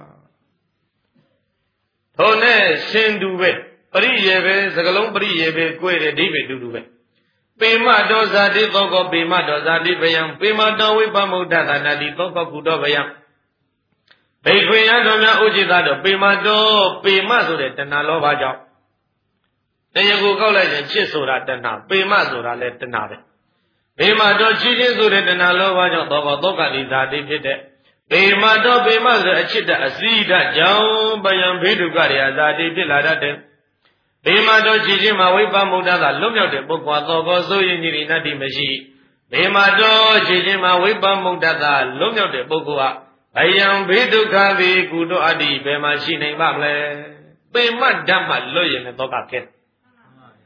ထို့နဲ့စင်တူပဲပရိယေပဲစကလုံးပရိယေပဲကိုယ်တဲ့အိဗေတူတူပဲပေမတော်ဇာတိသောကောပေမတော်ဇာတိဗယံပေမတော်ဝိပမုဒ္ဒသနာတိသောကောကုတော်ဗယံဘိခွေယံတော်များဥจิตတော်ပေမတော်ပေမဆိုတဲ့တဏှာလောဘကြောင့်တရားကိုကောက်လိုက်ရင်ချစ်ဆိုတာတဏှာပေမဆိုတာလည်းတဏှာပဲပေမတော်ချစ်ခြင်းဆိုတဲ့တဏှာလောဘကြောင့်သောကတိဇာတိဖြစ်တဲ့ပေမတော်ပေမဆိုအချစ်တဲ့အစီဓာတ်ကြောင့်ဗယံဘိဒုက္ခတွေဇာတိဖြစ်လာတတ်တယ်ဘေမတော်ချစ်ခြင်းမှာဝိပမုဒ္ဒသာလွတ်မြောက်တဲ့ပုဂ္ဂိုလ်သောဘောဆိုရင်ကြီးနတ္တိမရှိဘေမတော်ချစ်ခြင်းမှာဝိပမုဒ္ဒသာလွတ်မြောက်တဲ့ပုဂ္ဂိုလ်ဟာဘယံဘေဒုက္ခသည်ကုတောအတ္တိဘယ်မှာရှိနိုင်ပါမလဲပေမဓမ္မလွတ်ရင်လည်းသောကကဲ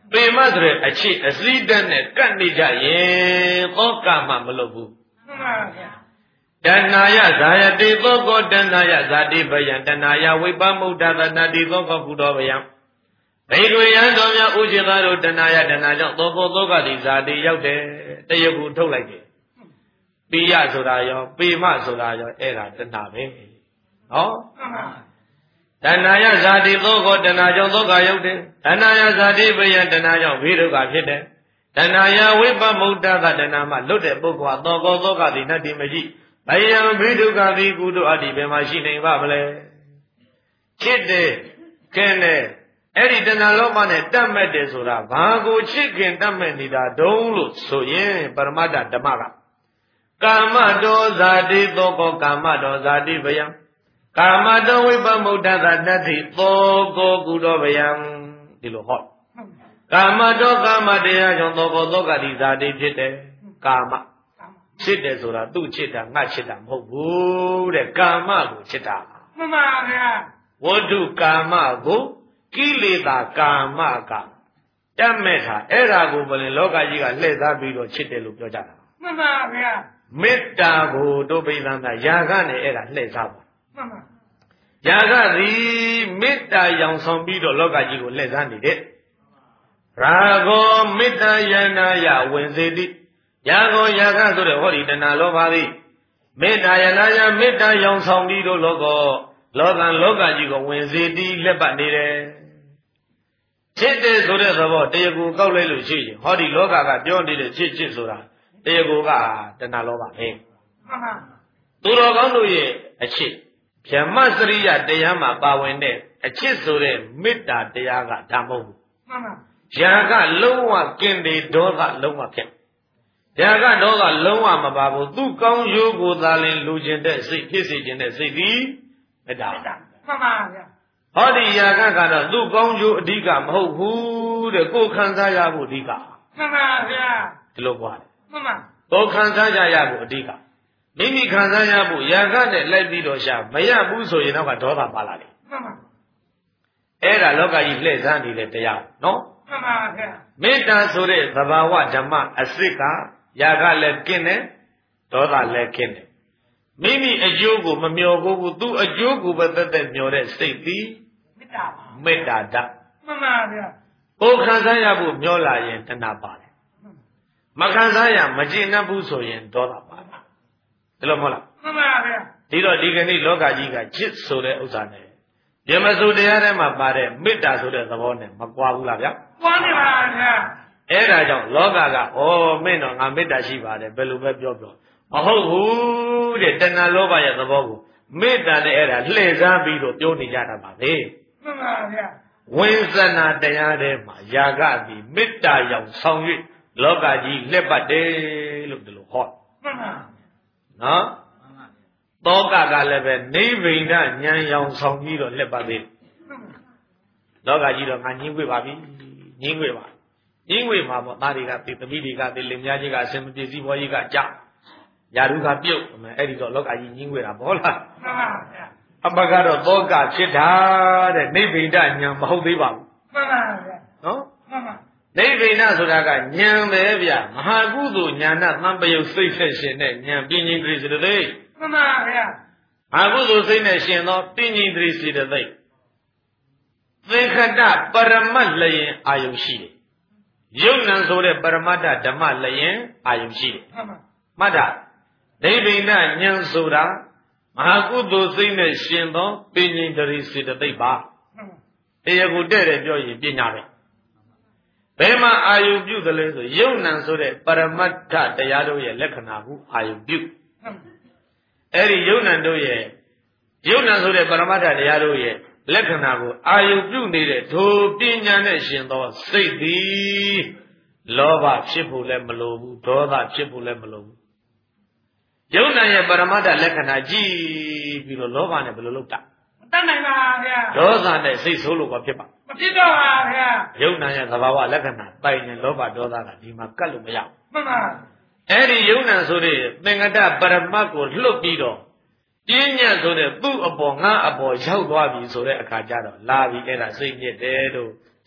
ပေမဆိုတဲ့အချစ်အစည်းတက်နဲ့ကတ်နေကြရင်သောကမှမလုပ်ဘူးမှန်ပါဗျာတဏှာယဇာယတိသောကောတဏှာယဇာတိပယံတဏှာယဝိပမုဒ္ဒသနာတိသောကောကုတော်ပယံဘိက္ခွေယံတော်များဥจิตသားတို့တဏှာယတဏှာကြောင့်သောကောသောကတိဇာတိရောက်တယ်တယခုထုတ်လိုက်တယ်ပိယဆိုတာရောပေမဆိုတာရောအဲ့ဒါတဏှာပဲဟောတဏှာယဇာတိသောကောတဏှာကြောင့်သောကရောက်တယ်တဏှာယဇာတိပယံတဏှာကြောင့်ဝိဒုက္ခဖြစ်တယ်တဏှာယဝိပမုဒ္ဒသတဏှာမှလွတ်တဲ့ပုဂ္ဂိုလ်သောကောသောကတိနတ္တိမရှိဘယံဝိဒုက္ခတိကုသိုလ်အတ္တိဘယ်မှာရှိနေပါမလဲချစ်တယ်ခင်တယ်အဲ့ဒီတဏှာလောဘနဲ့တတ်မဲ့တယ်ဆိုတာဘာကိုချစ်ခင်တတ်မဲ့နေတာတုံးလို့ဆိုရင်ပရမတ္တဓမ္မကကာမတောဇာတိသောကောကာမတောဇာတိဗယံကာမတောဝိပမုဒ္ဒသတ္တိသောကောကုတောဗယံဒီလိုဟောကာမတောကာမတရားကြောင့်သောကောသောကတိဇာတိဖြစ်တယ်ကာမချစ်တယ်ဆိုတာသူ့ချစ်တာငါချစ်တာမဟုတ်ဘူးတဲ့ကာမကိုချစ်တာမှန်ပါဗျာဝတ္ထုကာမကိုကိလေသာကာမကတတ်မဲ့တာအဲ့ဒါကိုဘယ်လဲလောကကြီးကလှည့်စားပြီးတော့ချစ်တယ်လို့ပြောကြတာမှန်ပါဗျာမေတ္တာကိုတို့ပိသံသာယာကနဲ့အဲ့ဒါလှည့်စားပါမှန်ပါယာကသည်မေတ္တာရောင်ဆောင်ပြီးတော့လောကကြီးကိုလှည့်စားနေတဲ့ရာဂောမေတ္တာယနာယဝင်စေတိယာဂောယာကဆိုတဲ့ဟောဒီတဏှာလောဘသည်မေတ္တာယနာယမေတ္တာရောင်ဆောင်ပြီးတော့လောကကြီးကိုဝင်စေတိလက်ပတ်နေတယ်ချစ်တယ်ဆိုတဲ့သဘောတရားကိုကောက်လိုက်လို့ရှိရင်ဟောဒီလောကကပြောနေတဲ့ချစ်ဆိုတာတရားကိုကတဏှာလောဘပဲမှန်ပါသူတော်ကောင်းတို့ရဲ့အချစ်ဗြဟ္မစရိယတရားမှာပါဝင်တဲ့အချစ်ဆိုတဲ့မေတ္တာတရားကဒါမဟုတ်ဘူးမှန်ပါယာကလုံးဝကင်တယ်ဒေါသလုံးဝဖြစ်ယာကဒေါသလုံးဝမပါဘူးသူကောင်းရိုးကိုသာလင်လူကျင်တဲ့စိတ်ဖြစ်စေခြင်းတဲ့စိတ်ဒီမေတ္တာမှန်ပါဗျာဟောဒီယာကကတော့သူကောင်းရိုးအဓိကမဟုတ်ဘူးတဲ့ကိုယ်ခံစားရဖို့အဓိကမှန်ပါဗျာဒီလိုပြောတယ်မှန်ပါကိုယ်ခံစားကြရဖို့အဓိကမိမိခံစားရဖို့ယာကနဲ့လိုက်ပြီးတော့ရှာမရဘူးဆိုရင်တော့ဒေါသပါလာတယ်မှန်ပါအဲ့ဒါလောကကြီးလှည့်စားနေတဲ့တရားနော်မှန်ပါဗျာမေတ္တာဆိုတဲ့သဘာဝဓမ္မအစစ်ကယာကလည်းကင်းတယ်ဒေါသလည်းကင်းတယ်မိမိအကျိုးကိုမမျှော်ဘူးသူအကျိုးကိုပဲသက်မျှော်တဲ့စိတ်သည်မေတ္တာဓာတ်မှန်ပါဗျာကိုယ်ခံစားရဖို့မျှော်လာရင်တဏှာပါတယ်မခံစားရမကျေနပ်ဘူးဆိုရင်ဒေါသပါတယ်ဒီလိုမဟုတ်လားမှန်ပါဗျာဒီတော့ဒီကနေ့လောကကြီးကจิตဆိုတဲ့ဥစ္စာနဲ့ယမစုတရားထဲမှာပါတဲ့မေတ္တာဆိုတဲ့သဘောနဲ့မကွာဘူးလားဗျာကွာနေပါဗျာအဲ့ဒါကြောင့်လောကကမင်းတော့ငါမေတ္တာရှိပါတယ်ဘယ်လိုပဲပြောမဟုတ်ဘူးတဲ့တဏှာလောဘရဲ့သဘောကိုမေတ္တာနဲ့အဲ့ဒါလှည့်စားပြီးတော့ပြောနေကြတာပါပဲမှန်ပါဗျာဝိသနာတရားထဲမှာယာကသည်မေတ္တာရောင်ဆောင်၍လောကကြီးလက်ပတ်တယ်လို့ဒီလိုဟောမှန်ပါနော်သောကကလည်းပဲနိဗ္ဗိဒဉာဏ်ရောင်ဆောင်ပြီးတော့လက်ပတ်သေးလောကကြီးတော့ငါညှင်းခွေပါပြီညှင်းခွေပါညှင်းခွေမှာပေါ့သားတွေကသိသမီးတွေကသိလင်မယားကြီးကအစင်မပြေစီးပွားကြီးကကြယာရုကပြုတ်အဲ့ဒီတော့လောကကြီးညှင်းခွေတာဘောလားမှန်ပါဗျာအပကတော့သောကဖြစ်တာတဲ့နိဗ္ဗိဒဉာဏ်မဟုတ်သေးပါဘူးမှန်ပါဗျာနော်မှန်ပါနိဗ္ဗိဒဆိုတာကဉာဏ်ပဲဗျာမဟာကုသိုလ်ဉာဏ်သံပယုတ်စိတ်ဆက်ရှင်တဲ့ဉာဏ်ပညာတိစေတသိက်မှန်ပါဗျာမဟာကုသိုလ်စိတ်နဲ့ရှင်သောပညာတိစေတသိက်သင်္ခတပရမတ်လျင်အာယုရှိတယ်ယုံနံဆိုတဲ့ပရမတ္တဓမ္မလျင်အာယုရှိတယ်မှတ်တာနိဗ္ဗိဒဉာဏ်ဆိုတာမဟာကုသိုလ်စိတ်နဲ့ရှင်သောပညာတိစေတသိက်ပါတရားကိုတဲ့တယ်ပြောရင်ပညာပဲဘယ်မှာအာယုပြုတယ်လဲဆိုယုံနံဆိုတဲ့ပရမတ္ထတရားတို့ရဲ့လက္ခဏာကိုအာယုပြုအဲ့ဒီယုံနံတို့ရဲ့ယုံနံဆိုတဲ့ပရမတ္ထတရားတို့ရဲ့လက္ခဏာကိုအာယုပြုနေတဲ့ဒုပညာနဲ့ရှင်သောစိတ်သည်လောဘဖြစ်ဖို့လည်းမလိုဘူးဒေါသဖြစ်ဖို့လည်းမလိုဘူးယုံနံရဲ့ပရမတ္ထလက္ခဏာကြည့်ပြီးတော့လောဘနဲ့ဘယ်လိုလုပ်တာမတတ်နိုင်ပါဗျာဒေါသနဲ့စိတ်ဆိုးလို့ဘာဖြစ်ပါမဖြစ်တော့ပါဗျာယုံနာရဲ့သဘာဝလက္ခဏာပိုင်ရင်လောဘဒေါသကဒီမှာကတ်လို့မရဘူးမှန်ပါအဲ့ဒီယုံနာဆိုတဲ့သင်္ကတပရမတ်ကိုလွတ်ပြီးတော့ပြင်းညတ်ဆိုတဲ့သူ့အပေါ်ငါအပေါ်ရောက်သွားပြီဆိုတဲ့အခါကျတော့လာပြီအဲ့ဒါစိတ်ညစ်တယ်တို့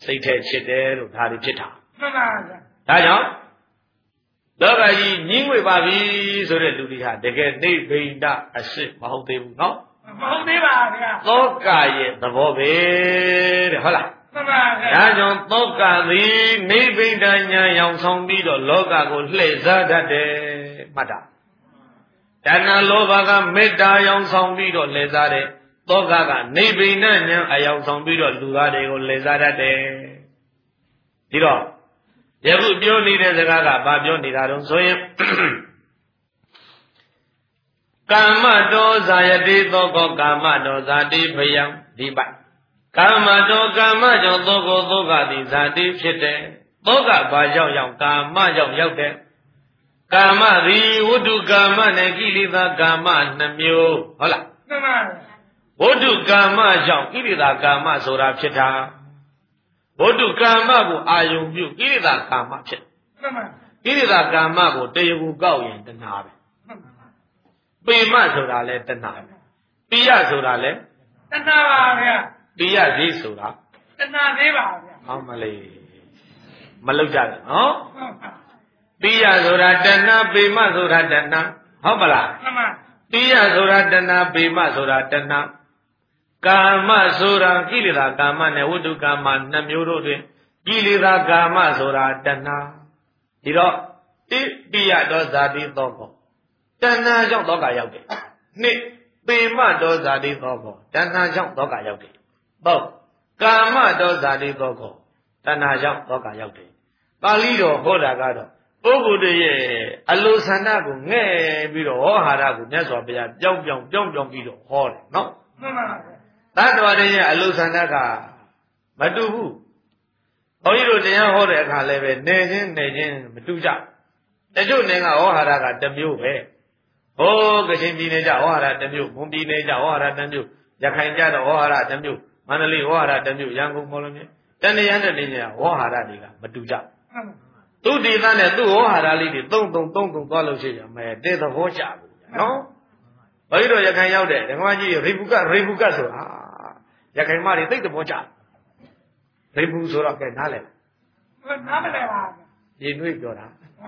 စိတ်ထဲချစ်တယ်လို့ဒါတွေဖြစ်တာမှန်ပါဗျာဒါကြောင့်လောကကြီးညှင်းငွေပါပြီဆိုတဲ့လူတွေဟာတကယ်နိဗ္ဗိန္ဒအစစ်မဟုတ်သေးဘူးနော်မဟုတ်သေးပါဗျာသောကရဲ့သဘောပဲတဲ့ဟုတ်လားမှန်ပါဗျာဒါကြောင့်သောကသည်နိဗ္ဗိန္ဒဉာဏ်ရောက်ဆောင်ပြီးတော့လောကကိုလှည့်စားတတ်တယ်မှတ်တာတဏှာလောဘကမေတ္တာရောက်ဆောင်ပြီးတော့လှည့်စားတယ်သောကကနိဗ္ဗိန္ဒဉာဏ်အရောက်ဆောင်ပြီးတော့လူသားတွေကိုလှည့်စားတတ်တယ်ဒီတော့ယခုပြောနေတဲ့စကားကဘာပြောနေတာတုံးဆိုရင်ကာမတောဇာယတိသောကောကာမတောဇာတိဘယံဒီပိုက်ကာမတောကာမကြောင့်သောကောသောကသည်ဇာတိဖြစ်တယ်သောကဘာကြောင့်ရောက်ကာမကြောင့်ရောက်တယ်ကာမသည်ဝတ္ထုကာမနဲ့ကိလေသာကာမနှစ်မျိုးဟုတ်လားမှန်ပါဝတ္ထုကာမကြောင့်ကိလေသာကာမဆိုတာဖြစ်တာဝတ္ထုကာမကိုအာယုံပြုကိလေသာကာမဖြစ်မှန်ပါကိလေသာကာမကိုတရားကူကောက်ရင်တဏှာပဲပေမဆိုတာလဲတဏှာပဲပိယဆိုတာလဲတဏှာပါဗျာပိယသေးဆိုတာတဏှာသေးပါဗျာဟောမလေးမလောက်ကြဘူးနော်ပိယဆိုတာတဏှာပေမဆိုတာတဏှာဟုတ်ပလားမှန်ပါပိယဆိုတာတဏှာပေမဆိုတာတဏှာကာမဆိုတာကိလေသာကာမနဲ့ဝတ္ထုကာမနှစ်မျိုးတို့တွင်ကိလေသာကာမဆိုတာတဏှာဒီတော့ပိယတောဇာတိသောကောတဏှာကြောင့်သောကရောက်တယ်နှစ်ပေမတောဇာတိသောကောတဏှာကြောင့်သောကရောက်တယ်သုံးကာမတောဇာတိသောကောတဏှာကြောင့်သောကရောက်တယ်ပါဠိတော်ဟောတာကတော့ပုဂ္ဂိုလ်ရဲ့အလိုဆန္ဒကိုငဲ့ပြီးတော့ဟောဟာရကိုမြတ်စွာဘုရားပြောင်းပြီးတော့ဟောတယ်နော်မှန်ပါဗျာသတ္တဝါတွေရဲ့အလိုဆန္ဒကမတူဘူးဘုန်းကြီးတို့တရားဟောတဲ့အခါလည်းပဲနေချင်းမတူကြတချို့နေကဟောဟာရကတစ်မျိုးပဲဟိုးကချင်ပြည်နယ်ကြဟောဟာရတစ်မျိုးမွန်ပြည်နယ်ကြဟောဟာရတစ်မျိုးရခိုင်ကြတော့ဟောဟာရတစ်မျိုးမန္တလေးဟောဟာရတစ်မျိုးရန်ကုန်မော်လမြိုင်တဏှာနဲ့နေကြဟောဟာရတွေကမတူကြသူဒေသနဲ့သူ့ဟောဟာရလေးတွေသုံးသွားလို့ရှိရမယ်တဲ့သဘောကြဘူးနော်ဘုန်းကြီးတို့ရခိုင်ရောက်တယ်ဓမ္မကြီးရေဘူးကဆိုတာရခိုင်မတွေသိတဲ့ဘောကြရေဘူးဆိုတော့ကဲနားလဲနားမလဲပါရေနှွေးပြောတာ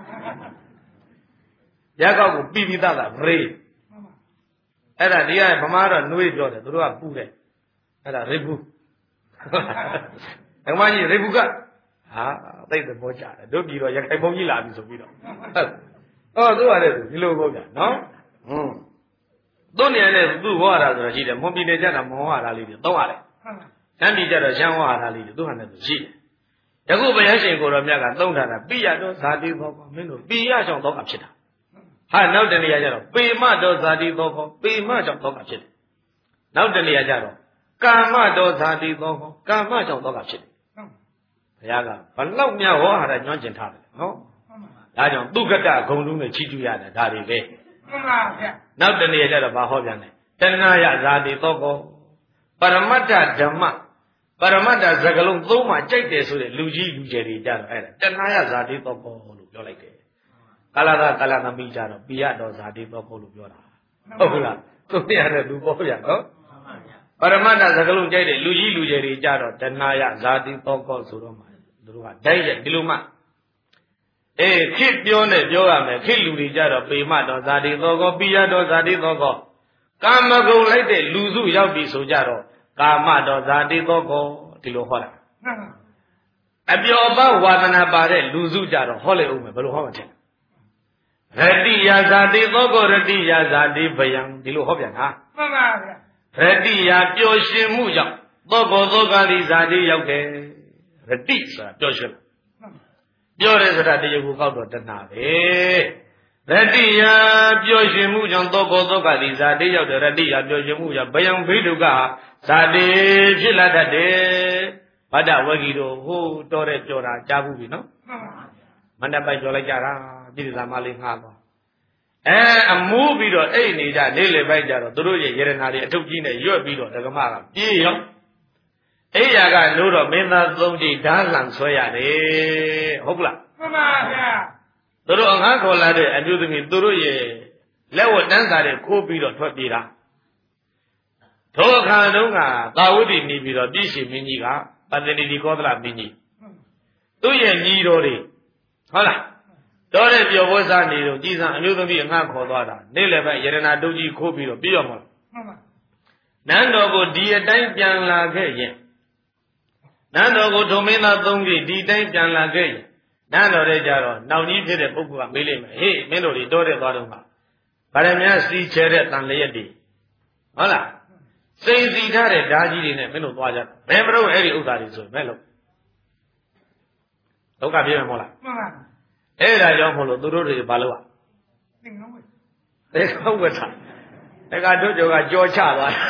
ရက်ကောက်ကိုပြီးသားရေအဲ့ဒါဒီကဗမာတော့နှွေးပြောတယ်သူတို့ကပူတယ်အဲ့ဒါရေဘူးဓမ္မကြီးရေဘူးကဟာသိတဲ့ဘောကြတယ်တို့ပြီးတော့ရခိုင်ဘုံကြီးလာပြီဆိုပြီးတော့သူကလည်းဒီလိုပေါ့ဗျာနော်သူ့နေရာနဲ့သူ့ဟောရတာဆိုတာရှိတယ်မွန်ပြည်နယ်ကျတာမွန်ဟောရတာလေးတွေသုံးရတယ်ရှမ်းပြည်ကျတော့ရှမ်းဟောရတာလေးတွေသူ့ဟာနဲ့သူရှိတယ်ယခုဘုရားရှင်ကိုတော်မြတ်ကသုံးထားတာပိယတောဇာတိသောကောမင်းတို့ပိယကြောင့်သောကဖြစ်တာဟာနောက်တနေရာကျတော့ပေမတောဇာတိသောကောပေမကြောင့်သောကဖြစ်တယ်နောက်တနေရာကျတော့ကာမတောဇာတိသောကောကာမကြောင့်သောကဖြစ်တယ်ဘုရားကဘလောက်များဟောရတာညွှန်ကျင်ထားတယ်နော်ဒါကြောင့်သူကတ္တဂုံလုံးနဲ့ချီးကျူးရတယ်ဒါတွေပဲမှန်ပါဗျာနောက်တနေ့ကျတော့ဘာဟောပြန်လဲတဏှာယဇာတိသောကောပရမတ္ထဓမ္မပရမတ္ထစကလုံးသုံးမှာကြိုက်တယ်ဆိုတဲ့လူကြီးလူကျယ်တွေကြတော့အဲ့ဒါတဏှာယဇာတိသောကောလို့ပြောလိုက်တယ်ကာလသမီးကြတော့ပိယတော်ဇာတိသောကောလို့ပြောတာဟုတ်လားသူရတဲ့လူပေါ်ပြန်နော်ပရမတ္ထစကလုံးကြိုက်တဲ့လူကြီးလူကျယ်တွေကြတော့တဏှာယဇာတိသောကောဆိုတော့မှသူတို့ကတိုက်ရဲ့ဒီလိုမှခေတ်ပြောနဲ့ပြောရမယ်ခေတ်လူတွေကြတော့ပေမတော်ဇာတိသောကောပိယတော်ဇာတိသောကောကာမဂုဏ်လိုက်တဲ့လူစုရောက်ပြီဆိုကြတော့ကာမတော်ဇာတိသောကောဒီလိုဟောတာအပျော်ပါဝါဒနာပါတဲ့လူစုကြတော့ဟောလေဦးမယ်ဘယ်လိုဟောမှာလဲရတိယဇာတိသောကောရတိယဇာတိဘယံဒီလိုဟောပြန်တာမှန်ပါဗျာရတိယပျော်ရွှင်မှုကြောင့်သောကောသောကတိဇာတိရောက်တယ်ရတိဆိုတာပျော်ရွှင်ပြောတယ်ဆိုတာတရားကိုကောက်တော့တဏှာပဲရတိယပျော်ရွှင်မှုကြောင့်သောကောသောကတိဇာတိရောက်တယ်ရတိယပျော်ရွှင်မှုကြောင့်ဘယံဘိဓုကဇာတိဖြစ်လာတတ်တယ်ဗဒ္ဒဝဂီတို့ဟိုးတော်တဲ့ပြောတာကြားဘူးပြီနော်မန္တပိုက်ပြောလိုက်ကြတာပြည်သာမလေးငှားသွားအမူးပြီးတော့အဲ့နေကြနေလေပိုက်ကြတော့သူတို့ရဲ့ယရနာတွေအထုပ်ကြီးနဲ့ရွတ်ပြီးတော့ဓကမကပြေးရောက်အဲ့ရကလို့တော့မင်းသားသုံးကြိဓာလံဆွဲရတယ်ဟုတ်လားမှန်ပါဗျာသူတို့အငှားခေါ်လာတဲ့အမျိုးသမီးသူတို့ရဲ့လက်ဝတ်တန်းစာတွေခိုးပြီးတော့ထွက်ပြေးတာထိုအခါတုန်းကသာဝတိနေပြီးတော့ပြည့်ရှင်မင်းကြီးကပါတဏီဒီကောသလမင်းကြီးသူ့ရဲ့ညီတော်တွေဟုတ်လားတော်တဲ့ပြောပွဲစားနေတော့ကြည်စံအမျိုးသမီးအငှခေါ်သွားတာနေ့လည်းပဲယရနာတုတ်ကြီးခိုးပြီးတော့ပြည့်ရမှာနန်းတော်ကိုဒီအတိုင်းပြန်လာခဲ့ရင်နန်းတော်ကိုထုံမင်းသားသုံးပြီးဒီတိုင်းပြန်လာခဲ့ရင်နန်းတော်ရဲ့ကြတော့နောက်ကြီးဖြစ်တဲ့ပုဂ္ဂိုလ်ကမေးလိုက်မယ်ဟေးမင်းတို့တွေတော်တဲ့သွားတော့မှာဗရမများစီချဲတဲ့တန်လျက်တွေဟုတ်လားစိတ်စီထားတဲ့ဓာကြီးတွေနဲ့မင်းတို့သွားကြဘယ်မလို့အဲ့ဒီဥစ္စာတွေဆိုမဲ့လို့ဒုက္ခပြည့်မယ်မဟုတ်လားမှန်ပါအဲ့ဒါကြောင့်မလို့သူတို့တွေဘာလို့อ่ะသင်္ကန်းဝတ်သင်္ကန်းဝတ်တာတက္ကတို့ကျော်ကကြောချသွားတယ်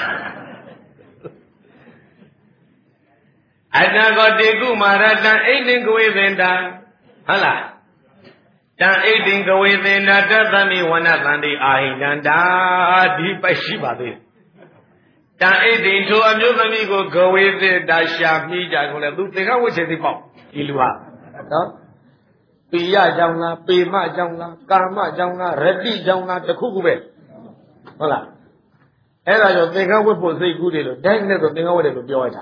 အတ္တကောတေကုမာရတံအိဋ္ဌိကဝေသင်္တာဟုတ်လားတံအိဋ္ဌိကဝေသင်္တာတသမိဝနသန္တိအာဟိတံတာဒီပိုက်ရှိပါသေးတံအိဋ္ဌိထိုအမျိုးသမီးကိုကဝေသင်္တာရှာမိကြကုန်လေသူသင်္ကန်းဝတ်ချင်သိပေါ့ဒီလူဟာနော်ပိယကြောင့်လားပေမကြောင့်လားကာမကြောင့်လားရတိကြောင့်လားတခုခုပဲဟုတ်လားအဲ့ဒါကြောင့်သင်္ကန်းဝတ်ဖို့စိတ်ကူးတယ်လို့တိုင်းနဲ့ဆိုသင်္ကန်းဝတ်တယ်လို့ပြောရတာ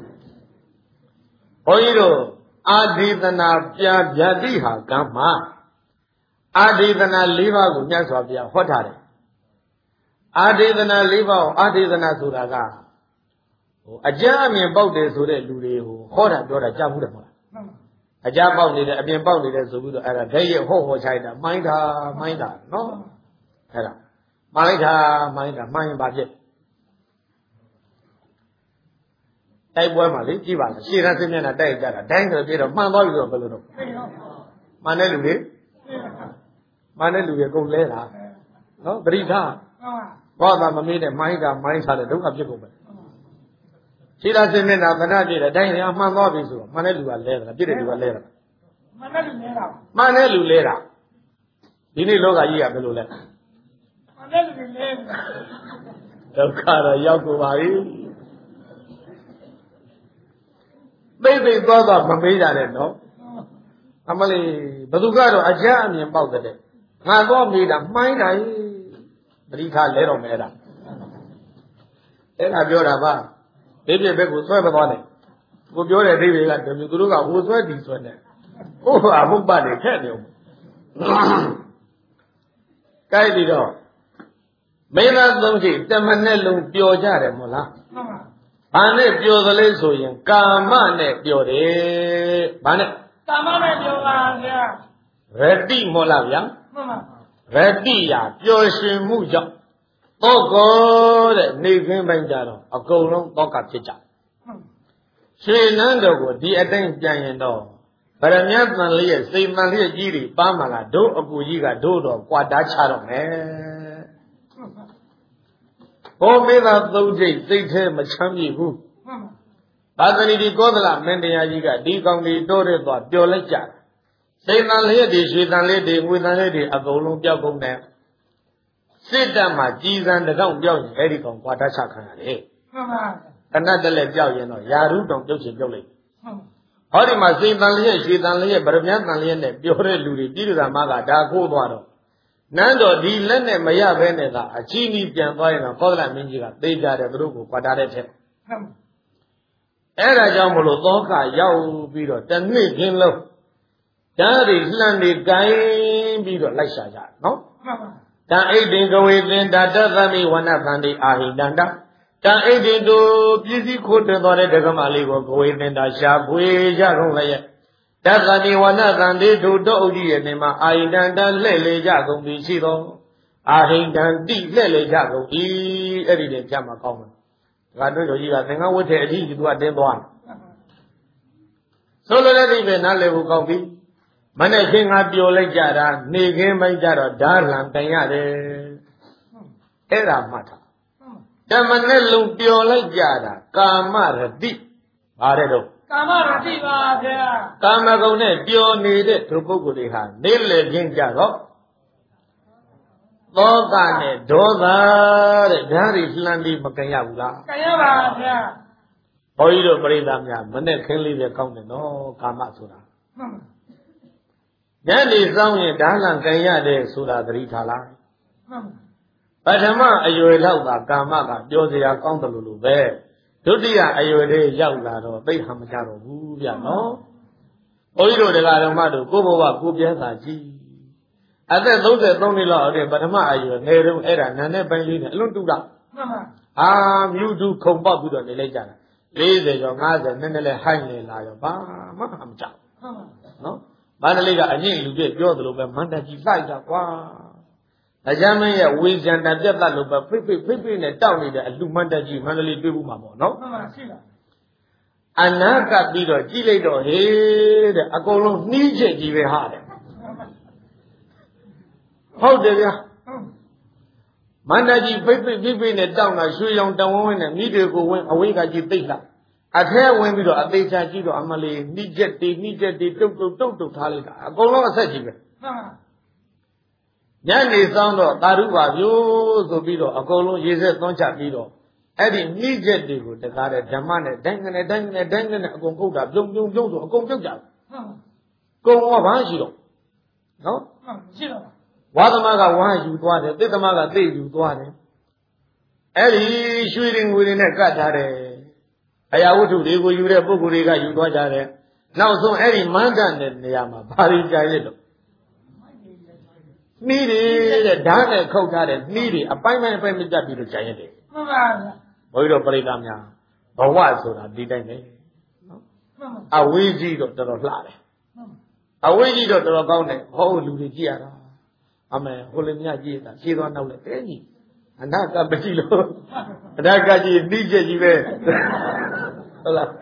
ဘုန်းကြီးတို့အာဒီသနာပြဗျာတိဟာကမ္မအာဒီသနာ၄ပါးကိုမြတ်စွာဘုရားဟောထားတယ်အာဒီသနာ၄ပါးကိုအာဒီသနာဆိုတာကအကြအမြင်ပေါက်တယ်ဆိုတဲ့လူတွေဟောတာပြောတာကြားဘူးတယ်မဟုတ်လားအကြပေါက်နေတယ်အပြင်ပေါက်နေတယ်ဆိုပြီးတော့အဲ့ဒါဒဲရဟောချိုက်တာမိုင်းတာနော်အဲ့ဒါမိုင်းတာမိုင်းပါဖြစ်တိုက်ပွဲမှာလေကြည့်ပါလားရှေ့ရစစ်မျက်နှာတိုက်ကြတာဒိုင်းဆိုပြတော့မှန်သွားပြီဆိုတော့ဘယ်လိုတော့မှန်တဲ့လူတွေကုန်လဲတာနော်ပရိသဘောသာမမေးတဲ့မိုင်းစားတဲ့ဒုက္ခဖြစ်ကုန်ပဲရှေ့ရစစ်မျက်နှာသနာပြည့်တယ်ဒိုင်းရမှန်သွားပြီဆိုတော့မှန်တဲ့လူကလဲတာပြည့်တဲ့လူကလဲတာမှန်တဲ့လူလဲတာဒီနေ့လောကကြီးကဘယ်လိုလဲမှန်တဲ့လူလဲဒုက္ခတော့ရောက်ကုန်ပါပြီသိသွားမမေးကြနဲ့နော်အမလေးဘသူကတော့အကြအမြင်ပေါက်တဲ့ငါတော့မေးတာမှိုင်းတိုင်းပရိခါလဲတော့မဲတာအဲ့ဒါပြောတာပါဒီပြည့်ဘက်ကိုဆွဲမသွားနဲ့ကိုပြောတဲ့အိဗေကသူတို့ကဟိုဆွဲဒီဆွဲနဲ့ဟုတ်ပါဟုတ်ပါတယ်ခက်တယ်ကြိုက်ပြီးတော့မင်းသားသုံးချိတမနဲ့လုံးပျော်ကြတယ်မို့လားဘာနဲ့ပျော်သလဲဆိုရင်ကာမနဲ့ပျော်တယ်ဘာနဲ့ကာမနဲ့ပျော်ပါဗျာရတိမို့လားဗျာမှန်ပါရတိရပျော်ရွှင်မှုကြောင့်သောကောတဲ့နေခင်းပိုင်းကြတော့အကုန်လုံးသောကဖြစ်ကြရွှေနန်းတော်ကိုဒီအတိုင်းပြန်ရင်တော့ဗရမ ्य တန်လေးရဲ့စိတ်တန်လေးကြီးတွေပါမလားတို့အကူကြီးကတို့တော့ကွာတားချတော့မယ်ဘုံမေသာသုံးချိတ်စိတ်แท้မချမ်းမြေဘူးသာသနီဒီကောသလမင်းတရားကြီးကဒီကောင်ဒီတိုးတဲ့သွားပျော်လိုက်ကြစိတ်တန်လေးတွေရွှေတန်လေးတွေငွေတန်လေးတွေအကုန်လုံးပျောက်ကုန်တယ်စစ်တပ်မှာကြီးစံတကောင်ပျောက်ရင်အဲ့ဒီကောင်ကွာတားချခံရတယ်မှန်ပါခဏတည်းပျောက်ရင်တော့ယာရုတောင်ပြုတ်ချင်ပြုတ်လိုက်ဟောဒီမှာစိတ်တန်လေးရွှေတန်လေးဗရမ ्य တန်လေးနဲ့ပျော်တဲ့လူတွေပြည်သူသားမကဒါခိုးသွားတော့နန်းတော်ဒီလက်နဲ့မရဘဲနဲ့ကအချီးနီးပြန်သွားရင်တော့ကောသလမင်းကြီးကသိကြတယ်သူတို့ကိုကွာတာတဲ့ထက်အဲ့ဒါကြောင့်မလို့သောကရောက်ပြီးတော့တနှစ်ခင်းလုံးဓာတ်တွေလှန်တွေကိုင်းပြီးတော့လိုက်ရှာကြနော်တံအိဋ္ဌိကဝေသင်္တာတသမိဝနသန္တိအာဟိတန္တတံအိဋ္ဌိတို့ပြည့်စည်ခိုးတွင်သွားတဲ့ဒကမလေးကိုကဝေသင်္တာရှာဖွေကြကုန်လည်းရဲ့တသမိဝနသန္တိတို့တောအုပ်ကြီးရဲ့နေမှာအာဟိတန္တလှဲ့လေကြကုန်ပြီရှိသောအာဟိတံတိလှဲ့လေကြကုန်ပြီအဲ့ဒီတည်းဖြတ်မှာကောင်းတယ်ဒါကတို့တို့ကြီးကသင်္ကန်းဝတ်တဲ့အထီးကြီးသူကတင်းသွားတယ်ဆိုလိုတဲ့အိဗေနားလေကိုကောင်းပြီမနဲ့ချင်းငါပျော်လိုက်ကြတာနေခင်းပိုင်းကြတော့ဓာလံတိုင်ရတယ်အဲ့ဒါမှတ်တာတမနဲ့လုံးပျော်လိုက်ကြတာကာမရတိဘာတဲ့တော့ကာမရတိပါဗျာကာမဂုဏ်နဲ့ပျော်နေတဲ့သူပုဂ္ဂိုလ်တွေဟာနေလေချင်းကြတော့သောကနဲ့ဒေါသတဲ့ဓာတ်တွေလှမ်းပြီးမကင်ရဘူးလားကင်ရပါဗျာဘုန်းကြီးတို့ပြိဿများမနဲ့ခင်းလေးပဲကောင်းတယ်နော်ကာမဆိုတာမှန်ပါညနေဆောင်ရင်ဓာလံကင်ရတယ်ဆိုတာသတိထားလားမှန်ပါပထမအရွယ်လောက်သာကာမကပြောစရာကောင်းတယ်လို့ပဲဒုတိယအယုတွေရောက်လာတော့သိဟမကြတော့ဘူးဗျနော်ဘုန်းကြီးတို့တရားတော်မှတို့ကိုဘဝကိုပြဲစာကြည့်အသက်33နှစ်လောက်တဲ့ပထမအယုငယ်တုန်းအဲ့ဒါနာနဲ့ပိုင်းလေးနဲ့အလွန်တူတာမှန်ပါမြူတူခုံပေါက်ပြီးတော့နေလိုက်ကြတာ40ကျော်50နည်းနည်းလဲဟိုင်းနေလာရောဘာမှမကြောက်နော်မန္တလေးကအငိမ့်လူပြည့်ပြောသလိုပဲမန္တကြီးလိုက်တာကွာအကြမ်းမင်းရဲ့ဝေဇန်တပြတ်တလို့ပဲဖိနဲ့တောက်နေတဲ့အလူမန္တကြီးမန္တလေးတွေ့ဘူးမှာပေါ့နော်မှန်ပါရှိပါအနာကပ်ပြီးတော့ကြည့်လိုက်တော့ဟေးတဲ့အကုန်လုံးနှီးချက်ကြီးပဲဟာတယ်ဟုတ်တယ်ဗျာမန္တကြီးဖိနဲ့တောက်တာရွှေရောင်တဝန်းဝင်းနဲ့မိတွေကိုဝင်အဝိကကြီးသိပ်လာအထဲဝင်ပြီးတော့အသေးချာကြည့်တော့အမလေးနှီးချက်တီတုတ်ထားလိုက်တာအကုန်လုံးအဆက်ကြီးပဲမှန်ပါညနေဆောင်တော့သာရုပါပြိုးဆိုပြီးတော့အကုန်လုံးရေဆက်သွန်းချပြီးတော့အဲ့ဒီနှိကျက်တွေကိုတကားတဲ့ဓမ္မနဲ့တိုင်းကနေအကုန်ကုတ်တာပြုံဆိုအကုန်ပြုတ်ကြတယ်ကုံကဘာရှိတော့နော်ရှိတော့ဝါသမကဝါယူသွားတယ်သစ်သမကသိယူသွားတယ်အဲ့ဒီရွှေရင်ငွေတွေနဲ့ကတ်ထားတယ်အရာဝတ္ထုတွေကိုယူတဲ့ပုဂ္ဂိုလ်တွေကယူသွားကြတယ်နောက်ဆုံးအဲ့ဒီမန္တတဲ့နေရာမှာဘာတွေကြိုင်ရတော့နှီးတဲ့ဓာတ်နဲ့ခုတ်ထားတဲ့နှီးတွေအပိုင်းမတက်ပြီးတော့ကြိုင်ရတယ်မှန်ပါဗျာဘုရားတော်ပရိသတ်များဘဝဆိုတာဒီတိုင်းပဲနော်အဝေးကြီးတော့တော်တော်လှတယ်အဝေးကြီးတော့တော်တော်ကောင်းတယ်ဟောလူတွေကြည့်ရတာအမေဟိုလေမြကြည့်တာရှင်းသွားနောက်လဲတဲကြီးအနာကမကြည့်လို့အနာကကြည့်နှီးချက်ကြီးပဲဟုတ်လား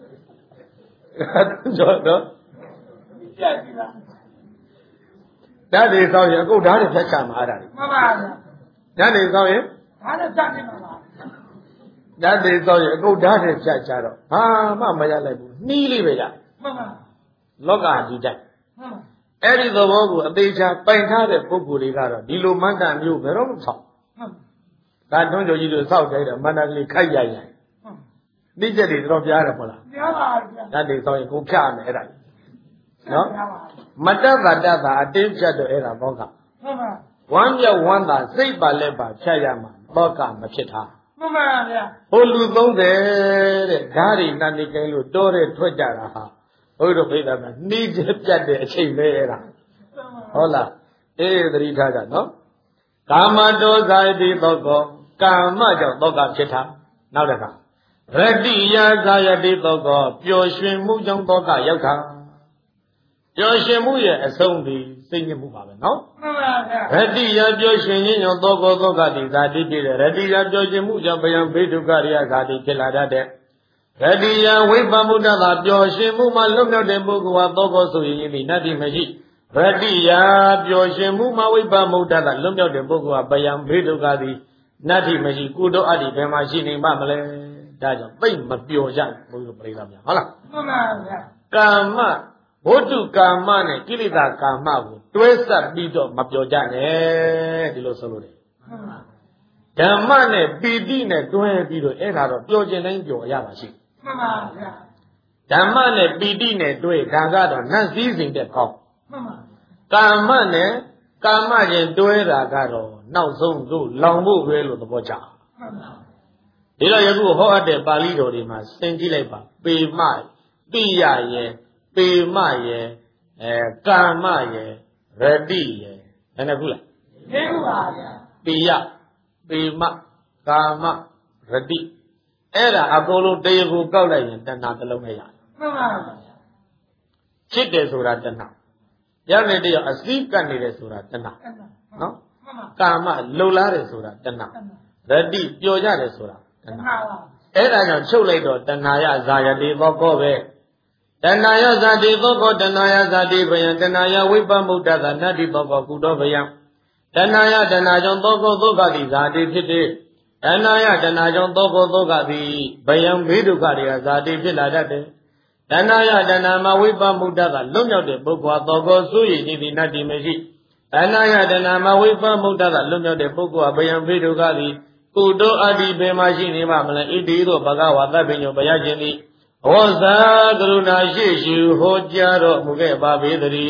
တော့ကြည့်ကြည့်လားဓာတ်တွေဆောင်ရင်အခုဓာတ်တွေဖြတ်ချမှာအဲ့ဒါတွေမှန်ပါဗျာဓာတ်တွေဆောင်ရင်ဓာတ်နဲ့ဖြတ်နေမှာပါဓာတ်တွေဆောင်ရင်အခုဓာတ်တွေဖြတ်ချတော့ဘာမှမရလိုက်ဘူးနှီးလေးပဲရမှန်ပါလောကဒီတိုင်းမှန်ပါအဲ့ဒီသဘောကိုအသေးချာပိုင်ထားတဲ့ပုဂ္ဂိုလ်တွေကတော့ဒီလိုမန္တမျိုးဘယ်တော့မှဆောက်မှန်ပါဒါတွန်းကြကြီးတို့ဆောက်ကြတဲ့မန္တကလေးခိုက်ရိုက်နှိကျက်တွေတော်ပြားတယ်ဟုတ်လားပြားပါဗျာဓာတ်တွေဆောင်ရင်ကိုဖြတ်မယ်အဲ့ဒါနော်မတတ်တာအတင်းဖြတ်တော့အဲ့ဒါဘောကမှန်ပါဝမ်းမြောက်ဝမ်းသာစိတ်ပါလက်ပါဖြတ်ရမှာဘောကမဖြစ်တာမှန်ပါဗျာဟိုလူ30တဲ့ဓာတ်တွေနှံနေကြလို့တောတဲ့ထွက်ကြတာဟာဘုရားတို့ဖိတ်တာကနှီးချက်ပြတ်တဲ့အချိန်ပဲအဲ့ဒါဟုတ်လားအေးသတိထားကြနော်ကာမတောဇာတိသောကောကာမကြောင့်သောကဖြစ်တာနောက်တစ်ခါရတ္တိယဇာယတိသောကောပျော်ရွှင်မှုကြောင့်သောကရောက်တာပျော်ရွှင်မှုရဲ့အဆုံးဒီစိတ်ညစ်မှုပါပဲနော်မှန်ပါဗျာရတ္တိယပျော်ရွှင်ခြင်းကြောင့်သောကောသောကတိဇာတိဖြစ်တယ်ရတ္တိယပျော်ရွှင်မှုကြောင့်ဗျံဘေဒုက္ခရိယဇာတိဖြစ်လာတတ်တဲ့ရတ္တိယဝိပ္ပမုဒ္ဒတာပျော်ရွှင်မှုမှလွတ်မြောက်တဲ့ပုဂ္ဂိုလ်ဟာသောကောဆိုရင်ဒီနတ္တိမရှိရတ္တိယပျော်ရွှင်မှုမှဝိပ္ပမုဒ္ဒတာလွတ်မြောက်တဲ့ပုဂ္ဂိုလ်ဟာဗျံဘေဒုက္ခသည်နတ္တိမရှိကုသိုလ်အတ္တိဘယ်မှာရှိနေမှမလဲဒါကြောင့်သိမပျော်ကြဘူးဘုရားပရိသတ်များဟုတ်လားမှန်ပါဗျာကာမဝတ္ထုကာမနဲ့ကိလေသာကာမကိုတွဲဆက်ပြီးတော့မပျော်ကြနဲ့ဒီလိုဆိုလို့တယ်ဓမ္မနဲ့ပီတိနဲ့တွဲပြီးတော့အဲ့ဒါတော့ပျော်ခြင်းတိုင်းပျော်ရပါရှိမှန်ပါဗျာဓမ္မနဲ့ပီတိနဲ့တွဲဒါကတော့နတ်စည်းစိမ်တဲ့ကောင်းမှန်ပါကာမနဲ့ကာမချင်းတွဲတာကတော့နောက်ဆုံးတို့လောင်ဖို့ပဲလို့သဘောကျမှန်ပါဒီတော့ယခုဟောအပ်တဲ့ပါဠိတော်တွေမှာသင်ကြည့်လိုက်ပါပေမပိယရဲ့ပေမရဲ့ကာမရဲ့ရတိရဲ့ဘယ်နှခုလဲသိပါဗျာပိယပေမကာမရတိအဲ့ဒါအကုန်လုံးတရားကိုကောက်လိုက်ရင်တဏှာတစ်လုံးနဲ့ရတယ်မှန်ပါဗျာချစ်တယ်ဆိုတာတဏှာရောက်နေတရားအစည်းကပ်နေတယ်ဆိုတာတဏှာနော်ကာမလုံလားတယ်ဆိုတာတဏှာရတိပျော်ကြတယ်ဆိုတာတဏှာအဲ့ဒါကြောင့်ချုပ်လိုက်တော့တဏှာယဇာယတိသောကောပဲတဏှာယဇာတိသောကောတဏှာယဇာတိဘယံတဏှာယဝိပ္ပမုဒ္ဒတာနတ္တိသောကောကုတောဘယံတဏှာယတဏှာကြောင့်သောကောသောကတိဇာတိဖြစ်တဲ့တဏှာယတဏှာကြောင့်သောကောသောကတိဘယံဘေးဒုက္ခတွေကဇာတိဖြစ်လာတတ်တယ်တဏှာယတဏှာမှာဝိပ္ပမုဒ္ဒတာလွတ်မြောက်တဲ့ပုဂ္ဂိုလ်သောကောဆိုရည်သည်နတ္တိမရှိတဏှာယတဏှာမှာဝိပ္ပမုဒ္ဒတာလွတ်မြောက်တဲ့ပုဂ္ဂိုလ်ဘယံဘေးဒုက္ခသည်ကုတောအတ္တိဘယ်မှာရှိနေမှမလဲဣတိသောဘဂဝါသဗ္ဗညောဘယခြင်းသည်ဟောဇာကရုဏာရှိရှုဟောကြားတော်မူခဲ့ပါပေသတ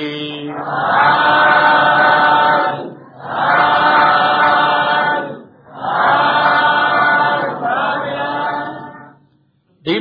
ည်း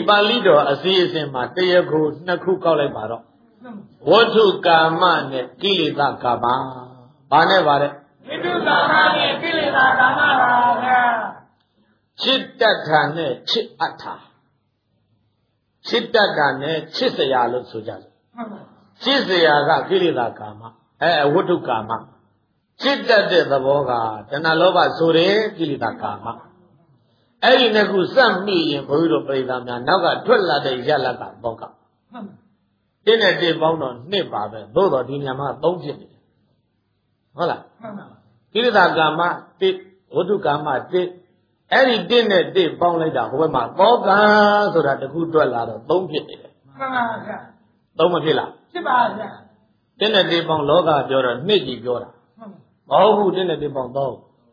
ပါဠိတော်အစီအစဉ်မှာတရားခုနှစ်ခုကောက်လိုက်ပါတော့ဝတ္ထုကာမနဲ့ကိလေသာကာမဘာနဲ့ပါလဲဝိတုကာမနဲ့ကိလေသာကာမပါဗျာจิตတ္ထာနဲ့จิตအတ္ထာจิตတ္ထာနဲ့จิตစရာလို့ဆိုကြတယ်จิตစရာကကိလေသာကာမဝတ္ထုကာမจิตတတ်တဲ့သဘောကတဏှာလောဘဆိုတဲ့ကိလေသာကာမအဲ့ဒီနှစ်ခုစက်မိရင်ဘုရားတို့ပြိဿများနောက်ကထွက်လာတဲ့ရလကဘောကတင်းနဲ့တင်းပေါင်းတော့နှစ်ပါပဲသို့တော်ဒီညမှာ3ဖြစ်နေတယ်ဟုတ်လားကိလေသာကာမ1ဝတ္ထုကာမ1အဲ့ဒီတင်းနဲ့တင်းပေါင်းလိုက်တာဟိုဘက်မှာသောကဆိုတာတခုထွက်လာတော့3ဖြစ်နေတယ်မှန်ပါဗျာ 3မဖြစ်လားဖြစ်ပါဗျာတင်းနဲ့တင်းပေါင်းလောကပြောတော့နှစ်ကြီးပြောတာမဟုတ်ဘူးတင်းနဲ့တင်းပေါင်း3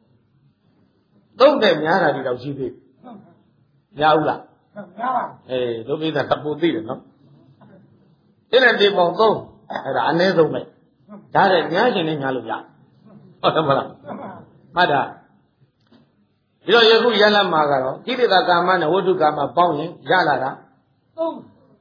တဲ့များတာဒီတော့ရှိသေးများဘူးလားများပါတို့ပြတာပူသိတယ်နော်တင်းနဲ့တင်းပေါင်း3အဲ့ဒါအနည်းဆုံးပဲဒါတဲ့များရှင်နဲ့များလို့ရဟုတ်တယ်မလားမှတ်တာဒီတော့ယခုရလာမှာကတော့ကိလေသာကာမနဲ့ဝတ္ထုကာမပေါင်းရင်ရလာတာ 3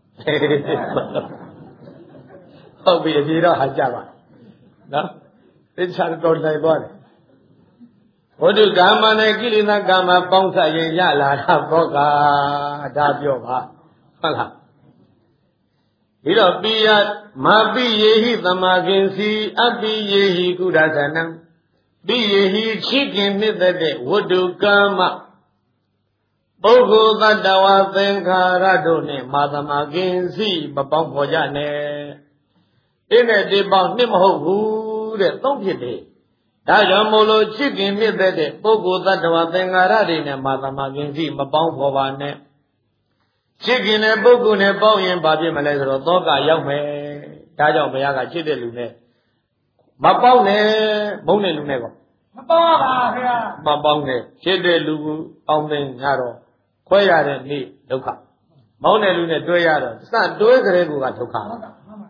ဟုတ်ပြီအပြေတော့ဟာကြပါနော်သိချာတော်နိုင်သွားတယ်ဝတ္ထုကာမနဲ့ကိလေသာကာမပေါင်းဆက်ရင်ရလာတာဘောကဒါပြောပါဟုတ်လားဒီတော့ပိယမပိယေဟိသမာကင်စီအပိယေဟိကုဒသနံပိယေဟိချစ်ခင်နှစ်သက်တဲ့ဝတ္ထုကာမပုဂ္ဂိုလ်သတ္တဝါသင်္ခါရတို့နဲ့မာသမာကင်စီမပေါင်းဖော်ကြနဲ့တင်းနဲ့တင်းပေါင်းနှစ်မဟုတ်ဘူးတဲ့3ဖြစ်တယ်ဒါကြောင့်မို့လို့ချစ်ခင်နှစ်သက်တဲ့ပုဂ္ဂိုလ်သတ္တဝါသင်္ခါရတွေနဲ့မာသမာကင်စီမပေါင်းဖော်ပါနဲ့ချစ်ခင်တဲ့ပုဂ္ဂိုလ်နဲ့ပေါင်းရင်ဘာဖြစ်မလဲဆိုတော့သောကရောက်မယ်ဒါကြောင့်ဘုရားကချစ်တဲ့လူနဲ့မပေါင်းနဲ့မုန်းတဲ့လူနဲ့ကောမပေါင်းပါဗျာမပေါင်းနဲ့ချစ်တဲ့လူကိုပေါင်းတဲ့ညတော့ခွဲရတဲ့နေ့ဒုက္ခမုန်းတဲ့လူနဲ့တွဲရတော့စတွဲကြတဲ့ကူကဒုက္ခဟော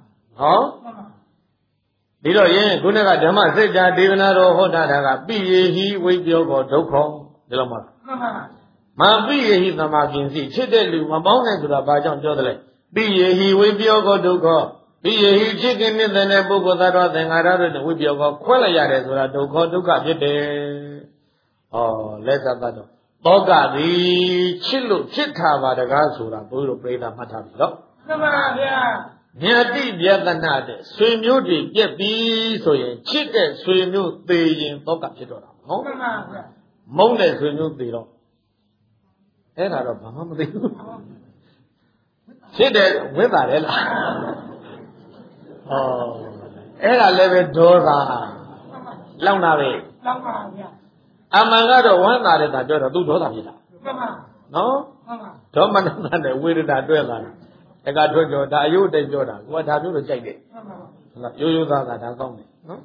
ဒီတော့ယင်းခုနကဓမ္မစကြာဒေသနာတော်ဟောတာကပိယေဟိဝိပျောကောဒုက္ခဒီလိုမဟုတ်မပိယေဟိသမာကင်စီချစ်တဲ့လူမပေါင်းနဲ့ဆိုတာဘာကြောင့်ပြောတယ်လဲပိယေဟိဝိပျောကောဒုက္ခပိယေဟိချစ်ခင်တဲ့ပုဂ္ဂိုလ်သတ္တဝါသင်္ခါရတို့နဲ့ဝိပျောကောခွဲလိုက်ရတယ်ဆိုတာဒုက္ခဖြစ်တယ်လက်သတ်တော့သောကသည်ချစ်လို့ချစ်ထားပါတကားဆိုတာဘုရားတို့ပြိဿမှတ်ထားပြီနော်မှန်ပါဗျာမြတ်တိပြဒနာတဲ့ဆွေမျိုးတွေပြက်ပြီးဆိုရင်ချစ်တဲ့ဆွေမျိုးသေရင်သောကဖြစ်တော့တာနော်မှန်ပါဗျာမုန်းတဲ့ဆွေမျိုးသေတော့အဲ့ဒါတော့ဘာမှမသိဘူးချစ်တဲ့ဝိသတယ်လားအဲ့ဒါလည်းပဲဒေါသလောက်တာပဲလောက်ပါဗျာအမှန်ကတော့ဝမ်းသာတဲ့တာပြောတော့သူဒေါသဖြစ်တာမှန်ပါနော်မှန်ပါဒေါမနနာနဲ့ဝိရဒတွဲလာတာတကထွက်ကြောဒါအယုတ်တိတ်ပြောတာကိုကဒါမျိုးတော့ကြိုက်တယ်မှန်ပါဟုတ်လားရိုးရိုးသားသားဒါကောင်းတယ်နော်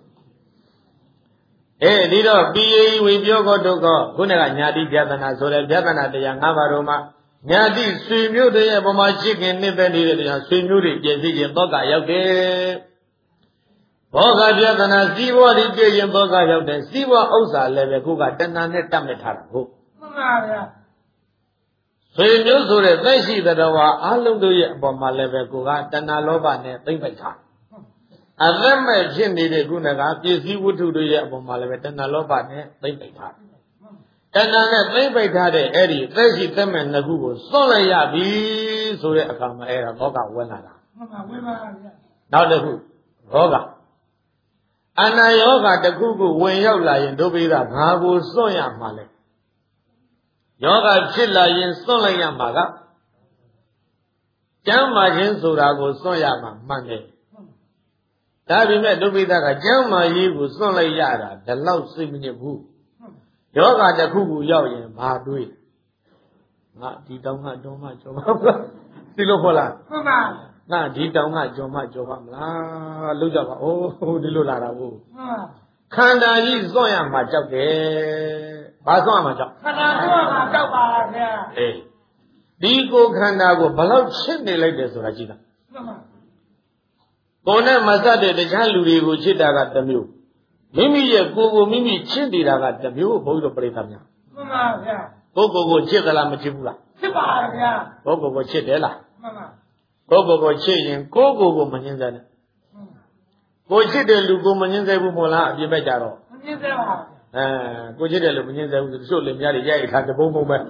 ဒီတော့ပိယေဝိပျောကောဒုက္ခခုနကညာတိပြဒနာဆိုတဲ့ပြဒနာတရား၅ပါးတို့မှာညာတိဆွေမျိုးတွေရဲ့ပုံမှာရှိခင်နှစ်သက်နေတဲ့တရားဆွေမျိုးတွေပြည့်စည်ခြင်းသောကရောက်တယ်ဘောဂပြဒနာစီးပွားတွေပြည့်ရင်သောကရောက်တယ်စီးပွားဥစ္စာလည်းပဲခုကတဏှာနဲ့တတ်မဲ့ထားတာဟုတ်မှန်ပါဗျာဆွေမျိုးဆိုတဲ့သက်ရှိတဲ့တော်ဟာအလုံးတို့ရဲ့အပေါ်မှာလည်းပဲကိုကတဏှာလောဘနဲ့သိမ့်ပိုက်ထားအသက်မဲ့ဖြစ်နေတဲ့ခုနကပစ္စည်းဝတ္ထုတွေရဲ့အပေါ်မှာလည်းပဲတဏှာလောဘနဲ့သိမ့်ပိုက်ထားတဏှာနဲ့သိမ့်ပိုက်ထားတဲ့အဲ့ဒီသက်ရှိသက်မဲ့နှစ်ခုကိုစွန့်လိုက်ရပြီဆိုတဲ့အခါမှာအဲ့ဒါသောကဝင်လာတာမှန်ပါဝင်ပါဗျာနောက်တစ်ခုရောဂအနာယောဂတစ်ခုခုဝင်ရောက်လာရင်ဒုပိသငါကိုစွန့်ရမှာလေယောဂဖြစ်လာရင်စွန့်လိုက်ရမှာကကျမ်းမာခြင်းဆိုတာကိုစွန့်ရမှာမှန်တယ်ဒါပေမဲ့ဒုပိသကကျမ်းမာရေးကိုစွန့်လိုက်ရတာဒီလောက်စိတ်မညစ်ဘူးယောဂတစ်ခုခုရောက်ရင်ဘာတွေးငါဒီတောင်ကကြောမှကြောပါမလားသိလို့ခေါ်လားမှန်ပါငါဒီတောင်ကကြောမှကြောပါမလားလို့ကြပါအိုးဒီလိုလာတာဟုတ်ခန္ဓာကြီးစွန့်ရမှာကြောက်တယ်ဘာစွန့်ရမှာကြောက်ခန္ဓာစွန့်ရမှာကြောက်ပါဗျာဒီကိုခန္ဓာကိုဘလောက်ချစ်နေလိုက်တယ်ဆိုတာကြည့်တာမှန်ပါကိုယ်နဲ့မဆက်တဲ့တခြားလူတွေကိုချစ်တာကတစ်မျိုးမိမိရဲ့ကိုယ်ကိုမိမိချစ်နေတာကတစ်မျိုးဘုန်းကြီးတို့ပြိဿများမှန်ပါဗျာကိုယ်ကိုချစ်သလားမချစ်ဘူးလားဖြစ်ပါဗျာကိုချစ်တယ်လားမှန်ပါကိုချစ်ရင်ကိုမငင်းစေနဲ့ကိုချစ်တယ်လူကိုမငင်းစေဘူးမို့လားအပြစ်မဲ့ကြတော့မငင်းစေပါကိုချစ်တယ်လူမငင်းစေဘူးသူတို့လင်မယားတွေရိုက်ထားတပုံးပုံပဲ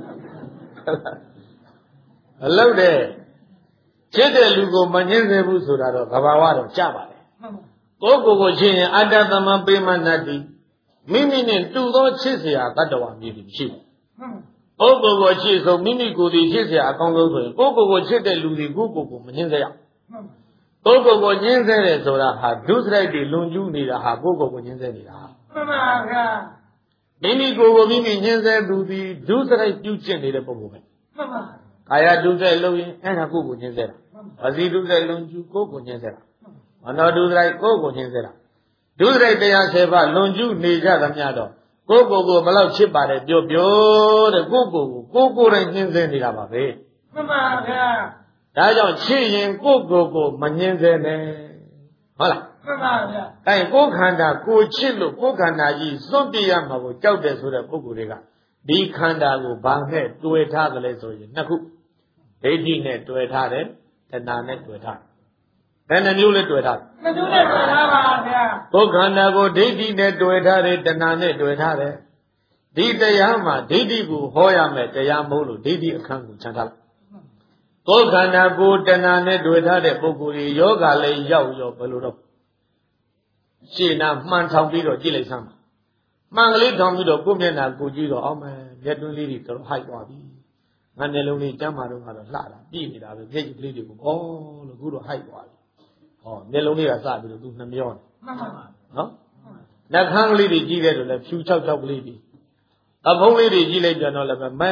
အလုပ်တဲ့ချစ်တဲ့လူကိုမငင်းစေဘူးဆိုတာတော့သဘာဝတော့ကြပါလေကိုချစ်ရင်အတ္တသမပိမနတ္တိမိမိနဲ့တူသောချစ်เสียတတ္တဝါမျိုးမရှိဘူးကိုချစ်ဆုံးမိမိကိုယ်ဒီချစ်เสียအကောင်းဆုံးဆိုရင်ကိုချစ်တဲ့လူတွေကိုမငင်းစေရကိုငင်းစေတယ်ဆိုတာဟာဒုစရိုက်တွေလွန်ကျူးနေတာဟာကိုငင်းစေနေတာမှန်ပါဗျာမိမိကိုယ်မိမိငင်းစေသူဒီဒုစရိုက်ပြုကျင့်နေတဲ့ပုဂ္ဂိုလ်ပဲမှန်ပါကာယဒုစရိုက်လုပ်ရင်အဲ့ဒါကိုငင်းစေတာဝစီဒုစရိုက်လွန်ကျူးကိုငင်းစေတာမနောဒုစရိုက်ကိုငင်းစေတာဒုစရိုက်တရား10ပါးလွန်ကျူးနေကြသမျှတော့ကိုဘယ်လောက်ချစ်ပါတယ်ပြောတဲ့ကိုတိုင်းညှင်းဆဲနေတာပါပဲမှန်ပါဗျာဒါကြောင့်ချစ်ရင်ကိုမညှင်းဆဲနဲ့ဟုတ်လားမှန်ပါဗျာအဲကိုခန္ဓာကိုချစ်လို့ကိုခန္ဓာကြီးစွန့်ပြရမှာကိုကြောက်တယ်ဆိုတဲ့ပုဂ္ဂိုလ်တွေကဒီခန္ဓာကိုဘာနဲ့တွေ့ထားတယ်လဲဆိုရင်နှစ်ခုဒိဋ္ဌိနဲ့တွေ့ထားတယ်တဏှာနဲ့တွေ့ထားဘယ်နှမျိုးလဲတွေ့ထားနှမျိုးနဲ့တွေ့ထားပါဗျာကိုခန္ဓာကိုဒိဋ္ဌိနဲ့တွေ့ထားတယ်တဏှာနဲ့တွေ့ထားတယ်ဒီတရားမှာဒိဋ္ဌိကိုဟောရမယ်တရားမဟုတ်လို့ဒိဋ္ဌိအခန်းကိုခြံထားကိုခန္ဓာကိုတဏှာနဲ့တွေ့ထားတဲ့ပုဂ္ဂိုလ်ကြီးယောဂလည်းရောက်ရောဘယ်လိုတော့ရှင်းနာမှန်ထောင်ပြီးတော့ကြည့်လိုက်စမ်းပါမှန်ကလေးထောင်ပြီးတော့ကိုမျက်နှာကိုကြည့်တော့အောင်မယ်မျက်တွင်းလေးတွေတော့ဟိုက်သွားပြီငါမျက်လုံးလေးကျမ်းမာတော့ကတော့လှတာပြည့်နေတာပဲမျက်ကြီးကလေးတွေကိုဩလို့ခုတော့ဟိုက်သွားပြီမျက်လုံးလေးကစပြီးတော့သူနှမျောနေမှန်ပါနော်နှာခမ်းကလေးတွေကြည့်တဲ့တော့လည်းဖြူချောက်ကလေးတွေအဖုံးလေးတွေကြည့်လိုက်ပြန်တော့လည်းမဲ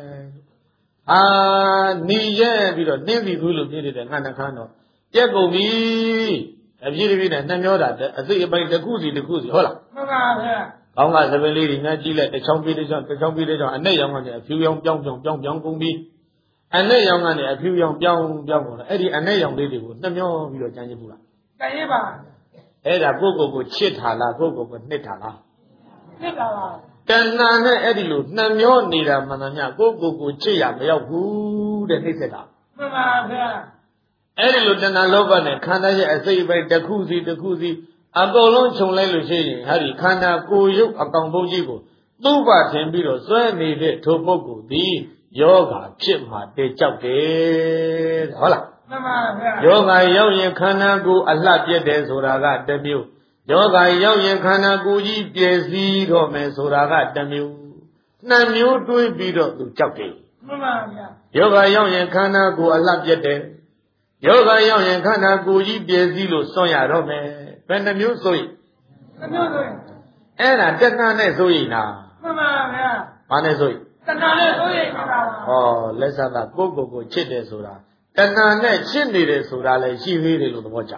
နီးရဲပြီးတော့နှင်းစီသွေးလို့ပြည့်နေတဲ့ငါနှာခမ်းတော့ပြက်ကုန်ပြီအပြည့်တပြည့်နဲ့နှမျောတာအစိအပိုင်းတစ်ခုစီဟုတ်လားမှန်ပါဗျာကောင်းကသပင်လေးတွေငါကြည့်လိုက်တစ်ချောင်းပြီးတစ်ချောင်းအနဲ့ရောင်ကနေအဖြူရောင်ပြောင်းကုန်ပြီအနဲ့ရောင်ကနေအဖြူရောင်ပြောင်းကုန်တယ်အဲ့ဒီအနဲ့ရောင်လေးတွေကိုနှမျောပြီးတော့ကြမ်းကြည့်ဘူးလားကြမ်းရပါအဲ့ဒါကိုချစ်တာလားကိုနှစ်တာလားနှစ်တာပါတဏှာနဲ့အဲ့ဒီလိုနှမျောနေတာမှန်သမျှကိုချစ်ရမရောက်ဘူးတဲ့နှိမ့်ဆက်တာမှန်ပါဗျာအဲ့ဒီလိုတဏှာလောဘနဲ့ခန္ဓာရဲ့အစိတ်အပိုင်းတစ်ခုစီအကုန်လုံးခြုံလိုက်လို့ရှိရင်ဟာဒီခန္ဓာကိုယ်ရုပ်အကောင်ပုံကြီးကိုသူ့ဘာထင်ပြီးတော့စွဲနေတဲ့ထိုပုဂ္ဂိုလ်သည်ယောဂဖြစ်မှာတေကြောက်တယ်ဟုတ်လားမှန်ပါဗျာယောဂရောက်ရင်ခန္ဓာကိုယ်အလှပြတ်တယ်ဆိုတာကတစ်မျိုးယောဂရောက်ရင်ခန္ဓာကိုယ်ကြီးပြည့်စည်တော့မယ်ဆိုတာကတစ်မျိုးနှစ်မျိုးတွဲပြီးတော့သူကြောက်တယ်မှန်ပါဗျာယောဂရောက်ရင်ခန္ဓာကိုယ်အလှပြတ်တယ်ယောဂရောက်ရင်ခန္ဓာကိုယ်ကြီးပြည့်စည်လို့စွန့်ရတော့မယ်ဘယ်နှမျိုးဆိုရင်နှမျိုးဆိုရင်အဲ့ဒါတဏှာနဲ့ဆိုရင်လားမှန်ပါဗျာဘာနဲ့ဆိုရင်တဏှာနဲ့ဆိုရင်ပါလက်စသာကိုချစ်တယ်ဆိုတာတဏှာနဲ့ချစ်နေတယ်ဆိုတာလည်းရှိသေးတယ်လို့သဘောကျ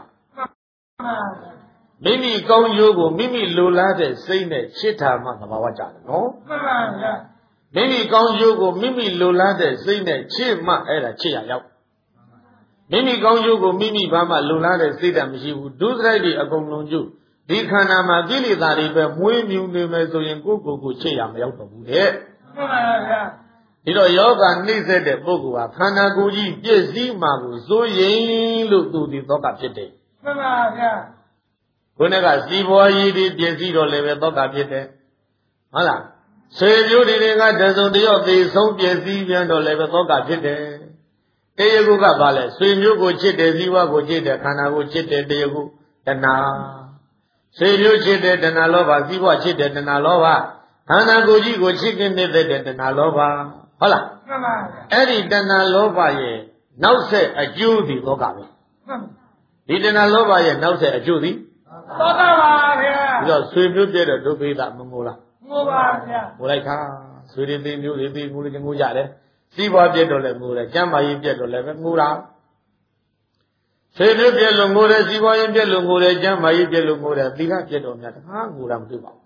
မိမိကောင်းကျိုးကိုမိမိလိုလားတဲ့စိတ်နဲ့ချစ်တာမှသဘာဝကျတယ်နော်မှန်ပါဗျာမိမိကောင်းကျိုးကိုမိမိလိုလားတဲ့စိတ်နဲ့ချစ်မှအဲ့ဒါချစ်ရရောက်မိမိကောင်းကျိုးကိုမိမိဘာမှလုံလားတဲ့စိတ်ဓာတ်မရှိဘူးဒုစရိုက်တွေအကုန်လုံးကျဒီခန္ဓာမှာကိလေသာတွေပဲမွေးမြူနေမယ်ဆိုရင်ကိုချစ်ရမရောက်တော့ဘူးတဲ့မှန်ပါဗျာဒီတော့ယောဂနှိမ့်ဆက်တဲ့ပုဂ္ဂိုလ်ဟာခန္ဓာကိုယ်ကြီးပြည့်စည်မှာကိုစိုးရင်လို့သူဒီသောကဖြစ်တယ်မှန်ပါဗျာခုနကစီးပွားရေးတွေပြည့်စည်တော့လည်းပဲသောကဖြစ်တယ်ဟုတ်လားဆွေမျိုးတွေကတစုံတယောက်သေဆုံးပြည့်စည်ပြန်တော့လည်းပဲသောကဖြစ်တယ်တရားကုကဘာလဲဆွေမျိုးကိုချစ်တယ်ဇီဝကိုချစ်တယ်ခန္ဓာကိုချစ်တယ်တရားကုတဏှာဆွေမျိုးချစ်တယ်တဏှာလောဘဇီဝချစ်တယ်တဏှာလောဘခန္ဓာကိုယ်ကြီးကိုချစ်ခင်နေတဲ့တဏှာလောဘဟုတ်လားမှန်ပါအဲ့ဒီတဏှာလောဘရဲ့နောက်ဆက်အကျိုးဒီသောကပဲဒီတဏှာလောဘရဲ့နောက်ဆက်အကျိုးဒီသောကပါဗျာပြီးတော့ဆွေမျိုးပြတဲ့ဒုဗေဒမငိုလားငိုပါဗျာငိုလိုက်တာဆွေတွေသိမျိုးတွေသိငိုလို့ငိုကြတယ်စီးပွားပြက်တော့လည်းငိုတယ်ကျမ်းမာရေးပြက်တော့လည်းပဲငိုတာဆွေမျိုးပြက်လို့ငိုတယ်စီးပွားရေးပြက်လို့ငိုတယ်ကျမ်းမာရေးပြက်လို့ငိုတယ်သီလပြက်တော့များတခါငိုတာမတွေ့ပါဘူး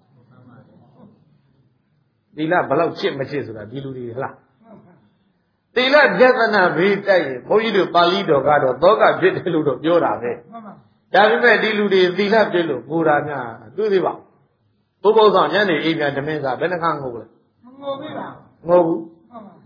သီလဘလောက်ချစ်မချစ်ဆိုတာဒီလူတွေဟလားသီလပြဿနာဘေးတိုက်ရင်ဘုန်းကြီးတို့ပါဠိတော်ကတော့သောကဖြစ်တယ်လို့တော့ပြောတာပဲဒါပေမဲ့ဒီလူတွေသီလပြည့်လို့ငိုတာများတွေ့သေးပါဘုဘုဆောင်ညနေအိမ်ပြန်ဓမင်းစားဘယ်နှခါငိုလဲမငိုဘူးလားငိုဘူး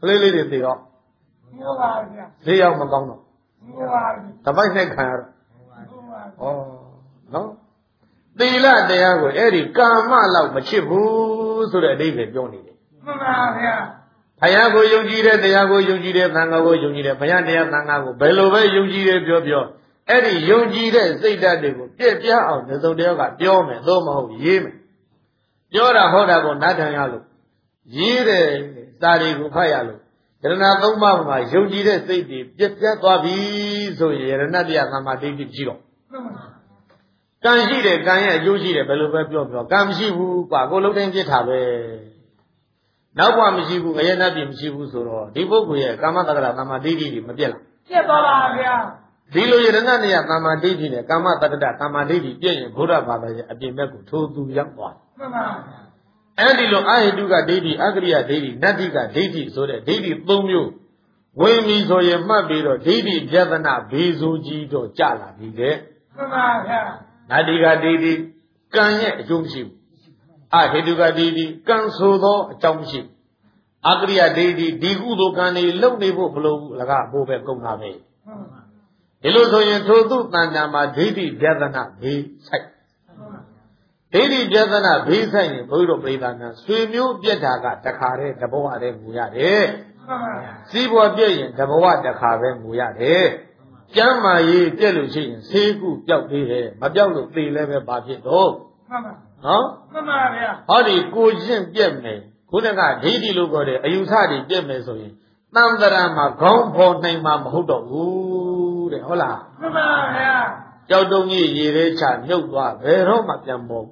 ကလေးလေးတွေသိတော့မျိုးပါဗျာ၄ယောက်မကောင်းတော့မျိုးပါတပိုက်နဲ့ခံရတော့ဩနော်သီလတရားကိုအဲ့ဒီကာမလောက်မချစ်ဘူးဆိုတဲ့အဓိပ္ပာယ်ပြောနေတယ်မှန်ပါဗျာဘုရားကိုယုံကြည်တဲ့တရားကိုယုံကြည်တဲ့သံဃာကိုယုံကြည်တဲ့ဘုရားတရားသံဃာကိုဘယ်လိုပဲယုံကြည်တယ်ပြောအဲ့ဒီယုံကြည်တဲ့စိတ်ဓာတ်တွေကိုပြည့်ပြားအောင်သုံးတရားကပြောမယ်သို့မဟုတ်ရေးမယ်ပြောတာဟောတာကိုနားထောင်ရလို့ရေးတဲ့စာတွေကိုဖတ်ရလို့ယရဏသုံးပါးမှာယုံကြည်တဲ့စိတ်တွေပြည့်ပြားသွားပြီဆိုရင်ယရဏတရားသမ္မာဒိဋ္ဌိရှိတော့ကံရှိတယ်ကံရဲ့အကျိုးရှိတယ်ဘယ်လိုပဲပြောကံမရှိဘူးကွာကိုလုံးတိုင်းပြစ်တာပဲနောက်ဘဝမရှိဘူးအယနာပြမရှိဘူးဆိုတော့ဒီပုဂ္ဂိုလ်ရဲ့ကာမတက္ကရာသမ္မာဒိဋ္ဌိတွေမပြတ်လားပြတ်ပါပါဗျာဒီလိုယရဏနေရသမ္မာဒိဋ္ဌိနဲ့ကာမတက္ကရာသမ္မာဒိဋ္ဌိပြည့်ရင်ဘုရားဘာသာရဲ့အပြင်ဘက်ကိုထိုးသူရောက်သွားမှန်ပါအဲ့ဒီလိုအဟိတုကဒိဋ္ဌိအကရိယဒိဋ္ဌိနတ္တိကဒိဋ္ဌိဆိုတဲ့ဒိဋ္ဌိ၃မျိုးဝင်ပြီဆိုရင်မှတ်ပြီးတော့ဒိဋ္ဌိပြဒနာဘေဇူကြီးတော့ကြလာပြီတဲ့မှန်ပါဗျာနတ္တိကဒိဋ္ဌိကံရဲ့အကျိုးမရှိဘူးအဟိတုကဒိဋ္ဌိကံဆိုသောအကြောင်းမရှိဘူးအကရိယဒိဋ္ဌိဒီကုသိုလ်ကံတွေလုံနေဖို့မလိုဘူးလကဘိုးပဲကုန်တာပဲဒီလိုဆိုရင်ထိုသူတဏ္ဍာမှာဒိဋ္ဌိပြဒနာဘေးဆိုင်ဒိဋ္ဌိပြဒနာဘေးဆိုင်ရင်ဘုရားတို့ပြိဿနာဆွေမျိုးပြက်တာကတခါတည်းတဘဝတည်းငူရတယ်စီးပွားပြည့်ရင်တဘဝတခါပဲငူရတယ်ကျမ်းမာရေးပြည့်လို့ရှိရင်ဆေးကုပျောက်သေးတယ်မပျောက်လို့သေလည်းပဲဘာဖြစ်တော့နော်မှန်ပါဗျာဟောဒီကိုချင်းပြက်မယ်ခုနကဒိဋ္ဌိလို့ခေါ်တဲ့အယူဆတွေပြက်မယ်ဆိုရင်တန်တရာမှာခေါင်းဖော်နိုင်မှာမဟုတ်တော့ဘူးတဲ့ဟုတ်လားမှန်ပါဗျာကြောက်တုံးကြီးရေထဲချမြုပ်သွားဘယ်တော့မှပြန်မပေါ်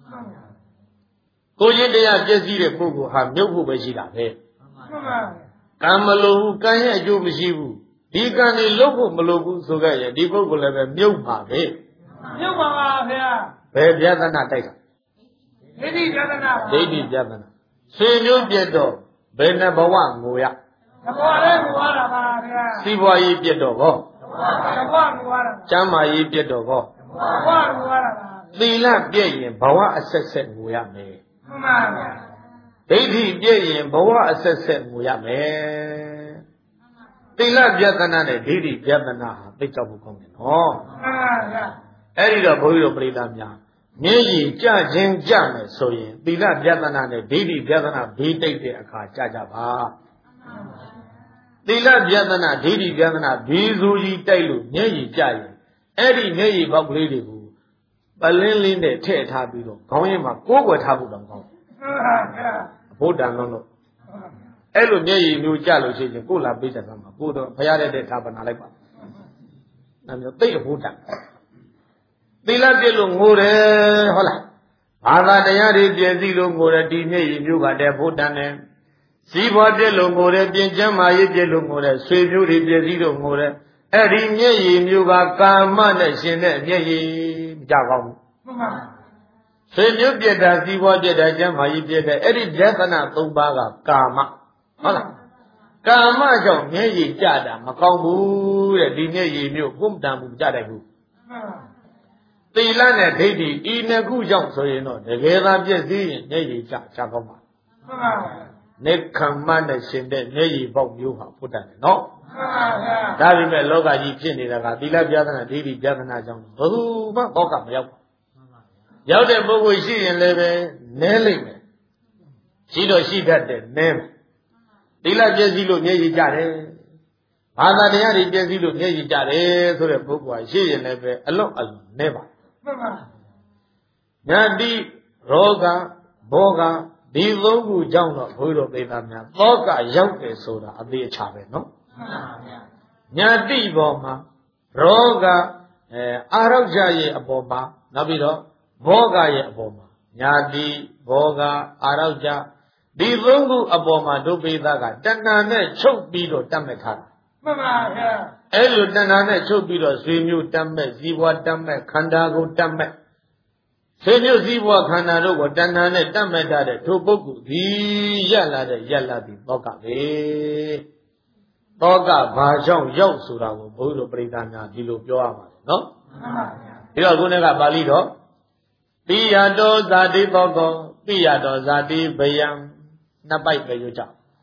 ကိုချင်းတရားပြည့်စည်တဲ့ပုဂ္ဂိုလ်ဟာမြုပ်ဖို့ပဲရှိတာပဲမှန်ပါကံမလိုဘူးကံရဲ့အကျိုးမရှိဘူးဒီကံတွေလုပ်ဖို့မလိုဘူးဆိုခဲ့ရင်ဒီပုဂ္ဂိုလ်လည်းပဲမြုပ်ပါပဲမြုပ်ပါပါဗျာဘယ်ပြဒနာတိုက်တာဒိဋ္ဌိပြဒနာဒိဋ္ဌိပြဒနာဆွေမျိုးပြတ်တော့ဘယ်နှဘဝငိုရတဘောလည်းငိုရတာပါဗျာစီးပွားရေးပြတ်တော့ဘောတဘောငိုရတာကျမ်းမာရေးပြတ်တော့ဘောတဘောငိုရတာပါသီလပြည့်ရင်ဘဝအဆက်ဆက်ငိုရမယ်မှန်ပါဗျာဒိဋ္ဌိပြည့်ရင်ဘဝအဆက်ဆက်ငိုရမယ်သီလပြဒနာနဲ့ဒိဋ္ဌိပြဒနာဟာသိကြောက်ဖို့ကောင်းတယ်နော်မှန်ပါဗျာအဲ့ဒီတော့ဘုန်းကြီးတို့ပရိသတ်များမျက်ရည်ကြခြင်းကြမယ်ဆိုရင်သီလပြဒနာနဲ့ဒိဋ္ဌိပြဒနာဘေးတိတ်တဲ့အခါကြပါသီလပြဒနာဒိဋ္ဌိပြဒနာဘေးဆိုကြီးတိုက်လို့မျက်ရည်ကြရင်အဲ့ဒီမျက်ရည်ပေါက်ကလေးတွေကိုပလင်းလေးနဲ့ထည့်ထားပြီးတော့ခေါင်းရင်းမှာကိုးကွယ်ထားဖို့တောင်ကောင်းအဖို့တန်လုံးလို့အဲ့လိုမျက်ရည်မျိုးကြလို့ရှိရင်ကိုယ်လာပေးချက်သွားမှာကိုတော့ဖရားတဲ့ထားပနာလိုက်ပါအဲ့မျိုးသိအဖို့တန်သီလပြည့်လို့ငိုတယ်ဟုတ်လားဘာသာတရားတွေပြည့်စည်လို့ငိုတယ်ဒီမျက်ရည်မျိုးကတည်းဖို့တန်တယ်စီးပွားပြည့်လို့ငိုတယ်ပြင်ကျမ်းမာရေးပြည့်လို့ငိုတယ်ဆွေမျိုးတွေပြည့်စည်လို့ငိုတယ်အဲ့ဒီမျက်ရည်မျိုးကကာမနဲ့ရှင်တဲ့မျက်ရည်မကြကောင်းဘူးမှန်ပါဆွေမျိုးပြည့်တာစီးပွားပြည့်တာကျမ်းမာရေးပြည့်တဲ့အဲ့ဒီယတနာ၃ပါးကကာမဟုတ်လားကာမကြောင့်မျက်ရည်ကြတာမကောင်းဘူးတဲ့ဒီမျက်ရည်မျိုးကိုမတန်ဘူးကြတယ်ဘူးသီလနဲ့ဒိဋ္ဌိဤနှစ်ခုကြောင့်ဆိုရင်တော့တကယ်သာပြည့်စည်ရင်မျက်ရည်ကြကောင်းပါမှန်ပါနေခံမနဲ့ရှင်တဲ့မျက်ရည်ပေါက်မျိုးဟာဖုတ်တယ်နော်မှန်ပါဗျာဒါပေမဲ့လောကကြီးဖြစ်နေတာကသီလပြဒနာဒိဋ္ဌိပြဒနာကြောင့်ဘယ်သူမှဘောကမရောက်ဘူးရောက်တဲ့ပုဂ္ဂိုလ်ရှိရင်လည်းပဲနည်းလိမ့်မယ်ရှိတော့ရှိတတ်တယ်နည်းမယ်သီလပြည့်စည်လို့မျက်ရည်ကြတယ်ဘာသာတရားတွေပြည့်စည်လို့မျက်ရည်ကြတယ်ဆိုတဲ့ပုဂ္ဂိုလ်ရှိရင်လည်းပဲအလွန်နည်းပါမှန်ပါညာတိရောဂဘောဂဒီသုံးခုကြောင့်တော့ဘုရားတို့သိသားများသောကရောက်တယ်ဆိုတာအသေးအချာပဲနော်မှန်ပါဗျာညာတိပေါ်မှာရောဂအာရောဂရဲ့အပေါ်မှာနောက်ပြီးတော့ဘောဂရဲ့အပေါ်မှာညာတိဘောဂအာရောဂဒီသုံးခုအပေါ်မှာဒုပိသကတဏှာနဲ့ချုပ်ပြီးတော့တတ်မဲ့ထားတာမှန်ပါဗျာအဲ့လိုတဏှာနဲ့ချုပ်ပြီးတော့ဇွေမျိုးတတ်မဲ့ဇီဝတတ်မဲ့ခန္ဓာကိုတတ်မဲ့ဇွေမျိုးဇီဝခန္ဓာတို့ကိုတဏှာနဲ့တတ်မဲ့ထားတဲ့ထိုပုဂ္ဂိုလ်ဒီရက်လာတဲ့ရက်လာပြီးသောကပဲသောကဘာကြောင့်ရောက်ဆိုတာကိုဘုန်းကြီးတို့ပရိသတ်များဒီလိုပြောရပါတယ်နော်မှန်ပါဗျာဒီတော့ခုနကပါဠိတော်ပိယတောဇာတိသောကောပိယတောဇာတိဘယံနှစ်ပိုက်ပဲရွတ်ကြ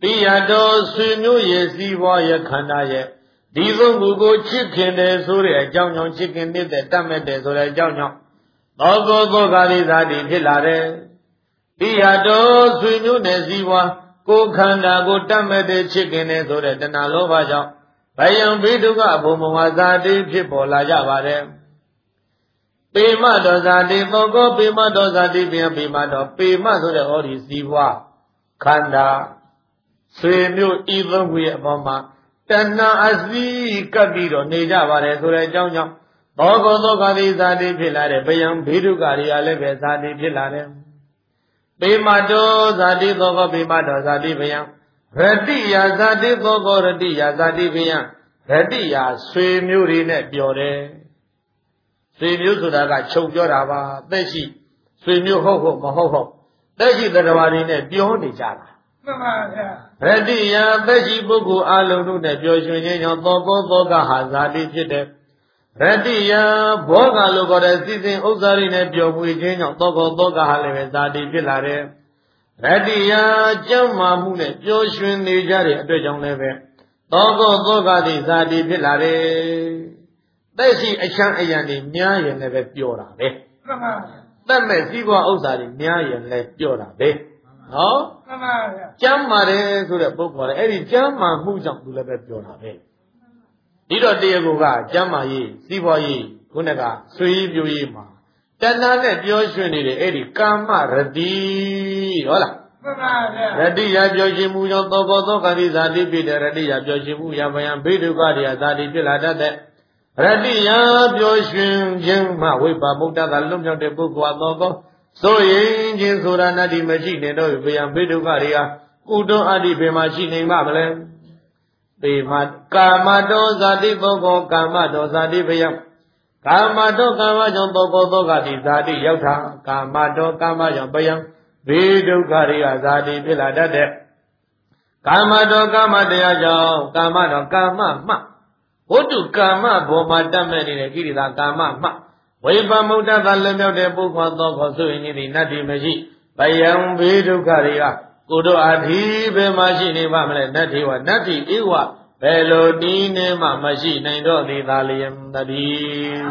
ပိယတောဆွေမျိုးရဲ့စီးပွားရဲ့ခန္ဓာရဲ့ဒီသုံးခုကိုချစ်ခင်တယ်ဆိုတဲ့အကြောင်းကြောင့်ချစ်ခင်တဲ့တတ်မဲ့တယ်ဆိုတဲ့အကြောင်းကြောင့်သောကောသောကာရိဇာတိဖြစ်လာတယ်ပိယတောဆွေမျိုးနဲ့စီးပွားကိုခန္ဓာကိုတတ်မဲ့တဲ့ချစ်ခင်တယ်ဆိုတဲ့တဏှာလောဘကြောင့်ဘယံဘေဒုက္ခဘုံဘဝဇာတိဖြစ်ပေါ်လာကြပါတယ်ပေမတော်ဇာတိသောကောပေမတော်ဇာတိပြန်ပေမတော်ပေမဆိုတဲ့ဩဒီစီးပွားခန္ဓာဆွေမျိုးဤသုံးခုရဲ့အပေါ်မှာတဏှာအစည်းကပ်ပြီးတော့နေကြပါတယ်ဆိုတဲ့အကြောင်းကြောင့်သောကောသောကာတိဇာတိဖြစ်လာတဲ့ဘယံဘေဒုက္ခတွေကလည်းပဲဇာတိဖြစ်လာတယ်ပေမတော်ဇာတိသောကောပေမတော်ဇာတိဘယံရတိယဇာတိသောကောရတိယဇာတိဘယံရတိယဆွေမျိုးတွေနဲ့ပြောတယ်ဆွေမျိုးဆိုတာကချုပ်ပြောတာပါသက်ရှိဆွေမျိုးဟုတ်ဟုတ်မဟုတ်ဟုတ်သက်ရှိတရားတွေနဲ့ပြောနေကြတာမှန်ပါဗျာရတိယသက်ရှိပုဂ္ဂိုလ်အလုံးတို့နဲ့ပြောရွှင်ခြင်းကြောင့်သောကောသောကဟာဇာတိဖြစ်တယ်ရတိယဘောကလို့ခေါ်တဲ့စီစဉ်ဥစ္စာတွေနဲ့ပြောပွေခြင်းကြောင့်သောကောသောကဟာလည်းပဲဇာတိဖြစ်လာတယ်ရတိယကျမ်းမာမှုနဲ့ပြောရွှင်နေကြတဲ့အတွက်ကြောင့်လည်းပဲသောကောသောကတိဇာတိဖြစ်လာတယ်သက်ရှိအချမ်းအယံတွေများရင်လည်းပဲပြောတာပဲမှန်ပါဗျာတတ်မဲ့စီးပွားဥစ္စာတွေများရင်လည်းပြောတာပဲနော်မှန်ပါဗျာကျမ်းမာတယ်ဆိုတဲ့ပုဂ္ဂိုလ်ကအဲ့ဒီကျမ်းမာမှုကြောင့်သူလည်းပဲပြောတာပဲဒီတော့တရားကိုကကျမ်းမာရေးစီးပွားရေးခုနကဆွေးပြိုးရေးမှာတဏှာနဲ့ပြောရွှင်နေတဲ့အဲ့ဒီကာမရတိဟုတ်လားမှန်ပါဗျာရတိယပြောရှင်မှုကြောင့်သောကောသောကာတိဇာတိဖြစ်တဲ့ရတိယပြောရှင်မှုရဗယံဘေဒုက္ခတရားဇာတိဖြစ်လာတတ်တဲ့ရတိယပြောရှင်ခြင်းမှဝိပါမုဒ္ဒကလွတ်မြောက်တဲ့ပုဂ္ဂိုလ်သောကောဆိုရင်ခြင်းဆိုတာနတ္တိမရှိနေတော့ဘယံဘေဒုက္ခတွေကကုတွန်းအတ္တိဘေမှာရှိနေမှာမလဲပေမကာမတောဇာတိသောကောကာမတောဇာတိဘယံကာမတောကာမကြောင့်သောကောသောကတိဇာတိရောက်တာကာမတောကာမကြောင့်ဘယံဘေဒုက္ခတွေကဇာတိဖြစ်လာတတ်တဲ့ကာမတောကာမတရားကြောင့်ကာမတောကာမမှဝတ္တုကာမဘောမှာတတ်မဲ့နေတဲ့ကိရိတာကာမမှဝိပမုဒ္ဒသလည်းမြောက်တဲ့ပုဂ္ဂိုလ်သောခေါ်ဆိုရင်ဒီနတ္တိမရှိဘယံဘေဒုက္ခတွေကကိုတို့အဓိဘယ်မှာရှိနေပါမလဲနတ္တိဝနတ္တိဧဝဘယ်လိုဒီနေမှမရှိနိုင်တော့သည်သာလျင်တည်း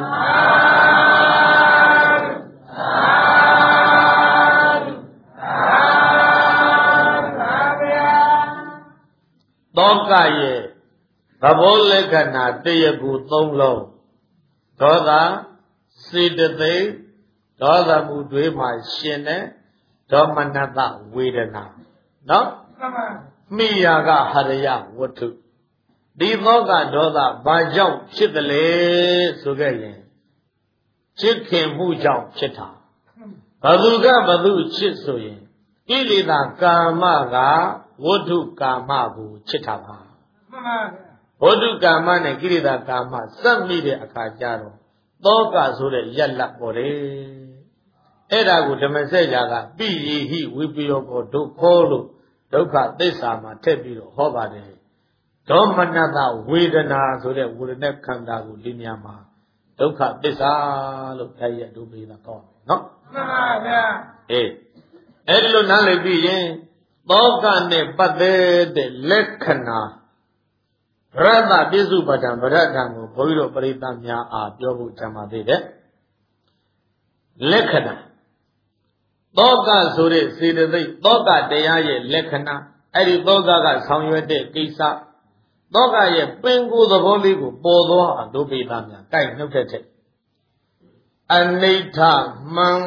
သောကရဲ့သဘောလက္ခဏာတရခုသုံးလုံးဒေါသစေတသိက်ဒေါသမှုတွေးမှရှင်တဲ့ဒေါမနတဝေဒနာနော်မိယာကဟရယဝတ္ထုဒီသောကဒေါသဘာကြောင့်ဖြစ်တယ်လဲဆိုခဲ့ရင်ချစ်ခင်မှုကြောင့်ဖြစ်တာဘသူကဘသူချစ်ဆိုရင်ကိလေသာကာမကဝတ္ထုကာမကိုချစ်တာပါမှန်ပါဗျာဝတ္ထုကာမနဲ့ကိလေသာကာမစက်မိတဲ့အခါကျတော့သောကဆိုတဲ့ရက်လက်ပေါ်တယ်အဲ့ဒါကိုဓမ္မစကြာကပိယိဟိဝိပယောကောဒုက္ခောလို့ဒုက္ခသစ္စာမှာထည့်ပြီးတော့ဟောပါတယ်ဒေါမနတဝေဒနာဆိုတဲ့ဝေဒနာခန္ဓာကိုဒီနေရာမှာဒုက္ခသစ္စာလို့တိုက်ရဒုပိသကောင်းတယ်နော်မှန်ပါဗျာအေးအဲ့ဒီလိုနားလည်ပြီးရင်သောကနဲ့ပတ်သက်တဲ့လက္ခဏာရတ္တပိစုပဒံဗရဒံကိုဘုန်းကြီးတို့ပရိသတ်များအားပြောဖို့ကြံပါသေးတယ်လက္ခဏာသောကဆိုတဲ့စေတသိက်သောကတရားရဲ့လက္ခဏာအဲ့ဒီသောကဆောင်ရွက်တဲ့ကိစ္စသောကရဲ့ပင်ကိုယ်သဘောလေးကိုပေါ်သွားအောင်ဒုပိသများကြိုက်နှုတ်တဲ့အနိဋ္ဌမှန်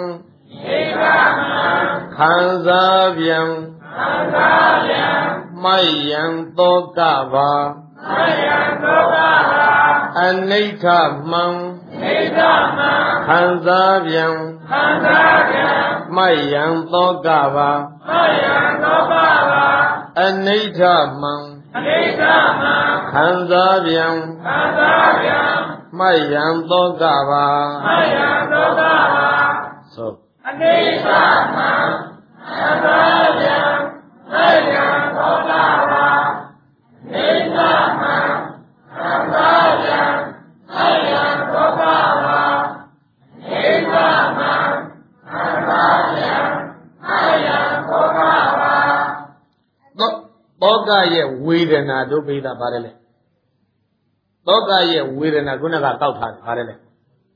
ခံစားပြန်မိုက်ယံသောကပါအနိဋ္ဌမှန်ခံစားပြန်မိုက်ယံသောကပါအနိဋ္ဌမှန်ခံစားပြန်မိုက်ယံသောကပါသို့အနိဋ္ဌမှန်ခံစားပြန်မိုက်ယံသောကပါအနိဋ္ဌမှန်ခံစားပြန်မိုက်ယံသောကပါအနိဋ္ဌမှန်ခံစားပြန်မိုက်ယံသောကပါသောကရဲ့ဝေဒနာတို့ပိဒါပါတယ်လေသောကရဲ့ဝေဒနာခုနကတောက်ထားတယ်ပါတယ်လေ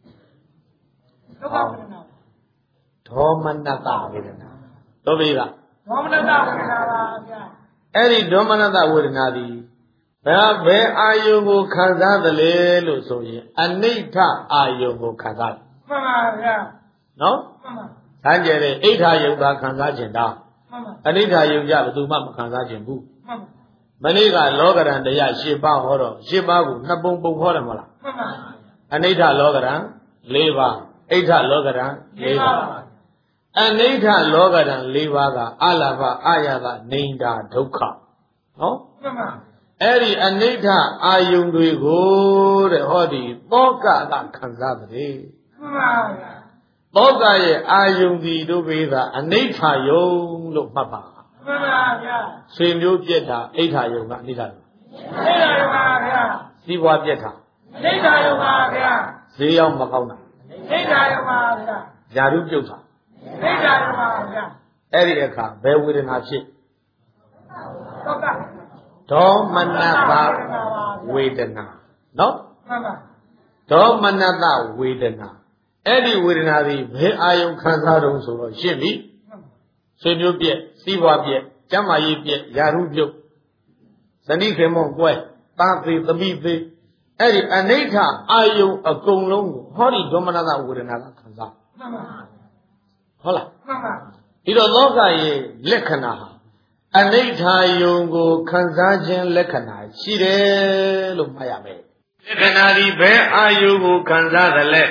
ဒေါမနတဝေဒနာတို့ပိဒါဒေါမနတဝေဒနာပါဗျာအဲ့ဒီဒေါမနတဝေဒနာသည်ဘယ်အာယုံကိုခံစားသလဲလို့ဆိုရင်အနိဋ္ဌအာယုံကိုခံစားတယ်မှန်ပါဗျာနော်မှန်ပါဆန်းကျဲတဲ့အိဋ္ဌာယုံသာခံစားခြင်းတာမှန်ပါအနိဋ္ဌာယုံကြဘယ်သူမှမခံစားခြင်းဘူးမှန်ပါမနေ့ကလောကရန်တရား၈ပါးဟောတော့၈ပါးကိုနှစ်ပုံပုံဟောတယ်မဟုတ်လားမှန်ပါအနိဋ္ဌလောကရန်၄ပါးအိဋ္ဌလောကရန်၄ပါးအနိဋ္ဌလောကရန်၄ပါးကအလဘအာယကနိန္ဒာဒုက္ခနော်မှန်ပါအဲ့ဒီအနိဋ္ဌအာယုန်တွေကိုတဲ့ဟောဒီသောကကခံစားတယ်မှန်ပါဗျာသောကရဲ့အာယုန်ဒီတို့ဘေးကအနိဋ္ဌယုံလို့မှတ်ပါမှန်ပါဗျာဆွေမျိုးပြက်တာအိဋ္ဌယုံကအနိဋ္ဌယုံအိဋ္ဌယုံပါဗျာစီးပွားပြက်တာအိဋ္ဌယုံပါဗျာဈေးရောက်မကောင်းတာအိဋ္ဌယုံပါဗျာယာရုပြုတ်တာအိဋ္ဌယုံပါဗျာအဲ့ဒီအခါဘယ်ဝေဒနာဖြစ်သောကဒေါမနတဝေဒနာနော်မှန်ပါဒေါမနတဝေဒနာအဲ့ဒီဝေဒနာသည်ဘယ်အာယုံခံစားတုံးဆိုတော့ရှင်းပြီဆွေမျိုးပြက်စီးပွားပြက်ကျမ်းမာရေးပြက်ယာရုပြုတ်ဇဏိခေမွန်ကွဲတာသေးသမိသေးအဲ့ဒီအနိဋ္ဌအာယုံအကုန်လုံးကိုဟောဒီဒေါမနတဝေဒနာကခံစားမှန်ပါဟုတ်လားမှန်ပါဒီတော့လောကရဲ့လက္ခဏာဟာအနိဋ္ဌာယုံကိုခံစားခြင်းလက္ခဏာရှိတယ်လို့မှတ်ရမယ်လက္ခဏာဒီဘယ်အာယုကိုခံစားသလဲ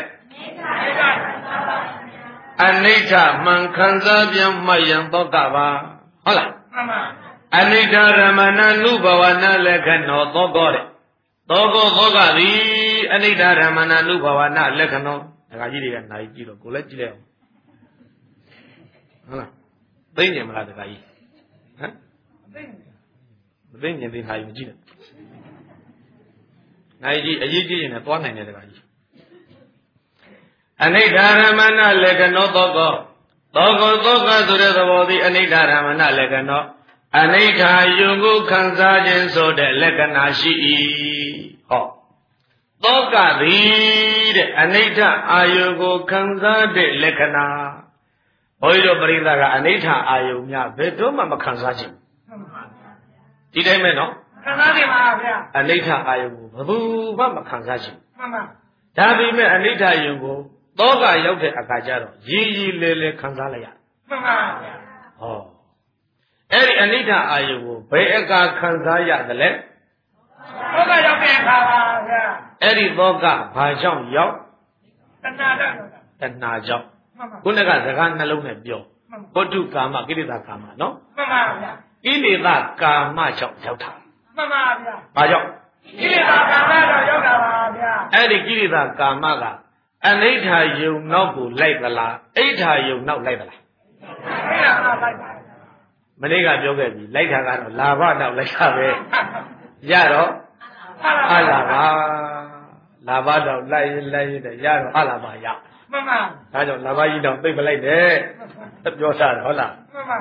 အနိဋ္ဌမှန်ခံစားပြန်မှတ်ရန်သောကပါဟုတ်လားမှန်ပါအနိဋ္ဌရမဏနုဘဝနာလက္ခဏောသောကောတဲ့သောကသည်အနိဋ္ဌရမဏနုဘဝနာလက္ခဏောဒါကကြီးတွေကနိုင်ကြည့်တော့ကိုလည်းကြည့်လိုက်အောင်ဟုတ်လားသိနေမလားဒါကကြီးဟမ်မသိမြင်သိထားရင်မကြည့်နဲ့နိုင်ကြီးအရေးကြီးရင်လည်းသွားနိုင်တယ်တခါကြီးအနိဋ္ဌရမဏလက္ခဏောသောကဆိုတဲ့သဘောသည်အနိဋ္ဌရမဏလက္ခဏောအနိဋ္ဌာယုံကိုခံစားခြင်းဆိုတဲ့လက္ခဏာရှိ၏ဟောသောကသည်တဲ့အနိဋ္ဌအာယုကိုခံစားတဲ့လက္ခဏာဘုန်းကြီးတို့ပရိသတ်ကအနိဋ္ဌအာယုများဘယ်တော့မှမခံစားခြင်းဒီတိုင်းပဲနော်ခံစားနေပါဗျာအနိဋ္ဌအာယုကိုဘယ်သူမှမခံစားခြင်းမှန်ပါဒါပေမဲ့အနိဋ္ဌယုံကိုသောကရောက်တဲ့အခါကျတော့ရည်ရည်လေးလေးခံစားလိုက်ရမှန်ပါဗျာဟောအဲ့ဒီအနိဋ္ဌအာယုကိုဘယ်အခါခံစားရတယ်လဲသောကရောက်တဲ့အခါပါဗျာအဲ့ဒီသောကဘာကြောင့်ရောက်တဏှာကြောင့်ကြောင့်ခုနကစကားနှလုံးနဲ့ပြောဝတ္ထုကာမကိလေသာကာမနော်မှန်ပါဗျာကိလေသာကာမကြောင့်ရောက်တာမှန်ပါဗျာဘာကြောင့်ကိလေသာကာမကြောင့်ရောက်တာပါဗျာအဲ့ဒီကိလေသာကာမကအနိဋ္ဌာယုံနောက်ကိုလိုက်သလားအိဋ္ဌာယုံနောက်လိုက်သလားအိဋ္ဌာနောက်လိုက်ပါမနေ့ကပြောခဲ့ပြီလိုက်တာကတော့လာဘနောက်လိုက်တာပဲရတော့အလာဘတော့လိုက်တဲ့ရတော့အလာဘရမှန်ပါဒါကြောင့်လာဘကြီးတော့သိမလိုက်နဲ့ပြောတာဟုတ်လားမှန်ပါ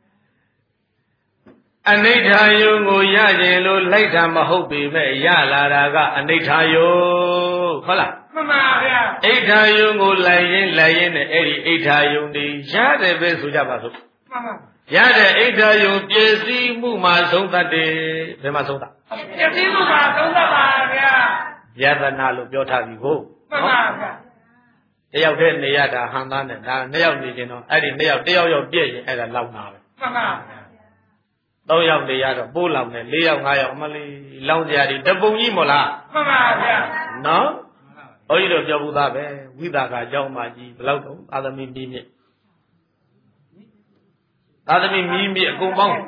အနိဋ္ဌာယုံကိုရခြင်းလို့လိုက်တာမဟုတ်ပေမဲ့ရလာတာကအနိဋ္ဌာယုံဟုတ်လားမှန်ပါဗျာအိဋ္ဌာယုံကိုလိုက်ရင်နဲ့အဲ့ဒီအိဋ္ဌာယုံတွေရတယ်ပဲဆိုကြပါစို့မှန်ပါရတဲ့အိဋ္ဌာယုံပြည့်စည်မှုမှာဆုံးသတ်တယ်ဘယ်မှာဆုံးသတ်ပြည့်စည်မှုမှာဆုံးသတ်ပါဗျာယတနာလို့ပြောထားပြီဟုတ်မှန်ပါဗျာတယောက်တည်းနေရတာဟန်သားနဲ့ဒါနှစ်ယောက်နေခြင်းတော့အဲ့ဒီနှစ်ယောက်တယောက်ပြည့်ရင်အဲ့ဒါလောက်နာပဲမှန်ပါ 3ယောက်နေရတော့ပိုးလောင်တယ်4ယောက်5ယောက်အမလေးလောင်ကြရတယ်တပုံကြီးမလားမှန်ပါဗျာနော်ဘုန်းကြီးတို့ပြောဘူးသားပဲဝိသကာเจ้าမကြီးဘယ်လောက်တော့သာသမီမီးမြစ်သာသမီမီးမြစ်အကုန်ပေါင်း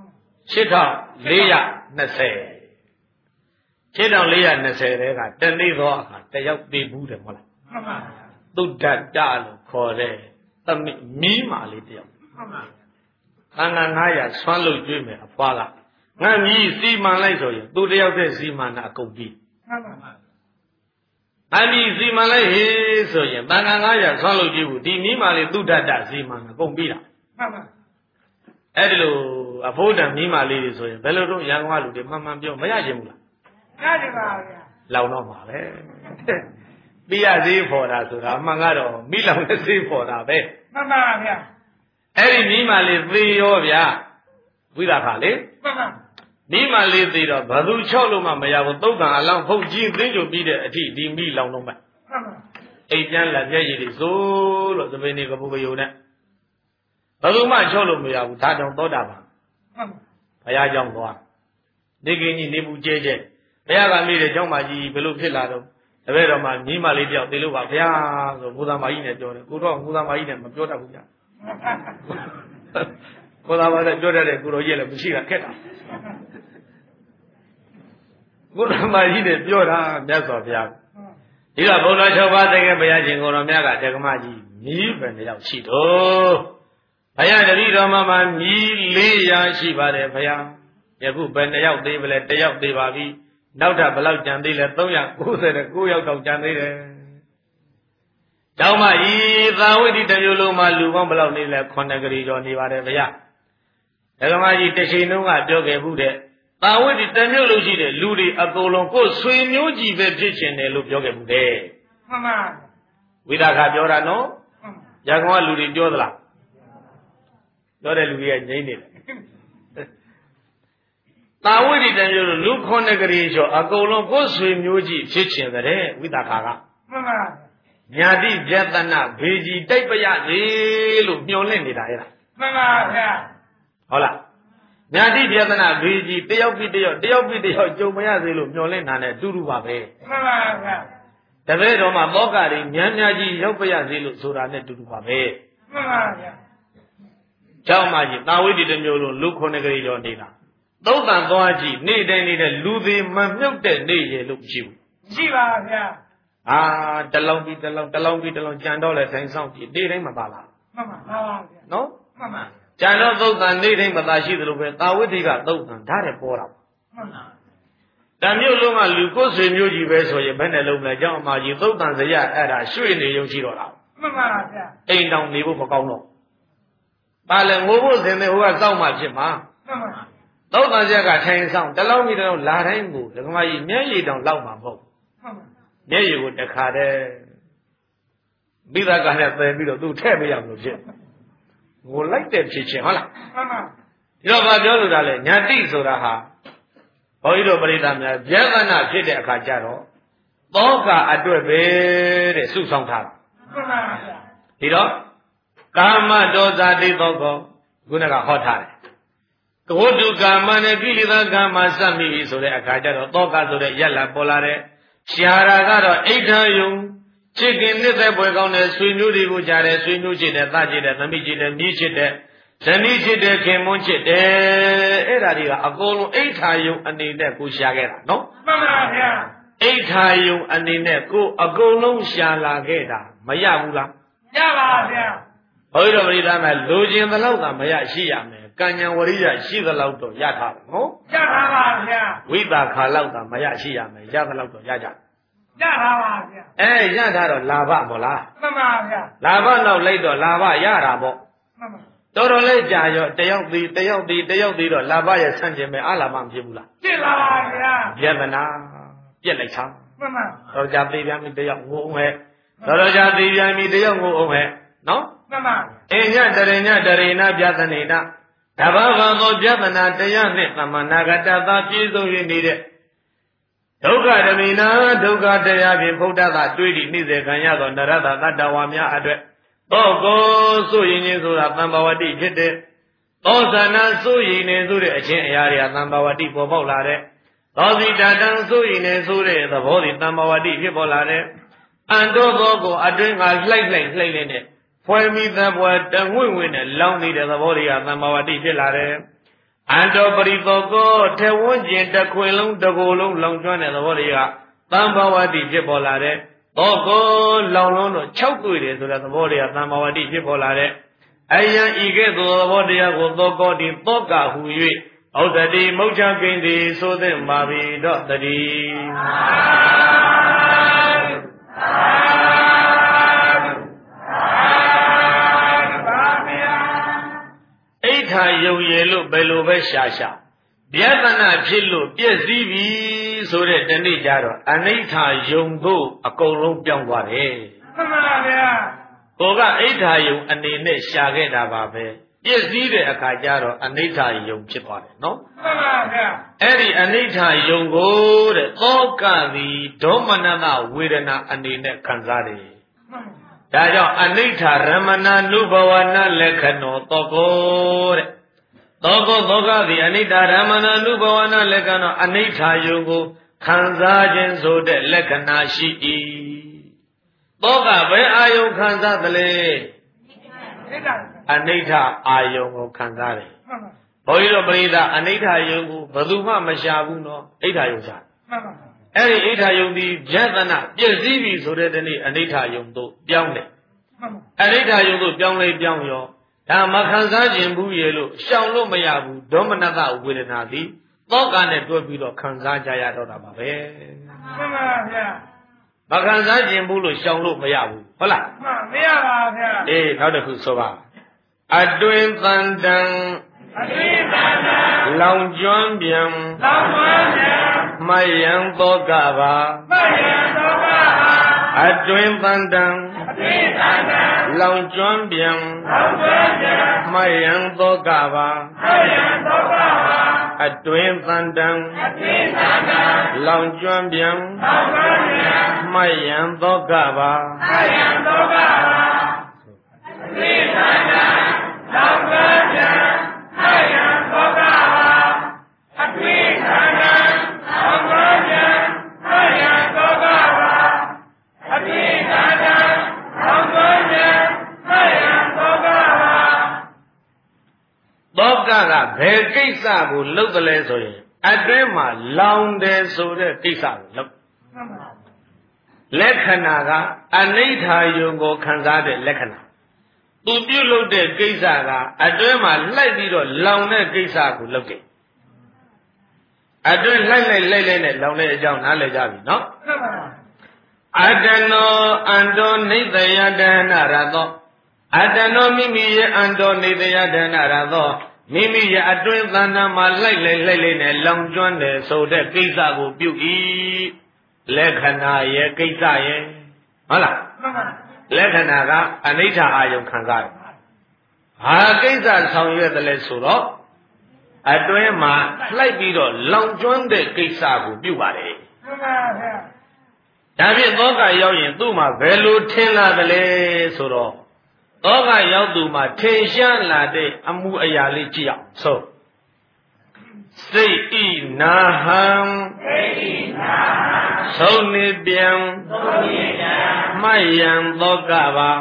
8420တဲကတနေ့သောအခါတယောက်ပြေးဘူးတယ်မဟုတ်လားမှန်ပါသုဒ္ဓတလို့ခေါ်တဲ့သမီးမီးမာလေးတယောက်မှန်ပါသံဃာ900ဆွမ်းလို့ကျွေးမယ်အဖွားကငါမြည်စီမံလိုက်ဆိုရင်သူတယောက်တည်းစီမံတာအကုန်ပြီးမှန်ပါအမြည်စီမံလိုက်ဟေးဆိုရင်သံဃာ900ဆွမ်းလို့ကျွေးဘူးဒီမီးမာလေးသုဒ္ဓတစီမံတာအကုန်ပြီးတာမှန်ပါ Edilu, a boat and Mima ladies, so Bello, young one, the Mamma, Mayajimula. Launoma, be a day for us, Mangaro, Milan, the sea for our bed. Mamma, Eddie Mima lives 3 years, with a Hale. Mima lives there, Badu Choloma, Maya, Toga, along Hoji, they will be the tea, me Launoma. Agent La Jay, soul of the Venego Bugayuna. Baluma Cholomia, who had on Dodaba. I young one. Digging in Nibu J. They are made a Jomaji, Belu Pilado. The red of my Nima lady of the Luba, the Budamaina, Jordan, Guru, Budamaina, Majota. Budama Jordan, Guru Yellow, Machina Keta. Budamaina, Jordan, that's of Yag. You are Bona Chova, they get Bayajing or Omega, Tegamaji, me, and the Chito. Paya the reader, Mamma, me, Leia, Shiva, the Paya. Yaku, Ben, the out, they will let the out, they baby. Now that below Jandila, Toya, who said a go out of Jandila. Dama, thou did the Yuluma, Lugon below Nila, Conagri, or Nivada, Paya. Tegamaji, Teshino, Joga Bude. Thou did the Yuluji, Ludi, a golon, go swim, Yuji, the kitchen, they look Joga Bude. Mamma. Without Hajora, no? Jagua Ludi Jodla. Not a Louis and Jane. Now, we didn't look on the Grisho, a golden go swim Yuji, kitchen, the day with a Haga. Yadi, Jatana, Vigi, Tapaya, look, Yolandi. Hola. Yadi, Jatana, Vigi, Teopideo, Jomaya, look, Yolanda, Durubabe. The red of my Bogari, Yanyaji, Yopaya, Zilu, Surane, Durubabe. Chaumaji, now we didn't look on the Grisho Dina. Those are Goaji, need a Luthi, Mamuk, need look you. Shiva, ah, the long bit along, Jandola, and something, did him about. No? Jano, those are needing, but I see the look at our digger, those and that for up. Daniel Luma, Lucas, and Yuji Veso, Benelum, John Maji, those and the yard at a shoe in the Yoshiro. Ain't down the for Kono. Balan Wobos and the who are so much, ma. Those are Jaga Chain Sound, the long middle of Larangu, the Mai nearly don't love my boat. There you would the card. Be that I have the middle to tell me I'm legit. Who like that chicken, hola. You know what you're doing, Yati Soraha. Oido Bridam, Javana, Jede Kajaro. Boga, I do a very Susan Car. You know? Kama doza de Bogo, Gunaga Hotare. Go to Gamma, Gilida Gamma, Sami, so the Akajaro, Boga to the Yella Polare. Shiara 8 young chicken, the boy on the Swinu Bujare, Swinu, the Taji, the Namiji, the Michi, the Nichi, the Kemonchi, the Eradia, a goal 8 young and in the Kushagera, no? 8 young and in the Ku, a goal Shalageda, Mayabula. Yala, Oido Ridama, losing the Lauda, Maya Shiame, Kanya Waria, she the Lauto, Yata, no? Yata, with the Kalauta, Maya Shiame, Yavalauto, Yaja. Eh, Yada, Lava Mola. Lava no later, Lava Yarabo. Toro Leja, Teobi, Lava Sanjame, Alabam Jibula. Yavana, Yeleka. Rojabi, the young woman. Rojabi, the young woman. No? Enya Darina, Jatanina. Tabava, Javana, the young Namanaga, Piso, you need it. Doga Damina, Doga Dayabi, Poda, Tweedy, Nize, Kanyago, Narada, Nadawamia, Adre. Ogo, Suyin, Zura, Nambawati, Jete. Osana, Suyin, Zure, a chain area, Nambawati, Popolare. Osita, Suyin, Zure, the body, Nambawati, Popolare. And Dogo, I drink a slight in it. For me, the word, the women, long need the body of Nambawati, Pilare. And Dogo, Tewon, the Quilum, the Golum, Long John, and the Warrior, Nambawati, Popolare. Ogo, Long, choke with it, so that the body of Nambawati, Popolare. Aya, Ige, the Warrior, Gogo, the Boga, who you, out the day, Mocha Gindi, so then, Babi, Dr. D. ဋ္ဌာယုံရည်လို့ဘယ်လိုပဲရှာရှာဗျသနာဖြစ်လို့ပြည့်စည်ပြီဆိုတဲ့တနေ့ကျတော့အနိဋ္ဌာယုံဖို့အကုန်လုံးပြောင်းသွားတယ်မှန်ပါဗျာကိုကအိဋ္ဌာယုံအနေနဲ့ရှာခဲ့တာပါပဲပြည့်စည်တဲ့အခါကျတော့အနိဋ္ဌာယုံဖြစ်သွားတယ်နော်မှန်ပါဗျာအဲ့ဒီအနိဋ္ဌာယုံကိုတဲ့သောကသည်ဒေါမနတဝေဒနာအနေနဲ့ခံစားတယ်ဒါကြောင့်အနိဋ္ဌာရမဏနုဘဝနာလက္ခဏောသောကောတဲ့သောကသည်အနိဋ္ဌာရမဏနုဘဝနာလက္ခဏောအနိဋ္ဌာယုံကိုခံစားခြင်းဆိုတဲ့လက္ခဏာရှိ၏သောကဘယ်အာယုံခံစားသလဲအနိဋ္ဌာအာယုံကိုခံစားတယ်ဘုန်းကြီးတို့ပရိသတ်အနိဋ္ဌာယုံကိုဘယ်သူမှမရှာဘူးနော်အိဋ္ဌာယုံရှာအဲ့ဒီအိဋ္ဌာယုံဒီယတနာပြည့်စည်ပြီဆိုတဲ့တနေ့အနိဋ္ဌာယုံတို့ပြောင်းတယ်အနိဋ္ဌာယုံတို့ပြောင်းလိုက်ပြောင်းရောဒါမခံစားခြင်းဘူးရေလို့ရှောင်လို့မရဘူးဒေါမနတဝေဒနာသည်သောကနဲ့တွဲပြီးတော့ခံစားကြရတော့တာပါပဲမှန်ပါဗျာမခံစားခြင်းဘူးလို့ရှောင်လို့မရဘူးဟုတ်လားမရပါဗျာအေးနောက်တစ်ခုဆိုပါအတွင်တန်တံလောင်ကျွမ်းပြန်မယံသောကပါအတွင်တန်တံလောင်ကျွမ်းပြန်မယံသောကပါအတွင်တန်တံလောင်ကျွမ်းပြန်မယံသောကပါသောကကဘယ်ကိစ္စကိုလုပ်တယ်လဲဆိုရင်အတွင်းမှာလောင်တယ်ဆိုတဲ့ကိစ္စကိုလုပ်လက္ခဏာကအနိဋ္ဌာယုံကိုခံစားတဲ့လက္ခဏာသူပြုလုပ်တဲ့ကိစ္စကအတွင်းမှာလိုက်ပြီးတော့လောင်တဲ့ကိစ္စကိုလုပ်တယ်အတွင်းလိုက်နဲ့လောင်တဲ့အကြောင်းနားလည်ကြပြီနော်အတ္တနောအန္တောနိတယဒဟနာရသောအတ္တနောမိမိရဲ့အန္တောနိတယဒဟနာရသောမိမိရဲ့အတွင်းသဏ္ဍာန်မှာလိုက်နဲ့လောင်ကျွမ်းတယ်ဆိုတဲ့ကိစ္စကိုပြု၏လက္ခဏာရဲ့ကိစ္စရဲ့ဟုတ်လားလက္ခဏာကအနိဋ္ဌာအာယုံခံစားတယ်ဟာကိစ္စဆောင်ရွက်တယ်လဲဆိုတော့အတွင်းမှာလိုက်ပြီးတော့လောင်ကျွမ်းတဲ့ကိစ္စကိုပြုပါတယ်မှန်ပါဗျာဒါဖြင့်သောကရောက်ရင်သူ့မှာဘယ်လိုထင်လာတယ်လဲဆိုတော့သောကရောက်သူမှာထင်ရှားလာတဲ့အမှုအရာလေးကြည့်အောင်ဆိုစိတ်ဤနာဟံဆုံးနေပြန်မယံသောကပါ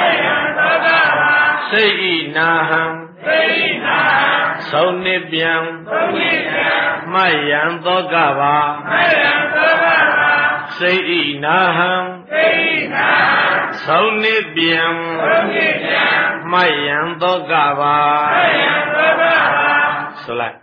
စိတ်ဤနာဟံဆုံးနေပြန်မယံသောကပါစိတ်ဤနာဟံဆုံးနေပြန်မယံသောကပါဆိုလိုက်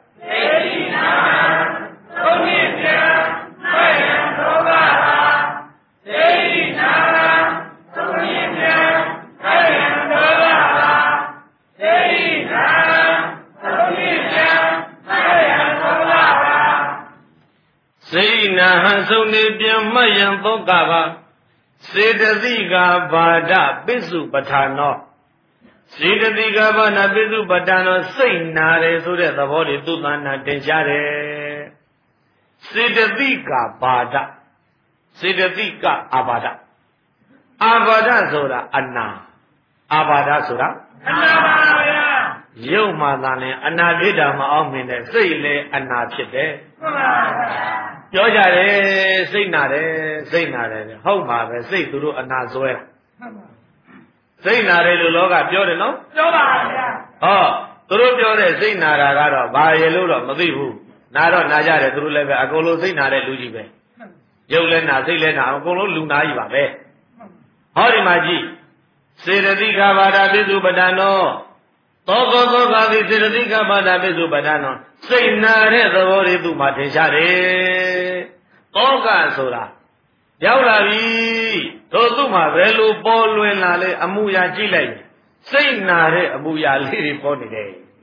စိတ်နာဟံဆုံးနေပြန်မယံသောကပါစေတသိကဘာဒပိစုပဋ္ဌာနောစေတသိကဘာဒပိစုပဋ္ဌာနောစိတ်နာတယ်ဆိုတဲ့သဘောတွေသူ့သဏ္ဍာန်တင်ရှားတယ်စေတသိကဘာဒစေတသိကအာဘာဒအာဘာဒဆိုတာအနာအာဘာဒဆိုတာအနာပါဗျာရုပ်မှသာလဲအနာဖြစ်တာမအောင်မြင်တဲ့စိတ်လည်းအနာဖြစ်တယ်မှန်ပါဗျာပြောကြတယ်စိတ်နာတယ်ဟုတ်ပါပဲစိတ်သူတို့အနာစွဲစိတ်နာတယ်လို့လောကပြောတယ်နော်ပြောပါဗျာဟောသူတို့ပြောတဲ့စိတ်နာတာကတော့ဘာရလို့တော့မသိဘူးနာတော့နာကြတယ်သူတို့လည်းပဲအကုန်လုံးစိတ်နာတဲ့လူကြီးပဲရုပ်လည်းနာစိတ်လည်းနာအကုန်လုံးလူနာကြီးပါပဲဟောဒီမှာကြည့်စေတသိကဘာဒပိစုပဋ္ဌာနောသောကသည်စေတသိကဘာဒပိစုပဋ္ဌာနောစိတ်နာတဲ့သဘောတွေသူ့မှာထင်ရှားတယ်သောကဆိုတာရောက်လာပြီတို့သူ့မှာဘယ်လိုပေါ်လွင်လာလဲအမှုရာကြည့်လိုက်စိတ်နာတဲ့အမှုရာလေးတွေပေါ်နေတယ်မ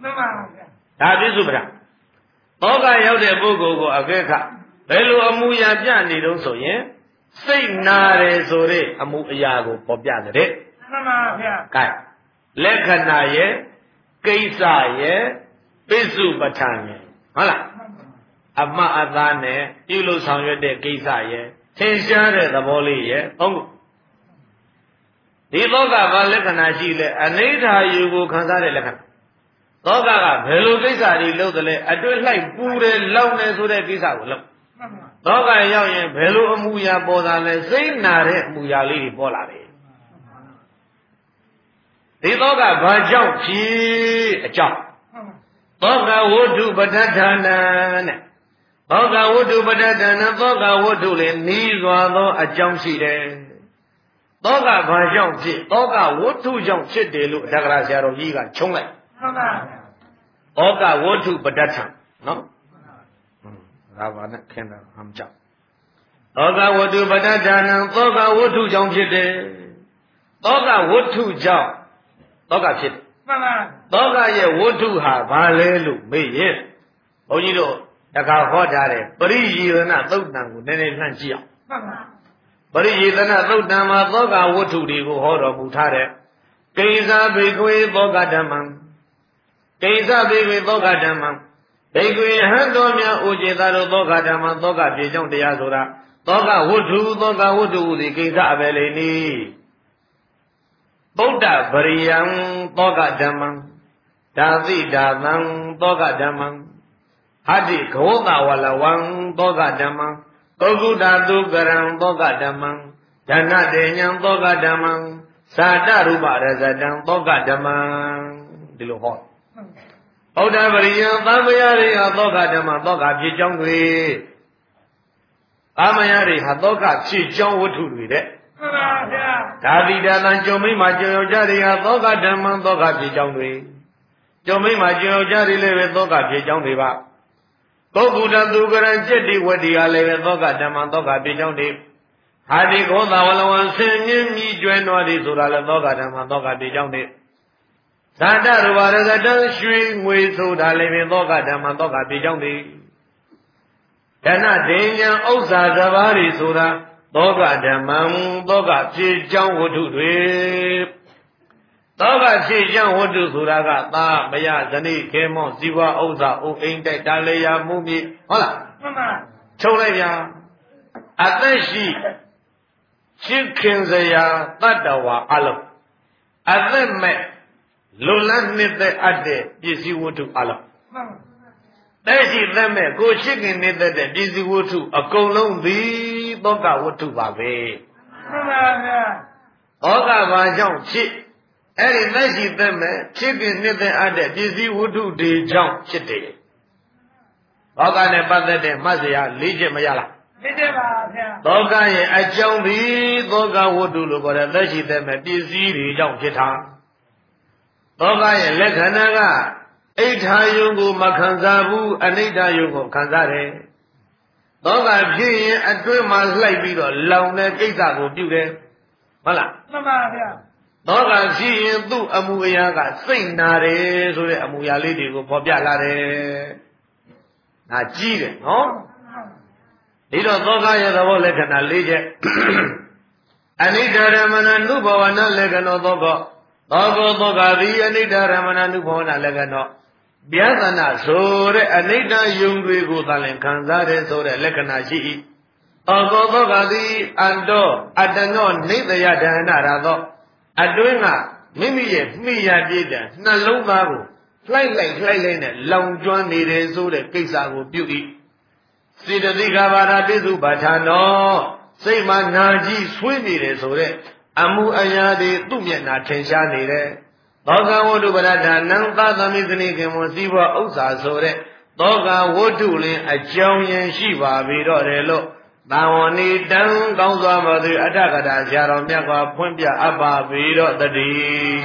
မှန်ပါဗျာဒါပြစ္စုပ္ပန်သောကရောက်တဲ့ပုဂ္ဂိုလ်ကိုအကဲခဘယ်လိုအမှုရာပြနေတော့ဆိုရင်စိတ်နာတယ်ဆိုတဲ့အမှုအရာကိုပေါ်ပြတဲ့မှန်ပါဗျာကဲလက္ခဏာရဲ့ကိစ္စရဲ့ပိစုပဋ္ဌာန်ရဲ့ဟုတ်လားအမအသားနဲ့ပြုလို့ဆောင်ရွက်တဲ့ကိစ္စရဲ့သင်ရှားတဲ့သဘောလေးရဲ့ဟုတ်ကူဒီသောကဘာလက္ခဏာရှိလဲအနိဋ္ဌာယူကိုခံစားတဲ့လက္ခဏာသောကကဘယ်လိုကိစ္စတွေလုပ်တယ်လဲအတွဲလိုက်ပူတယ်လောက်နေဆိုတဲ့ကိစ္စကိုလုပ်သောကရောက်ရင်ဘယ်လိုအမှုရာပေါ်တာလဲစိတ်နာတဲ့အမှုရာလေးတွေပေါ်လာတယ်ဒီသောကဘာကြောင့်ဖြစ်အကြောင်းသောကဝတ္ထုပဋ္ဌာဏတဲ့သောကဝတ္ထုပဋ္ဌာဏသောကဝတ္ထုလည်းနီးစွာသောအကြောင်းရှိတယ်သောကဘာကြောင့်ဖြစ်သောကဝတ္ထုကြောင့်ဖြစ်တယ်လို့အတ္တကရာဆရာတော်ကြီးကခြုံလိုက်မှန်ပါသောကဝတ္ထုပဋ္ဌာဏနော်ဒါပါနဲ့ခင်ဗျာအမှကြောင့်သောကဝတ္ထုပဋ္ဌာဏသောကဝတ္ထုကြောင့်ဖြစ်တယ်သောကဝတ္ထုကြောင့်သောကဖြစ်တယ်မှန်ပါသောကရဲ့ဝတ္ထုဟာဘာလဲလို့မေးရင်ဘုန်းကြီးတို့တခါဟောထားတယ်ပရိယေသနသုတ်တံကိုနည်းနည်းလှမ်းကြည့်အောင်မှန်ပါပရိယေသနသုတ်တံမှာသောကဝတ္ထုတွေကိုဟောတော်မူထားတဲ့ကိဉ္စာဘိကွေသောကဓမ္မံကိဉ္စာဘိကွေသောကဓမ္မံဘိကွေဟံတော်များဥကျေသာတို့သောကဓမ္မံသောကပြေကြောင့်တရားဆိုတာသောကဝတ္ထုသောကဝတ္ထုဟူသည်ကိဉ္စာအပဲလေနိဗုဒ္ဓဗရိယံသောကဓမ္မံဓာတိဓာတံသောကဓမ္မံဟတ္တိခောသဝလဝံသောကဓမ္မံပုဂ္ဂုတတုကရံသောကဓမ္မံဓနတေညံသောကဓမ္မံသာတရူပရဇတံသောကဓမ္မံဒီလိုဟောဗုဒ္ဓဗရိယံသံဃာရိယသောကဓမ္မသောကဖြစ်ကြောင်းတွေအာမယရိဟာသောကဖြစ်ကြောင်းဝတ္ထုတွေတဲ့မှန်ပါဗျာဓာတိဓာတံကြုံမိမှကြုံယောက်ျားတွေဟာသောကဓမ္မံသောကဖြစ်ကြောင်းတွေကြုံမိမှကြုံယောက်ျားတွေလည်းပဲသောကဖြစ်ကြောင်းတွေပါပုဂ္ဂုတသူကရံจิตတိဝတ္တိဟာလည်းပဲသောကဓမ္မံသောကဖြစ်ကြောင်းတွေဟာဒီခောသဝလဝံဆင်မြင့်မြည်ကျွဲတော်သည်ဆိုတာလည်းသောကဓမ္မံသောကဖြစ်ကြောင်းတွေသတ္တရူပရဇတံရွှေငွေဆိုတာလည်းပဲသောကဓမ္မံသောကဖြစ်ကြောင်းတွေဓနဒေညာဥစ္စာသဘာတွေဆိုတာသောကဓမ္မံသောကဖြစ်ကြောင်းဝတ္ထုတွေသောကဖြစ်ကြောင်းဝတ္ထုဆိုတာကသာမယဇနိခေမောဇီဝဥစ္စာဥအိမ်တိုက်တာလေယာမှုမြေဟုတ်လားမှန်ပါချုပ်လိုက်ဗျာအသက်ရှိရှင်းခင်စရာတတ္တဝါအလုံးအသက်မဲ့လွန်လန်းနှစ်သက်အပ်တဲ့ပစ္စည်းဝတ္ထုအလုံးမှန်ပါတဲ့ရှိသက်မဲ့ကိုရှိခင်နှစ်သက်တဲ့ပစ္စည်းဝတ္ထုအကုန်လုံးသည်သောကဝတ္ထုပါပဲမှန်ပါဗျာသောကဘာကြောင့်ဖြစ်အဲ့ဒီသက်ရှိသက်မဲ့ဖြစ်ခင်နှစ်သက်အပ်တဲ့ပစ္စည်းဝတ္ထုတွေကြောင့်ဖြစ်တယ်သောကနဲ့ပတ်သက်တဲ့မှတ်စရာ၄ချက်မရလား၄ချက်ပါဗျာသောကရဲ့အကြောင်းသည်သောကဝတ္ထုလို့ခေါ်တဲ့သက်ရှိသက်မဲ့ပစ္စည်းတွေကြောင့်ဖြစ်တာသောကရဲ့လက္ခဏာကအိဋ္ဌာယုံကိုမခံစားဘူးအနိဋ္ဌာယုံကိုခံစားတယ်သောကဖြစ်ရင်အတွင်းမှာလှိုက်ပြီးတော့လောင်တဲ့ကိစ္စကိုပြုတယ်ဟုတ်လားမှန်ပါဗျာသောကဖြစ်ရင်သူ့အမှုအရာကစိတ်နာတယ်ဆိုတဲ့အမှုအရာလေးတွေကိုပေါ်ပြလာတယ်ဒါကြီးတယ်နော်ဒီတော့သောကရဲ့သဘောလက္ခဏာ၄ချက်အနိဋ္ဌရမဏနုဘဝနာလက္ခဏောသောကသောကသည်အနိဋ္ဌရမဏနုဘဝနာလက္ခဏောပြဿနာဆိုတဲ့အနိဋ္ဌယုံတွေကိုသာလင်ခံစားတယ်ဆိုတဲ့လက္ခဏာရှိ၏သောကသည်အတ္တနောနိတယဒဟနာရသောအတွင်းကမိမိရဲ့မိရပြည့်တဲ့နှလုံးသားကိုလှိုက်လိုက်နဲ့လောင်ကျွမ်းနေတယ်ဆိုတဲ့ကိစ္စကိုပြု၏စေတသိကဘာရပိစုပါဌာနောစိတ်မှနာကြီးဆွေးနေတယ်ဆိုတဲ့အမှုအရာတွေသူ့မျက်နှာထင်ရှားနေတယ်သောကဝတ္ထုပရဒနံသာသမိသနိကေမောစီဘဥစ္စာဆိုတဲ့သောကဝတ္ထုလင်အကြောင်းရင်းရှိပါပြီတော့တယ်လို့သာဝဏီတံကောင်းစွာပါသူအတ္တကထာဆရာတော်မြတ်ကဖွင့်ပြအပ်ပါပြီတော့တည်း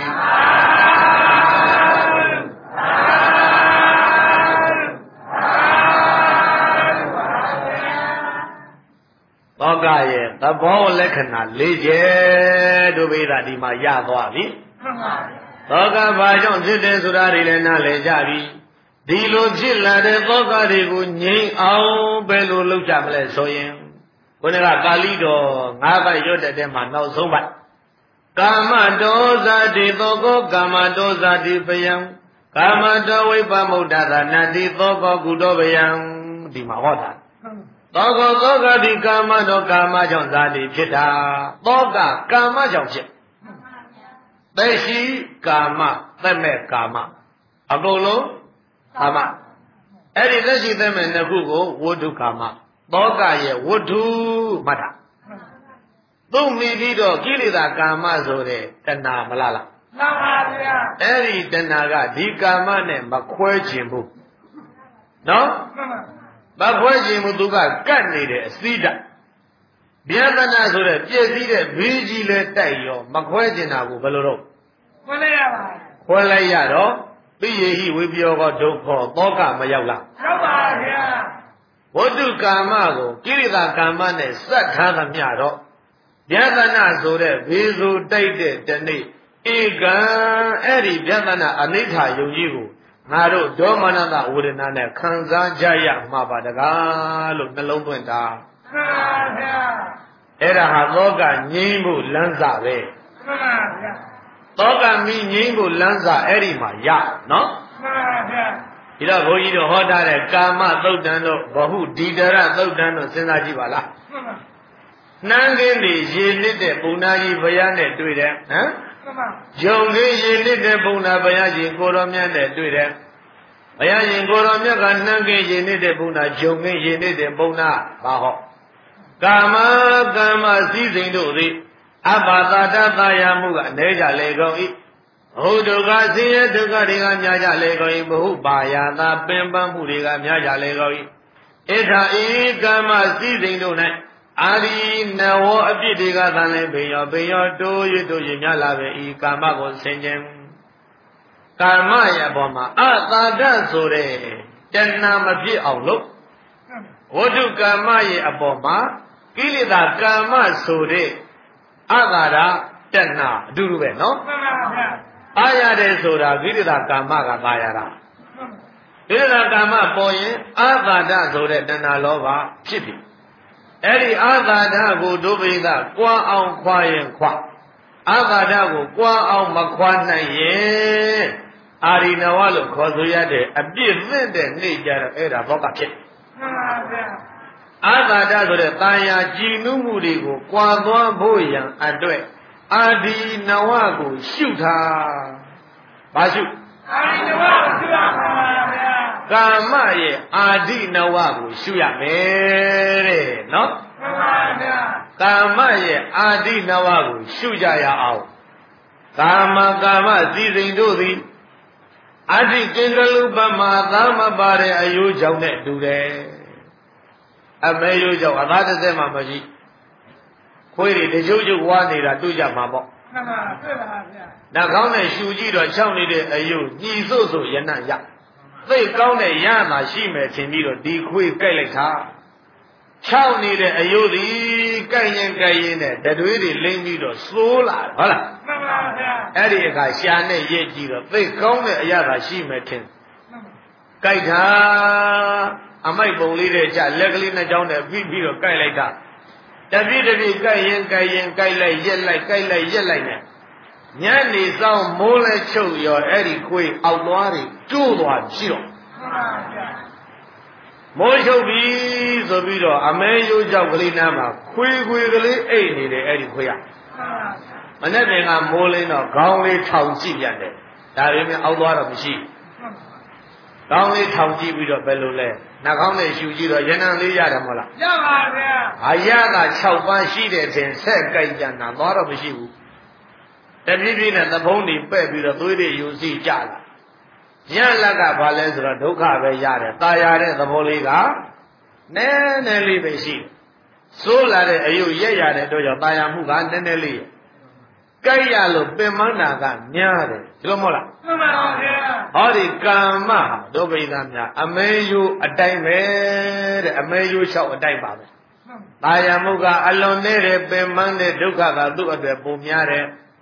သောကရဲ့သဘောလက္ခဏာ၄ချက်တို့ဘိဓာဒီမှာရသွားပြီမှန်ပါဗျာသောကဘာကြောင့်ဖြစ်တယ်ဆိုတာတွေလည်းနားလည်ကြပြီဒီလိုဖြစ်လာတဲ့သောကတွေကိုငြိမ်းအောင်ပဲလို့လုပ်ကြမလဲဆိုရင်ဘုန်းကပါဠိတော်၅ဘတ်ရွတ်တဲ့မှာနောက်ဆုံးဘတ်ကာမဒေါသတိသောကောကာမဒေါသတိပယံကာမတောဝိပမုဒ္ဒသာနတိသောကောကုတောပယံဒီမှာဟောတာသောကောသောကတိကာမတောကာမကြောင့်ဇာတိဖြစ်တာသောကကာမကြောင့်ဖြစ်သက်ရှိကာမသက်မဲ့ကာမအကုန်လုံးကာမအဲ့ဒီသက်ရှိသက်မဲ့နှစ်ခုကိုဝဋ္ထုကာမသောကရဲ့ဝဋ္ထုမှတ်တာသူ့မိပြီးတော့ကိလေသာကာမဆိုတဲ့တဏှာမလားလားမှန်ပါဗျာအဲ့ဒီတဏှာကဒီကာမနဲ့မခွဲခြင်းဘူးနော်မခွဲခြင်းဘူးသူကကတ်နေတယ်အစည်းတဗျာဒနာဆိုတဲ့ပြည့်စည်တဲ့ဘေးကြီးလဲတိုက်ရောမခွဲခြင်းတာကိုဘယ်လိုတော့ခွဲလိုက်ရပါခွဲလိုက်ရတော့ပိယေဟိဝိပယောကောဒုက္ခသောကမရောက်လားရောက်ပါဗျာဝတ္ထုကာမကိုကိရိတာကာမနဲ့စက်ထားသမျှတော့ဗျာဒနာဆိုတဲ့ဘေးဆိုတိုက်တဲ့တနေ့ဧကံအဲ့ဒီဗျာဒနာအနိဋ္ဌာယုံကြီးကိုငါတို့ဒေါမနတဝေဒနာနဲ့ခံစားကြရမှာပါတကားလို့နှလုံးသွင်းတာမှန်ပါဗျာအဲ့ဒါဟာသောကငြိမ်းဖို့လမ်းစာပဲမှန်ပါဗျာသောကမိငြိမ်းဖို့လမ်းစာအဲ့ဒီမှာရနော်မှန်ပါဗျာဒီတော့ဘုန်းကြီးတို့ဟောထားတဲ့ကာမသုတ်တံတို့ဘဟုဒီတရသုတ်တံတို့စဉ်းစားကြည့်ပါလားမှန်ပါနှမ်းကင်းနေရေနစ်တဲ့ပုံနာကြီးဘုရားနဲ့တွေ့တယ်ဟမ်ယုံကင်းရေနစ်တဲ့ပုံနာဘုရားရှင်ကိုတော်မြတ်နဲ့တွေ့တယ်ဘုရားရှင်ကိုတော်မြတ်ကနှမ်းကင်းရေနစ်တဲ့ပုံနာယုံကင်းရေနစ်တဲ့ပုံနာဘာဟောကာမစည်းစိမ်တို့သည်အပ္ပသာတသာယမှုကအနေကြလေကုန်၏ဘုဒ္ဓကဆင်းရဲဒုက္ခတွေကများကြလေကုန်၏ဘဟုပါယသာပင်ပန်းမှုတွေကများကြလေကုန်၏ဣထာဤကာမစည်းစိမ်တို့၌အာရိနဝအပြစ်တွေကသာလဲဘေရောတိုးရများလာပဲဤကာမကိုဆင်ခြင်းကာမရဲ့အပေါ်မှာအသာဒဆိုတဲ့တဏှာမဖြစ်အောင်လို့ဝတ္ထုကာမရဲ့အပေါ်မှာကိလေသာကာမဆိုတဲ့အသာဒတဏှာအတူတူပဲနော်မှန်ပါဗျာအားရတယ်ဆိုတာကိလေသာကာမကပါရတာကိလေသာကာမပေါ်ရင်အသာဒဆိုတဲ့တဏှာလောဘဖြစ်ပြီအဲ့ဒီအာသာဒကိုဒုပိသကွာအောင်ခွာရင်ခွာအာသာဒကိုကွာအောင်မခွာနိုင်ရင်အာရိနဝလို့ခေါ်ဆိုရတဲ့အပြစ်သင့်တဲ့နေ့ကြတော့အဲ့ဒါဘောကဖြစ်မှန်ပါဗျာအာသာဒဆိုတဲ့တာယာကြည်နုမှုတွေကိုကွာသွားဖို့ရန်အတွက်အာဒီနဝကိုရှုထားဘာရှုအာဒီနဝကိုရှုရမှာဗျာကာမရဲ့အာဒီနဝကိုရှုရမယ်တဲ့နော်မှန်ပါဗျာကာမရဲ့အာဒီနဝကိုရှုကြရအောင်ကာမစည်းစိမ်တို့သည်အတ္တိကင်္ဂလုပမာသာမပါတဲ့အယိုးကြောင့်နဲ့တူတယ်အမေယိုးကြောင့်အသားတစ်စက်မှမရှိခွေးတွေတကြုတ်ကြုတ်ဝါနေတာတွေ့ကြမှာပေါ့မှန်ပါတွေ့ပါဗျာနှာခေါင်းနဲ့ရှူကြည့်တော့ခြောက်နေတဲ့အယိုးညီစို့ဆိုရဏရသိကောင်းတဲ့ရမှာရှိမယ်ထင်ပြီးတော့ဒီခွေးကြိုက်လိုက်တာခြောက်နေတဲ့အယိုးသည်ကြိုက်ရင်နဲ့တတွေးတွေလိမ့်ပြီးတော့စိုးလာတယ်ဟုတ်လားမှန်ပါဗျာအဲ့ဒီအခါရှာနဲ့ရစ်ကြည့်တော့သိကောင်းတဲ့အရာသာရှိမယ်ထင်ကြိုက်တာအမိုက်ပုံလေးတဲ့ကြလက်ကလေးနှစ်ချောင်းနဲ့ပြီးတော့ကြိုက်လိုက်တာတပြည့်ကြိုက်ရင်ကြိုက်လိုက်ရက်လိုက်နဲ့ညနေဆောင်မိုးလဲချုပ်ရောအဲ့ဒီခွေးအောက်သွားတွေကျိုးသွားရှိတော့မိုးချုပ်ပြီဆိုပြီးတော့အမဲရိုးကြောက်ကလေးနားမှာခွေးကလေးအိတ်နေတယ်အဲ့ဒီခွေးကမနေ့ကမိုးလင်းတော့ခေါင်းလေးထောင်ကြည့်ပြန်တယ်ဒါပေမဲ့အောက်သွားတော့မရှိခေါင်းလေးထောင်ကြည့်ပြီးတော့ဘယ်လိုလဲနှာခေါင်းနဲ့ရှူကြည့်တော့ရဏံလေးရတယ်မဟုတ်လားရပါဗျာအရသာ6ပန်းရှိတဲ့တင်ဆက်ကြိုက်ကြတာသွားတော့မရှိဘူးတပြည့်ပြည့်နဲ့သဘုံတွေပဲ့ပြီးတော့သွေးတွေယူစီကြလာညလက်ကဘာလဲဆိုတော့ဒုက္ခပဲရတယ်ตายရတဲ့သဘောလေးကနည်းနည်းလေးပဲရှိစိုးလာတဲ့အယုတ်ရက်ရတဲ့တော့ကြောင့်ตายရမှုကနည်းနည်းလေးကြိုက်ရလို့ပင်မနာကများတယ်ဒီလိုမဟုတ်လားမှန်ပါဗျာဟောဒီကာမဒုဗိဒများအမဲယိုအတိုင်းပဲတဲ့အမဲယိုလျှောက်အတိုင်းပါပဲตายရမှုကအလွန်နေတဲ့ပင်မတဲ့ဒုက္ခကသူ့အတွက်ပုံများတယ်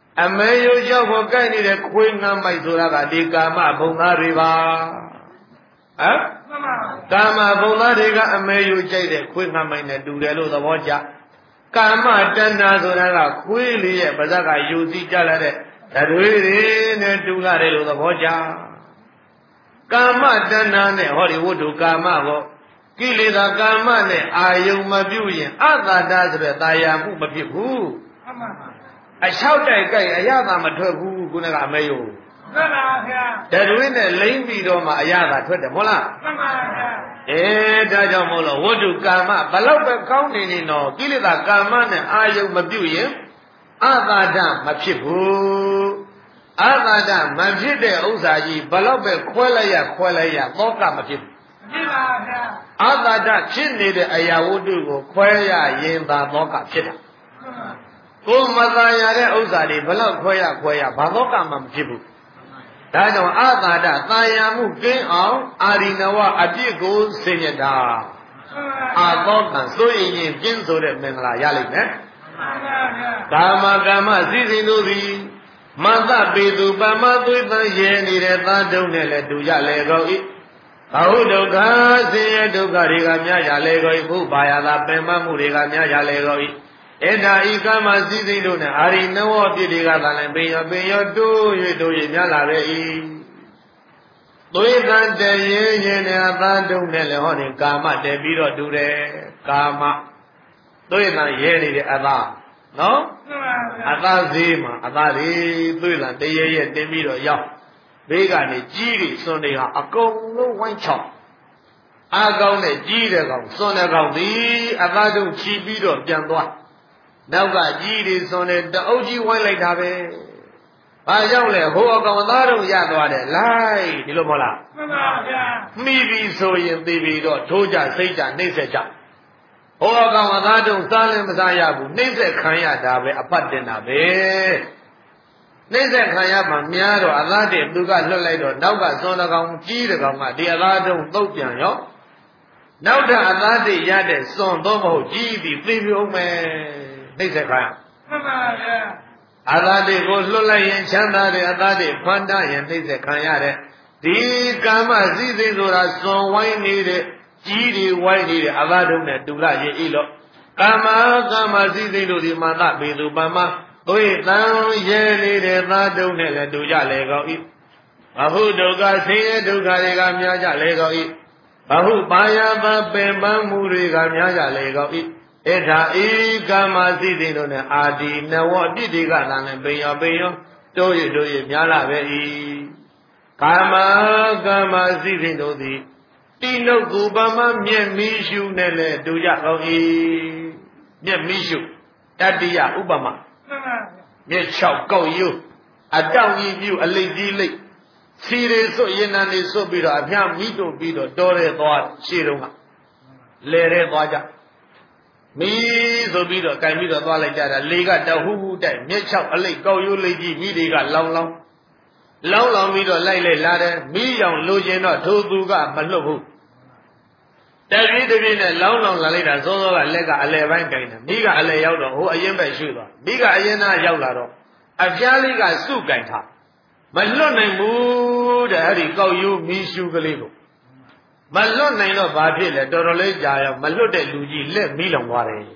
အမေယုရောက်ဖို့ကြိုက်နေတဲ့ခွေးငမ်းမိုက်ဆိုတာကဒီကာမဘုံသားတွေပါဟမ်ကာမဘုံသားတွေကအမေယုကြိုက်တဲ့ခွေးငမ်းမိုက်နဲ့တူတယ်လို့သဘောကျကာမတဏ္ဍာဆိုတာကခွေးလေးရဲ့ပါးစပ်ကယူစည်းကြလာတဲ့ဓတွေတွေနဲ့တူလာတယ်လို့သဘောကျကာမတဏ္ဍာနဲ့ဟောဒီဝတ္ထုကာမကိုကိလေသာကာမနဲ့အာယုံမပြုရင်အသာတဆိုတဲ့တာယာမှုမဖြစ်ဘူးအလျှောက်တိုက်ကြိုက်အရသာမထွက်ဘူးခုနကအမေယုမှန်ပါဗျာဓတွေနဲ့လိမ့်ပြီးတော့မှအရသာထွက်တယ်မဟုတ်လားမှန်ပါဗျာဒါကြောင့်မို့လို့ဝတ္ထုကာမဘလောက်ပဲကောင်းနေနေတော့ကိလေသာကာမနဲ့အာယုံမပြုရင်အသာတမဖြစ်ဘူးအသာတမဖြစ်တဲ့ဥစ္စာကြီးဘလောက်ပဲခွဲလိုက်ရသောကမဖြစ်ဘူးဖြစ်ပါဗျာအသာတဖြစ်နေတဲ့အရာဝတ္ထုကိုခွဲရရင်သာသောကဖြစ်တာကိုမသာရတဲ့ဥစ္စာတွေဘလောက်ခွဲရဘာသောကမှမဖြစ်ဘူးဒါကြောင့်အသာတသာယာမှုကင်းအောင်အာရိနဝအပြစ်ကိုဆင်ញတာအာသောကစိုးရင်ချင်းပြင်းဆိုတဲ့မင်္ဂလာရလိမ့်မယ်ကာမစည်းစိမ်တို့သည်မသပေသူပမသွေးသံရဲနေတဲ့သာတုံနဲ့လည်းတူကြလေကုန်၏ဘာဟုဒုက္ခဆင်းရဲဒုက္ခတွေကများကြလေကုန်၏ဘုဘာယသာပင်မမှုတွေကများကြလေကုန်၏ဧတာဤကာမစည်းစိမ်တို့နဲ့အာရိနဝပြစ်တွေကသာလည်းပင်ရောတိုး၍များလာပဲ၏သွေးသံတရဲရင်နဲ့အသာတုံနဲ့လည်းဟောဒီကာမတည်ပြီးတော့တူတယ်ကာမသွေးသံရဲနေတဲ့အသာနော်အသာသေးမှာအသာလေးသွေးသံတရဲရဲတင်ပြီးတော့ရောက်ဘေးကနေကြီးတွေစွန်တွေဟာအကုန်လုံးဝိုင်းချောက်အကောင်နဲ့ကြီးတဲ့ကောင်စွန်တဲ့ကောင်သည်အသာတုံချီပြီးတော့ပြန်သွားနောက်ကကြီးတွေစွန်တဲ့တအုပ်ကြီးဝိုင်းလိုက်တာပဲဘာကြောင့်လဲဟိုအကောင်သားတို့ရသွားတယ်လိုက်ဒီလိုမဟုတ်လားမှန်ပါဗျာမိပြီဆိုရင်သိပြီတော့ထိုးကြစိတ်ကြနှိမ့်ဆက်ကြဟိုအကောင်သားတို့စားလည်းမစားရဘူးနှိမ့်ဆက်ခံရတာပဲအဖတ်တင်တာပဲနှိမ့်ဆက်ခံရမှများတော့အသားတဲ့သူကလွတ်လိုက်တော့နောက်ကစွန်တကောင်ကြီးတဲ့ကောင်ကဒီအသားတုံသုတ်ပြန်ရောနောက်တဲ့အသားတဲ့ရတဲ့စွန်တော့မဟုတ်ကြီးပြီးသိပြုံးမယ်နှိမ့်ဆက်ခံရမှန်ပါဗျာအသာတိကိုလွတ်လိုက်ရင်ချမ်းသာတယ်အသာတိဖန်တရင်နှိမ့်ဆက်ခံရတဲ့ဒီကာမစည်းစိမ်ဆိုတာစွန်ဝိုင်းနေတဲ့ကြီးတွေဝိုင်းနေတဲ့အသာတုံးနဲ့တူလာရင်ဤလို့ကာမစည်းစိမ်တို့ဒီမာသပေသူပမသွေးတန်ရဲနေတဲ့သာတုံးနဲ့လည်းတူကြလေကောဤဘဟုဒုက္ခဆင်းရဲဒုက္ခတွေကများကြလေကောဤဘဟုပါယပပင်ပန်းမှုတွေကများကြလေကောဤဧထာဤကာမစည်းစိမ်တို့နဲ့အာဒီနဝအပြစ်တွေကလည်းပင်ရောတိုးရများလာပဲဤကာမစည်းစိမ်တို့သည်တိနုတ်ကူပမမျက်မီးရှုနဲ့လည်းတူကြကောင်း၏မျက်မီးရှုတတ္တိယဥပမာမျက်၆ကောက်ရိုးအတောင်ကြီးပြုအလိတ်ကြီးလိတ်စီရီစွတ်ရင်နံနေစွတ်ပြီးတော့အဖျားမိတို့ပြီးတော့တော်ရဲသွားရှေ့တုန်းကလဲရဲသွားကြမီးဆိုပြီးတော့ကင်ပြီးတော့သွားလိုက်ကြတာလေကတဟူးဟူးတိုက်မျက်၆အလိတ်ကောက်ရိုးလိတ်ကြီးမိတွေကလောင်းပြီးတော့လိုက်လာတယ်မီးရောင်လိုချင်တော့ထိုသူကမလွတ်ဘူးတပြည့်နဲ့လောင်းလာလိုက်တာစောကလက်ကအလဲပိုင်းကင်တယ်မိကအလဲရောက်တော့ဟိုအရင်ပဲရွှေ့သွားမိကအရင်သားရောက်လာတော့အဖျားလေးကစုကင်ထားမလွတ်နိုင်ဘူးတဲ့အဲ့ဒီကောက်ရိုးမီးရှူကလေးကိုမလွတ်နိုင်တော့ဘာဖြစ်လဲတော်တော်လေးကြာရောမလွတ်တဲ့လူကြီးလက်မီးလောင်သွားတယ်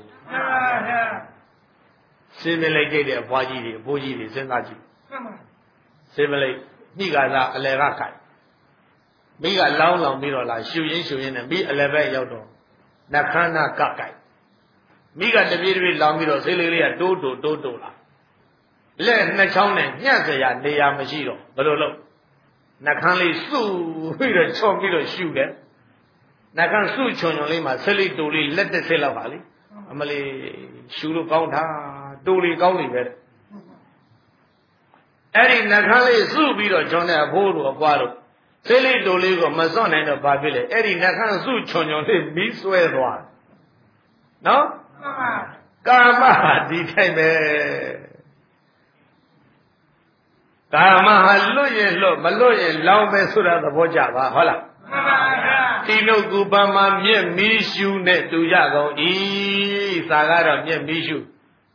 စင်းမလိုက်တဲ့အဖွားကြီးတွေအဖိုးကြီးတွေစဉ်းစားကြည့်စင်းမလိုက်ညိကစားအလဲကခိုင်မိကလောင်းပြီးတော့လာရှူရင်းနဲ့မိအလဲပဲရောက်တော့နှခမ်းနာကကိုက်မိကတပြေးလောင်းပြီးတော့ဆေးလေးကတိုးလာလက်နှစ်ချောင်းနဲ့ညှက်စရာနေရာမရှိတော့ဘယ်လိုလုပ်နှခမ်းလေးစုပြီးတော့ချော်ပြီးတော့ရှူတယ်နှခမ်းစုချွန်လေးမှာဆေးလေးတိုလေးလက်တစ်ဆစ်လောက်ပါလေအမလေးရှူလို့ကောင်းတာတိုလေးကောင်းနေပဲအဲ့ဒီနှခမ်းလေးစုပြီးတော့ချွန်တဲ့အဖိုးတို့အကွာတို့ဆေးလေးတိုလေးကိုမစွန့်နိုင်တော့ဘာဖြစ်လဲအဲ့ဒီနှခမ်းစုချွန်လေးမီးဆွဲသွားနော်ကာမဒီထိုင်ပဲကာမဟာလွတ်ရင်လွတ်မလွတ်ရင်လောင်းပဲဆိုတာသဘောကျပါဟုတ်လားမှန်ပါဗျာတိနုကူပမမျက်မီးရှူနဲ့တူကြကုန်ဤစာကတော့မျက်မီးရှူ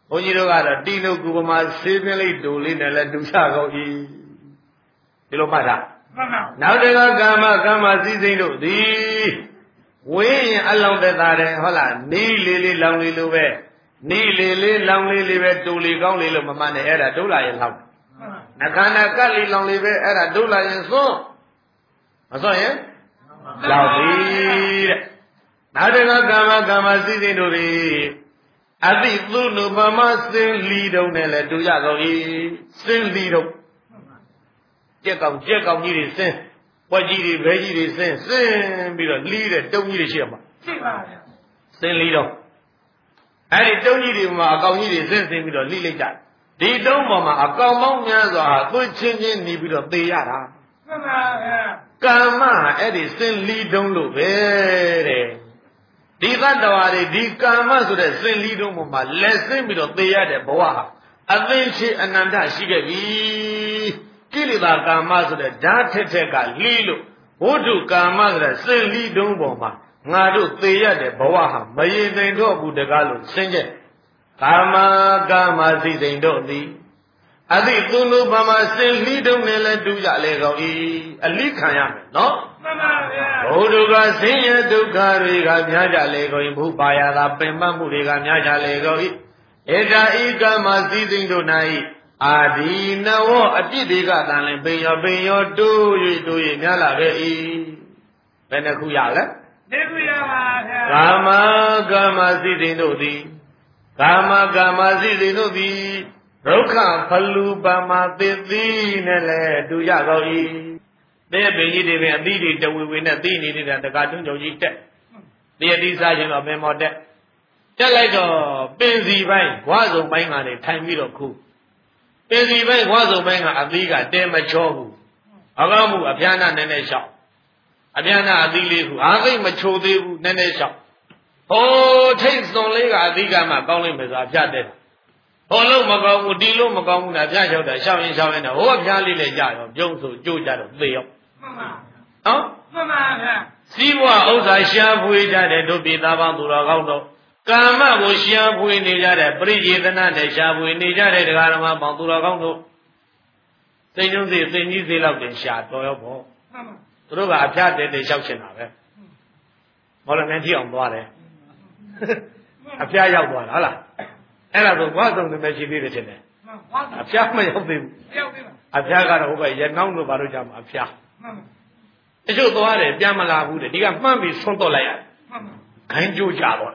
ဘုန်းကြီးတို့ကတော့တိနုကုပမာဆေးပြင်းလေးတူလေးနဲ့လည်းတူချကောင်းဤဒီလိုမှတ်တာနောက်တကကာမစည်းစိမ်တို့သည်ဝင်းရင်အလောင်းသက်သာတယ်ဟုတ်လားနီးလေးလောင်လေးလိုပဲနီးလေးလောင်လေးပဲတူလေးကောင်းလေးလို့မမှန်နဲ့အဲ့ဒါဒုလာရင်လောက်နှခန္ဓာကတ်လေးလောင်လေးပဲအဲ့ဒါဒုလာရင်စွန်းမစွန်းရင်လောက်ပြီတဲ့နောက်တကကာမစည်းစိမ်တို့သည်အတိသူနုပမစင်လီတုံနဲ့လည်းတူကြကောင်းဤစင်လီတုံကြက်ကောင်ကြီးတွေစင်ပွက်ကြီးတွေဘဲကြီးတွေစင်ပြီးတော့လီးတဲ့တုံးကြီးတွေရှိရမှာရှိပါဗျာစင်လီတုံအဲ့ဒီတုံးကြီးတွေမှာအကောင်ကြီးတွေစင်ပြီးတော့လီးလိုက်ကြဒီတုံးပေါ်မှာအကောင်ပေါင်းများစွာသွင်းချင်းနေပြီးတော့သေရတာမှန်ပါဗျာကာမအဲ့ဒီစင်လီတုံးလို့ပဲတဲ့ဒီသတ္တဝါတွေဒီကာမဆိုတဲ့စင်လီတုံးပေါ်မှာလက်ဆင်းပြီးတော့သေရတဲ့ဘဝဟာအသိရှိအနန္တရှိခဲ့ပြီကိလေသာကာမဆိုတဲ့ဓာတ်ထက်ကလီးလို့ဝိတုကာမဆိုတဲ့စင်လီတုံးပေါ်မှာငါတို့သေရတဲ့ဘဝဟာမရင်သိမ့်တော့ဘူးတကားလို့ဆင်းကျက်ကာမစည်းစိမ်တို့သည်အတိသူနုပမစင်လီတုံးနဲ့လည်းတူကြလေကောင်းဤအလိခံရမယ်နော်မှန်ပါဗျာဘုဒ္ဓကဆင်းရဲဒုက္ခတွေကများကြလေကောင်းဘုပါယသာပင်ပန်းမှုတွေကများကြလေကောင်းဤဧတာဤကာမစည်းစိမ်တို့၌အာဒီနဝအပြစ်တွေကတန်လင်ပင်ရောတိုး၍များလာခဲ့၏ဘယ်နှခုရလဲနှစ်ခုရပါဗျာကာမစည်းစိမ်တို့သည်ကာမစည်းစိမ်တို့သည်ဒုက္ခဖလူပမာသေတိနဲ့လည်းတူကြကောင်း၏တဲ့ပင်ကြီးတွေပင်အသီးတွေတဝေဝေနဲ့သိနေတဲ့တကာတွန်းကြုံကြီးတက်တရတိစားခြင်းတော့ပင်မော်တက်လိုက်တော့ပင်စီပိုင်းဝါစုံပိုင်းကနေထိုင်ပြီးတော့ခုပင်စီပိုင်းဝါစုံပိုင်းကအသီးကတဲမချောဘူးအကောင်းမှုအပြာနာနည်းနည်းလျှောက်အပြာနာအသီးလေးခုအာသိမချိုသေးဘူးနည်းနည်းလျှောက်ဟိုထိတ်စွန်လေးကအသီးကမှကောင်းလိမ့်မယ်ဆိုတာပြတဲ့ဟောလို့မကောင်းဘူးဒီလို့မကောင်းဘူးလားပြလျှောက်တာရှောင်းရင်တော့ဟိုအပြားလေးလည်းကြရောပြုံးဆိုကြိုးကြတော့သေရောမှန်ပါနော်မှန်ပါဗျာစီးပွားဥစ္စာရှားဖွေကြတဲ့တို့ပြည်သားပေါင်းသူတော်ကောင်းတို့ကာမကိုရှားဖွေနေကြတဲ့ပရိယေသနာနဲ့ရှားဖွေနေကြတဲ့တရားဓမ္မပေါင်းသူတော်ကောင်းတို့စိတ်ညွှန်းစေစိတ်ကြီးစေလောက်တင်ရှားတော်ရောပေါ့မှန်ပါသူတို့ကအဖျားတဲတဲလျှောက်ချင်တာပဲဘောလုံးနဲ့ထိအောင်သွားတယ်အဖျားရောက်သွားတာဟုတ်လားအဲ့ဒါဆိုဘွားဆုံးတယ်ရှိသေးတယ်ထင်တယ်အဖျားမရောက်သေးဘူးအဖျားကတော့ဟိုဘက်ရနောင်းတို့ဘာလို့ကြမှာအဖျားတချို့သွားတယ်ပြန်မလာဘူးတဲ့ဒီကမှန်းပြီးဆွန့်တော့လိုက်ရတယ်ခိုင်းကြိုးကြတော့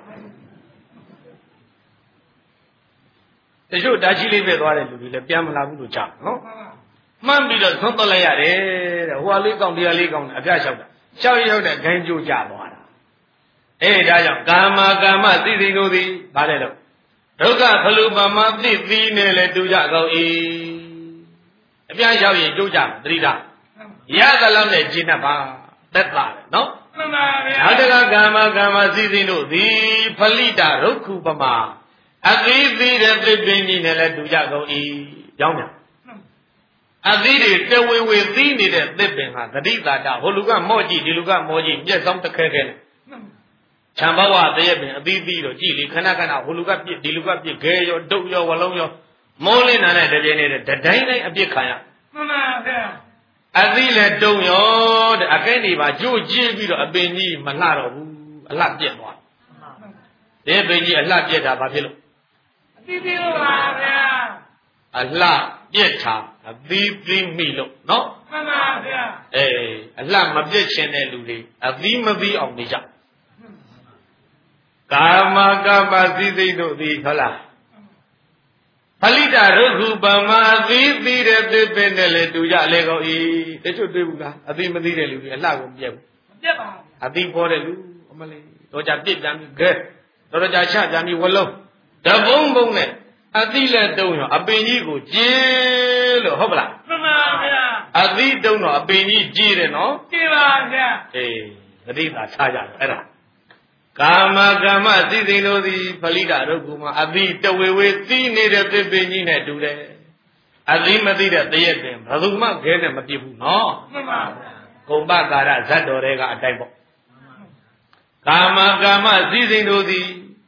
တချို့ဓာတ်ကြီးလေးပဲသွားတဲ့လူတွေလည်းပြန်မလာဘူးလို့ကြားနော်မှန်းပြီးတော့ဆွန့်တော့လိုက်ရတယ်တဲ့ဟိုလေးကောင်တရားလေးကောင်အဖျားလျှောက်တာလျှောက်ရောက်တဲ့ခိုင်းကြိုးကြသွားတာဒါကြောင့်ကာမသိသိတို့သည်ဗါတယ်လို့ဒုက္ခဖလူပမသိသိနဲ့လည်းတူကြကောင်း၏အပြားရောက်ရင်ကြိုးကြသတိထားရသလောက်နဲ့ကျင့်တတ်ပါသက်သာတယ်နော်မှန်ပါဗျာနောက်တကကာမစည်းစိမ်တို့သည်ဖလိတာရုက္ခုပမာအသီးသီးတဲ့သစ်ပင်ကြီးနဲ့လည်းတူကြကောင်း၏ကြောင်းများအသီးတွေတဝေဝေသီးနေတဲ့သစ်ပင်ဟာဂတိတာတာဟိုလူကမော့ကြည့်ဒီလူကမော့ကြည့်မျက်စောင်းတစ်ခဲခဲနဲ့ခြံဘဝတရက်ပင်အသီးသီးတော့ကြည်လေခဏဟိုလူကပြစ်ဒီလူကပြစ်ခဲရောဒုတ်ရောဝလုံးရောမိုးလင်းနာနဲ့တပြင်းနေတဲ့တတိုင်းတိုင်းအပြစ်ခံရမှန်ပါဗျာအသီးလည်းတုံရောတဲ့အကဲနေပါကြိုးကြည့်ပြီးတော့အပင်ကြီးမလှတော့ဘူးအလှပြက်သွားတယ်ပင်ကြီးအလှပြက်တာဘာဖြစ်လို့အသီးသီးလို့ပါဗျာအလှပြက်တာအသီးသီးမိလို့နော်မှန်ပါဗျာအလှမပြက်ချင်တဲ့လူတွေအသီးမသီးအောင်နေကြကာမစည်းစိမ်တို့သည်ဟုတ်လားဖလိတာရုက္ခုပမာသီးသီးတဲ့သစ်ပင်နဲ့လည်းတူကြလေကောင်း၏တချို့တွေ့ဘူးလားအသီးမသီးတဲ့လူတွေအလှကိုမပြတ်ဘူးမပြတ်ပါဘူးအသီးပေါ်တဲ့လူအမလေးတော့ကြပြစ်ပြန်ပြီးခဲတော့ကြချပြန်ပြီးဝလုံးတပုံးပုံးနဲ့အသီးလည်းတုံးရောအပင်ကြီးကိုကျင်းလို့ဟုတ်ပလားမှန်ပါဗျာအသီးတုံးတော့အပင်ကြီးကျင်းတယ်နော်ကျင်းပါဗျာသတိသာထားကြတယ်အဲ့ဒါကာမစည်းစိမ်တို့သည်ဖလိတာရုက္ခုမှာအသီးတဝေဝေသီးနေတဲ့သစ်ပင်ကြီးနဲ့တူတယ်အသီးမသိတဲ့တရက်ပင်ဘယ်သူမှခဲနဲ့မပြစ်ဘူးနော်မှန်ပါဗျာကုမ္ပကာရဇတ်တော်တွေကအတိုင်းပေါ့ကာမစည်းစိမ်တို့သည်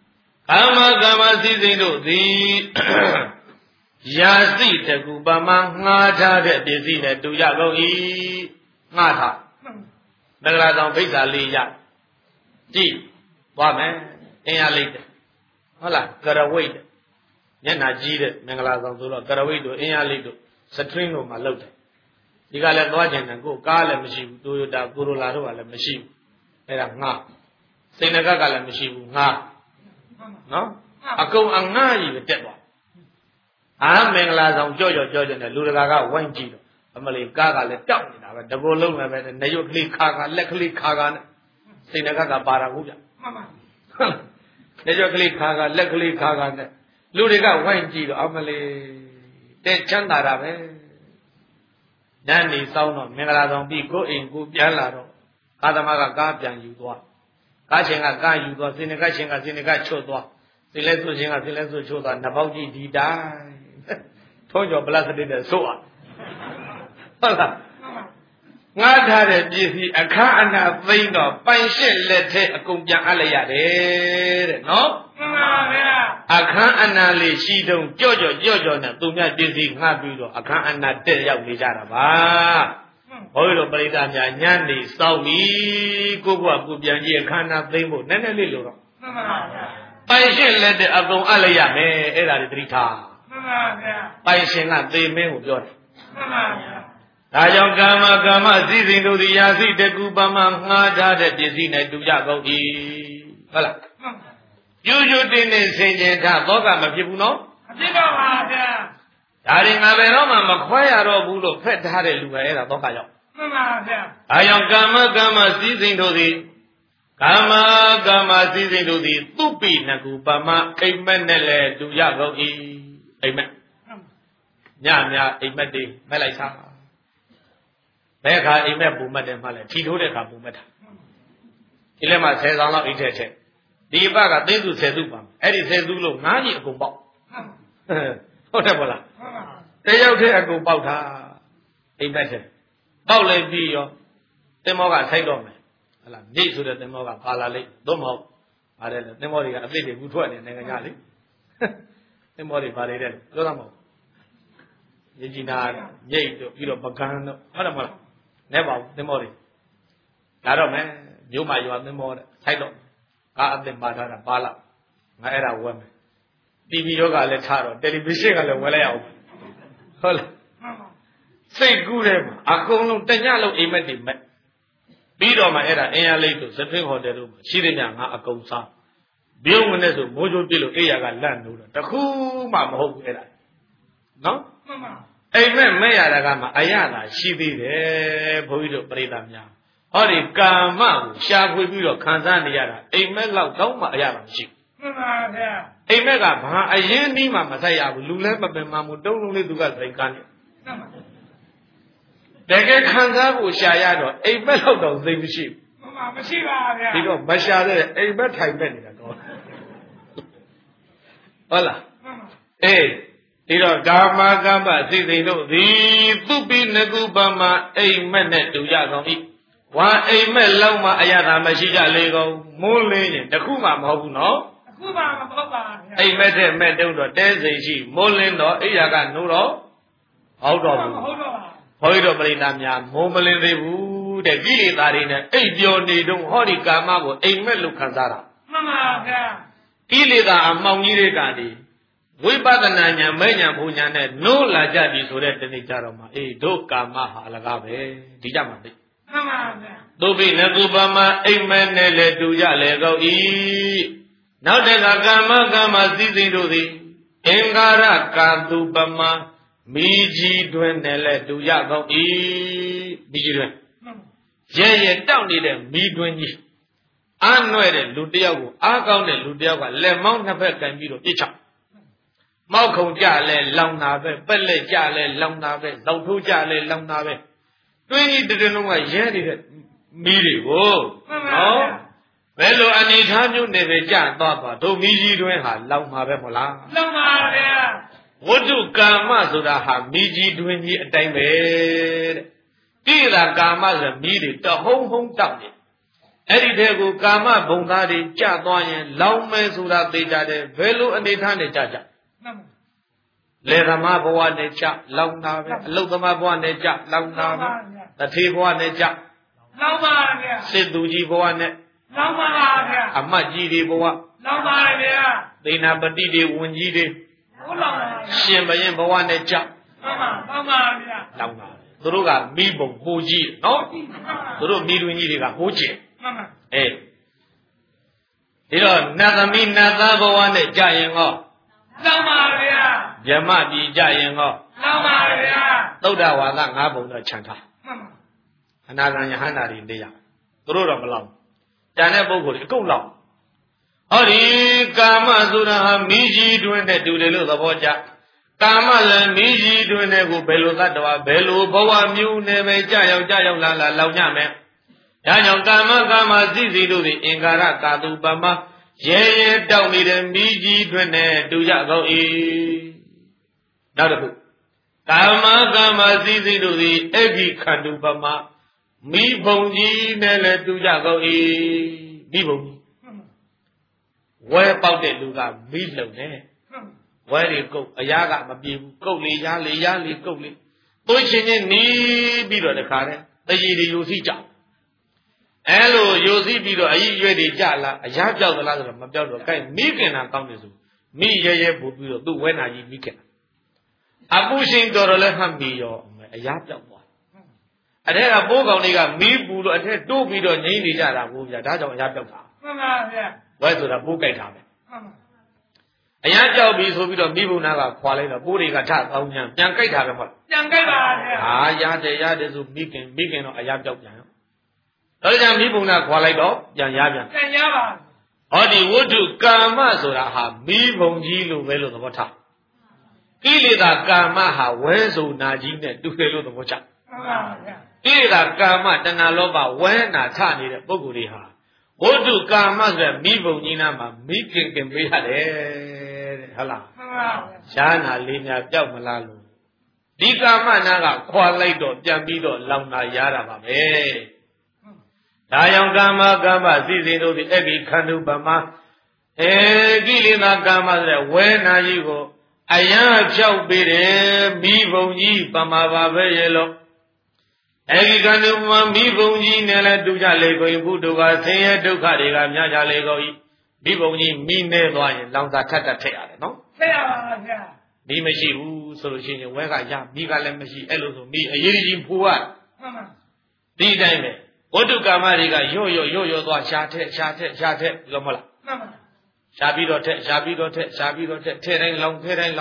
ကာမစည်းစိမ်တို့သည်ယာစီတကူပမာငှားထားတဲ့ပစ္စည်းနဲ့တူရကုန်၏ငှားထားမင်္ဂလာဆောင်ဖိတ်စာလေးရကြည့်သွားမယ်အင်အားလေးတယ်ဟုတ်လားကရဝိတ်မျက်နှာကြီးတဲ့မင်္ဂလာဆောင်ဆိုတော့ကရဝိတ်တို့အင်အားလေးတို့စထရင်းတို့မှလောက်တယ်ဒီကလည်းသွားကျင်တယ်ကိုကားလည်းမရှိဘူးတိုယိုတာကိုရိုလာတို့ကလည်းမရှိဘူးအဲ့ဒါငှားစိန်နဂတ်ကလည်းမရှိဘူးငှားနော်အကုန်အငှားကြီးပဲတက်သွားမင်္ဂလာဆောင်ကြော့ကြတယ်လူတကာကဝိုင်းကြည့်တော့အမလေးကားကလည်းတောက်နေတာပဲတကောလုံးလည်းပဲနေရုပ်ကလေးခါလက်ကလေးခါနဲ့စိန်နဂတ်ကပါတာဟုတ်ဗျနေရုပ်ကလေးခါလက်ကလေးခါနဲ့လူတွေကဝိုင်းကြည့်တော့အမလေးတဲ့ချမ်းသာတာပဲညနေဆောင်တော့မင်္ဂလာဆောင်ပြီးကိုအိမ်ကိုပြန်လာတော့ကာသမားကကားပြန်ယူသွားကားရှင်ကကားယူသွားစိန်နဂတ်ရှင်ကစိန်နဂတ်ချွတ်သွားစိလဲဆိုရှင်ကစိလဲဆိုချွတ်သွားနှစ်ပေါက်ကြီးဒီတိုင်းထုံးကျော်ပလတ်စတစ်နဲ့ဆို့อ่ะဟုတ်လားငှားထားတဲ့ပစ္စည်းအခါအနာသိမ့်တော့ပိုင်ရှစ်လက်ထဲအကုန်ပြန်အပ်လိုက်ရတယ်တဲ့နော်မှန်ပါဗျာအခါအနာလေးရှိတုံးကြော့နဲ့သူများပစ္စည်းငှားပြီးတော့အခါအနာတက်ရောက်နေကြတာပါဘုန်းကြီးတို့ပရိသတ်များညနေစောင့်ပြီးကိုပြန်ကြည့်အခါအနာသိမ့်ဖို့နည်းနည်းလေးလို့တော့မှန်ပါဗျာပိုင်ရှင်းလက်တဲ့အကုန်အပ်လိုက်ရမယ်အဲ့ဒါတွေသတိထားမှန်ပါဗျာပိုင်ရှင်ကသေမင်းကိုပြောတယ်မှန်ပါဗျာဒါကြောင့်ကာမစည်းစိမ်တို့သည်ယာစီတကူပမာငှားထားတဲ့ပစ္စည်းနဲ့တူကြကုန်၏ဟုတ်လားပြုတင်းနေစင်ကြင်ထားသောကမဖြစ်ဘူးနော်မဖြစ်ပါပါဗျာဒါရင်ငါဘယ်တော့မှမခွဲရတော့ဘူးလို့ဖက်ထားတဲ့လူပဲအဲ့ဒါသောကရောက်မှန်ပါဗျာဒါကြောင့်ကာမစည်းစိမ်တို့သည်ကာမစည်းစိမ်တို့သည်သူပိနကူပမာအိမ်မက်နဲ့လည်းတူရကုန်၏အိမ်မက်ညအိမ်မက်တွေမက်လိုက်စားဘယ်ခါအိမ်မက်ပူမက်တယ်မှလည်းထီထိုးတဲ့ခါပူမက်တာဒီလက်မှာ10ဆောင်လောက်အိတ်ထဲချက်ဒီဘကသိန်းသူ10သူပါအဲ့ဒီ10သူလို့9ကြီးအကုန်ပေါက်ဟုတ်တယ်မို့လားတယောက်တည်းအကုန်ပေါက်တာအိမ်မက်ထဲပေါက်လိုက်ပြီးရောတင်မောကဆိုက်တော့မယ်ဟလာမြိတ်ဆိုတဲ့တင်မောကပါလာလိမ့်သို့မဟုတ်ပါတယ်လေတင်မောတွေကအသိတွေဘူးထွက်နေနိုင်ငံခြားလေတင်မောတွေပါတယ်တဲ့ပြောတာမဟုတ်ရေကြီးနာမြိတ်တို့ပြီးတော့ပကန်းတို့ဟုတ်တယ်မဟုတ်လားနဲပါဘူးတင်မောတွေလာတော့မယ်မြို့မှာရွာတင်မောတဲ့ဆိုက်တော့ကားအသင်ပါထားတာပါလာငါအဲ့ဒါဝယ်မယ်တီဗီရောကလည်းထားတော့တယ်လီဗီရှင်းကလည်းဝယ်လိုက်အောင်ဟုတ်လားစိတ်ကူးတယ်မှာအကုန်လုံးတညလုံးအိမ်မက်တွေမက်ပြီးတော့မှအဲ့ဒါအင်အားလိတ်တို့စပင်းဟိုတယ်တို့ရှိတဲ့ညငါအကုန်စားပြုံးမနဲ့ဆိုမိုးချိုးပြစ်လို့အိယာကလန့်လို့တခုမှမဟုတ်ဘူးအဲ့ဒါနော်မှန်ပါအိမ်မက်မဲ့ရတာကမှအရသာရှိသေးတယ်ဘုန်းကြီးတို့ပရိသတ်များဟောဒီကာမကိုရှာဖွေပြီးတော့ခံစားနေရတာအိမ်မက်လောက်တော့မှအရသာမရှိဘူးမှန်ပါဗျာအိမ်မက်ကဘာအရင်နီးမှမဆိုင်ရဘူးလူလဲမပင်မမှုတုံးလုံးလေးသူကစိတ်ကန်းနေမှန်ပါတကယ်ခံစားဖို့ရှာရတော့အိမ်မက်လောက်တော့သိမရှိဘူးမှန်ပါမရှိပါဗျာဒီတော့မရှာတဲ့အိမ်မက်ထိုင်မဲ့နေတာတော့ဟုတ်လားမှန်ပါအေးဒီတော့ကာမစိတ်စိမ်တို့သည်သူပိနကုပမအိမ်မက်နဲ့တူကြကုန်၏ဝါအိမ်မက်လောက်မှအရသာမရှိကြလေကုန်မိုးလင်းရင်တခုမှမဟုတ်ဘူးနော်တခုမှမဟုတ်ပါဘူးအိမ်မက်တဲ့မဲ့တုံးတော့တဲစိမ်ရှိမိုးလင်းတော့အိယာကနိုးတော့ဟုတ်တော့ဘူးဟုတ်တော့ပါဘုန်းကြီးတို့ပရိသတ်များမိုးမလင်းသေးဘူးတဲ့ကိလေသာတွေနဲ့အိပ်ပျော်နေတော့ဟောဒီကာမကိုအိမ်မက်လို့ခံစားတာမှန်ပါဗျာကိလေသာအမှောင်ကြီးတွေကဒီဝိပဿနာဉာဏ်မဲ့ဉာဏ်ဘုံဉာဏ်နဲ့နိုးလာကြပြီဆိုတဲ့တနေ့ကြတော့မှအေးတို့ကာမဟာအလကားပဲဒီကြမှာသိမှန်ပါဗျာသူပိနကုပမအိမ်မက်နဲ့လည်းတူကြလေကုန်၏နောက်တကကာမစည်းစိမ်တို့သည်အင်္ဂါရကာတုပမမိကြီးတွင်နဲ့လည်းတူရကောင်း၏မိကြီးတွင်ရဲတောက်နေတဲ့မိတွင်ကြီးအားနွဲ့တဲ့လူတယောက်ကိုအားကောင်းတဲ့လူတယောက်ကလက်မောင်းနှစ်ဖက်ကင်ပြီးတော့ပြစ်ချမောက်ခုံကြလဲလောင်တာပဲပက်လက်ကြလဲလောင်တာပဲလောက်ထိုးကြလဲလောင်တာပဲတွင်းကြီးတလုံးကရဲနေတဲ့မိတွေကိုနော်ဘယ်လိုအနေထားမျိုးနေပဲကြသွားပါတို့မိကြီးတွင်ဟာလောင်မှာပဲမဟုတ်လားလောင်ပါဗျာဝတ္ထုကာမဆိုတာဟာမိကြီးတွင်ကြီးအတိုင်းပဲတဲ့တိရာကာမဆိုမိတွေတဟုံးဟုံးတောက်နေအဲ့ဒီတဲ့ကိုကာမဘုံသားတွေကြသွားရင်လောင်းမဲဆိုတာသိကြတယ်ဘယ်လိုအနေထားနဲ့ကြကြလေသမားဘဝနဲ့ကြလောင်းတာပဲအလုသမားဘဝနဲ့ကြလောင်းတာပဲတထေဘဝနဲ့ကြလောင်းပါဗျာစစ်သူကြီးဘဝနဲ့လောင်းပါဗျာအမတ်ကြီးတွေဘဝလောင်းပါဗျာသေနာပတိတွေဝန်ကြီးတွေဟုတ်လောင်းပါရှင်ဘရင်ဘဝနဲ့ကြလောင်းပါဗျာလောင်းပါသူတို့ကမိဘုံဟိုကြီးနော်သူတို့မိတွင်ကြီးတွေကဟိုးကျင်ဒီတော့နတ်သမီးနတ်သားဘဝနဲ့ကြရင်ဟောလောင်းပါဗျာဗြဟ္မပြည်ကြရင်ဟောလောင်းပါဗျာသုဒ္ဓဝါဒ၅ဘုံတော့ခြံထားအနာဂံယဟန္တာတွေနေရသူတို့တော့မလောင်းတန်တဲ့ပုဂ္ဂိုလ်တွေအကုန်လောင်းဟောဒီကာမဆိုတာဟာမိကြီးတွင်နဲ့တူတယ်လို့သဘောကျကာမလည်းမိကြီးတွင်နဲ့ကိုဘယ်လိုသတ္တဝါဘယ်လိုဘဝမျိုးနဲ့ပဲကြာရောက်လာလောင်ကြမယ်ဒါကြောင့်ကာမစိစိတို့သည်အင်္ကာရကာတုပမရဲတောက်နေတဲ့မိကြီးတွင်နဲ့တူကြကောင်း၏နောက်တစ်ခုကာမစိစိတို့သည်အဂိခန္တုပမမိဘုံကြီးနဲ့လည်းတူကြကောင်း၏မိဘုံကြီးဝဲပေါက်တဲ့လူကမိလုံနဲ့ဝဲတွေကုတ်အရာကမပြေဘူးကုတ်လေရားလေကုတ်လေသွေးချင်းချင်းနီးပြီးတော့တခါတည်းတရီတွေယူစီကြအဲလိုယူစီပြီးတော့အကြီးရွယ်တွေကြလားအရာပြောက်သလားဆိုတော့မပြောက်တော့ကဲမိခင်တာကောင်းတယ်ဆိုမိရဲပို့ပြီးတော့သူ့ဝဲနာကြီးမိခင်အပူရှင်တော်တော်လည်းမှတ်မိရောအရာပြောက်သွားအထက်ကပိုးကောင်တွေကမီးပူလို့အထက်တိုးပြီးတော့ငိမ့်နေကြတာကိုဗျာဒါကြောင့်အရာပြောက်တာမှန်ပါဗျာဝဲဆိုတာပိုးကြိုက်တာပဲအရာကြောက်ပြီဆိုပြီးတော့မိဘုနာကခွာလိုက်တော့ပိုးတွေကထကောင်းပြန်ကြိုက်တာပဲမဟုတ်ပြန်ကြိုက်ပါဗျာဟာရတယ်ဆိုမိခင်တော့အရာပြောက်ပြန်ရောဒါကြောင့်မိဘုနာခွာလိုက်တော့ပြန်ရပါဟောဒီဝတ္ထုကာမဆိုတာဟာမိဘုံကြီးလို့ပဲလို့သဘောထားကိလေသာကာမဟာဝဲစုံနာကြီးနဲ့တူတယ်လို့သဘောချမှန်ပါဗျာကိလေသာကာမတဏှာလောဘဝဲနာထနေတဲ့ပုဂ္ဂိုလ်တွေဟာဝတ္ထုကာမဆိုတဲ့မိဘုံကြီးနာမှာမိခင်ပေးရတယ်တဲ့ဟုတ်လားမှန်ပါဗျာရှားနာလေးများပြောက်မလားလို့ဒီကာမနာကခွာလိုက်တော့ပြန်ပြီးတော့လောင်နာရတာပါပဲဒါကြောင့်ကာမစိစိတို့သည်အဂိခန္ဓုပမကိလေသာကာမဆိုတဲ့ဝဲနာကြီးကိုအယံဖြောက်ပေးတယ်မိဘုံကြီးပမာပါပဲရဲ့လို့အဂိခန္ဓုပမမိဘုံကြီးနဲ့လည်းတူကြလေကိုဘုဒ္ဓကဆင်းရဲဒုက္ခတွေကများကြလေကိုမိဘုံကြီးမိနေသွားရင်လောင်စာထက်ထက်ရတယ်နော်ထက်ရပါဗျာမိမရှိဘူးဆိုလို့ရှိရင်ဝဲကရမိကလည်းမရှိအဲ့လိုဆိုမိအရေးကြီးဖိုးရမှန်ပါဒီတိုင်းပဲဝတ္ထုကာမတွေကရော့သွားရှားထက်လို့မဟုတ်လားမှန်ပါရှားပြီးတော့ထက်ထဲတိုင်းလောင်